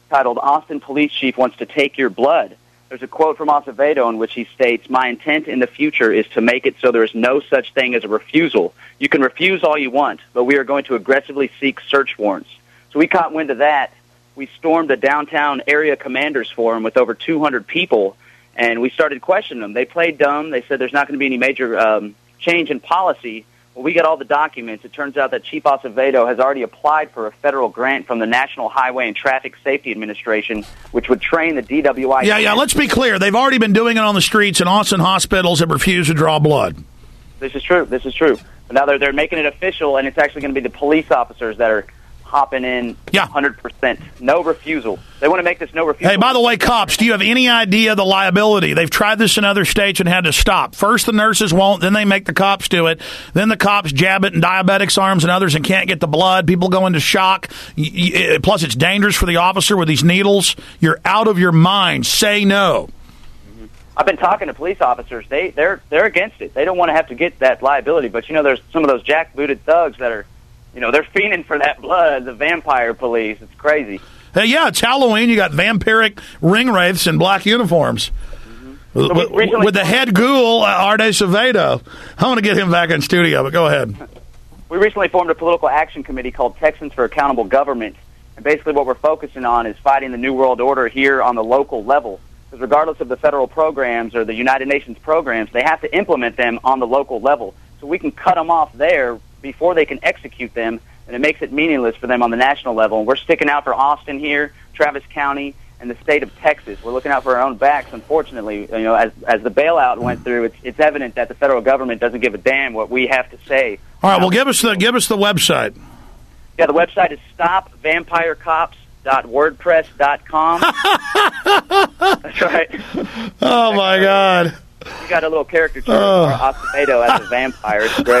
titled "Austin Police Chief Wants to Take Your Blood." There's a quote from Acevedo in which he states, "My intent in the future is to make it so there is no such thing as a refusal. You can refuse all you want, but we are going to aggressively seek search warrants." So we caught wind of that. We stormed the downtown area commanders forum with over two hundred people, and we started questioning them. They played dumb. They said there's not going to be any major um, change in policy. Well, we got all the documents. It turns out that Chief Acevedo has already applied for a federal grant from the National Highway and Traffic Safety Administration, which would train the D W I. Yeah, yeah, let's be clear. They've already been doing it on the streets, and Austin hospitals have refused to draw blood. This is true. This is true. But now they're, they're making it official, and it's actually going to be the police officers that are hopping in yeah. one hundred percent. No refusal. They want to make this no refusal. Hey, by the way, cops, do you have any idea the liability? They've tried this in other states and had to stop. First the nurses won't, then they make the cops do it. Then the cops jab it in diabetics' arms and others and can't get the blood. People go into shock. Plus, it's dangerous for the officer with these needles. You're out of your mind. Say no. I've been talking to police officers. They, they're, they're against it. They don't want to have to get that liability. But, you know, there's some of those jackbooted thugs that are, you know, they're fiending for that blood, the vampire police. It's crazy. Hey, yeah, it's Halloween. You got vampiric ring wraiths in black uniforms. Mm-hmm. So with, recently- with the head ghoul, uh, Arte Acevedo. I want to get him back in studio, but go ahead. We recently formed a political action committee called Texans for Accountable Government. And basically what we're focusing on is fighting the New World Order here on the local level. Because regardless of the federal programs or the United Nations programs, they have to implement them on the local level. So we can cut them off there before they can execute them, and it makes it meaningless for them on the national level. And we're sticking out for Austin here, Travis County, and the state of Texas. We're looking out for our own backs, unfortunately. You know, as as the bailout went through, it's it's evident that the federal government doesn't give a damn what we have to say. All right, well, give us the give us the website. Yeah, the website is stop vampire cops dot wordpress dot com. That's right. Oh, my God. You got a little caricature oh. of Acevedo as a vampire. It's great.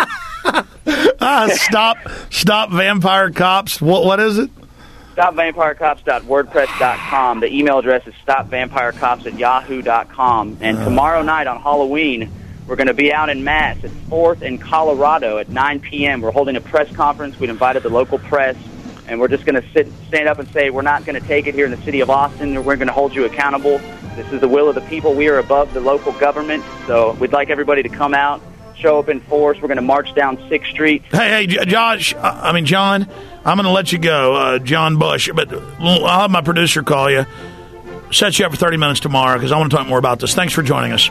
ah, stop, stop, vampire cops. What, what is it? stop vampire cops dot wordpress dot com. The email address is stop vampire cops at yahoo dot com. And uh. tomorrow night on Halloween, we're going to be out in Mass at fourth in Colorado at nine p.m. We're holding a press conference. We've invited the local press, and we're just going to sit, stand up and say we're not going to take it here in the city of Austin. We're going to hold you accountable. This is the will of the people. We are above the local government, so we'd like everybody to come out, show up in force. We're going to march down sixth Street. Hey, hey, Josh, I mean, John, I'm going to let you go, uh, John Bush, but I'll have my producer call you, set you up for thirty minutes tomorrow because I want to talk more about this. Thanks for joining us.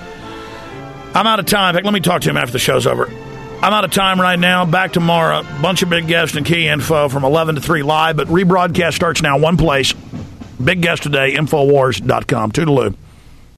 I'm out of time. In fact, let me talk to him after the show's over. I'm out of time right now. Back tomorrow. Bunch of big guests and key info from eleven to three live, but rebroadcast starts now one place. Big guest today, Infowars dot com. Toodaloo.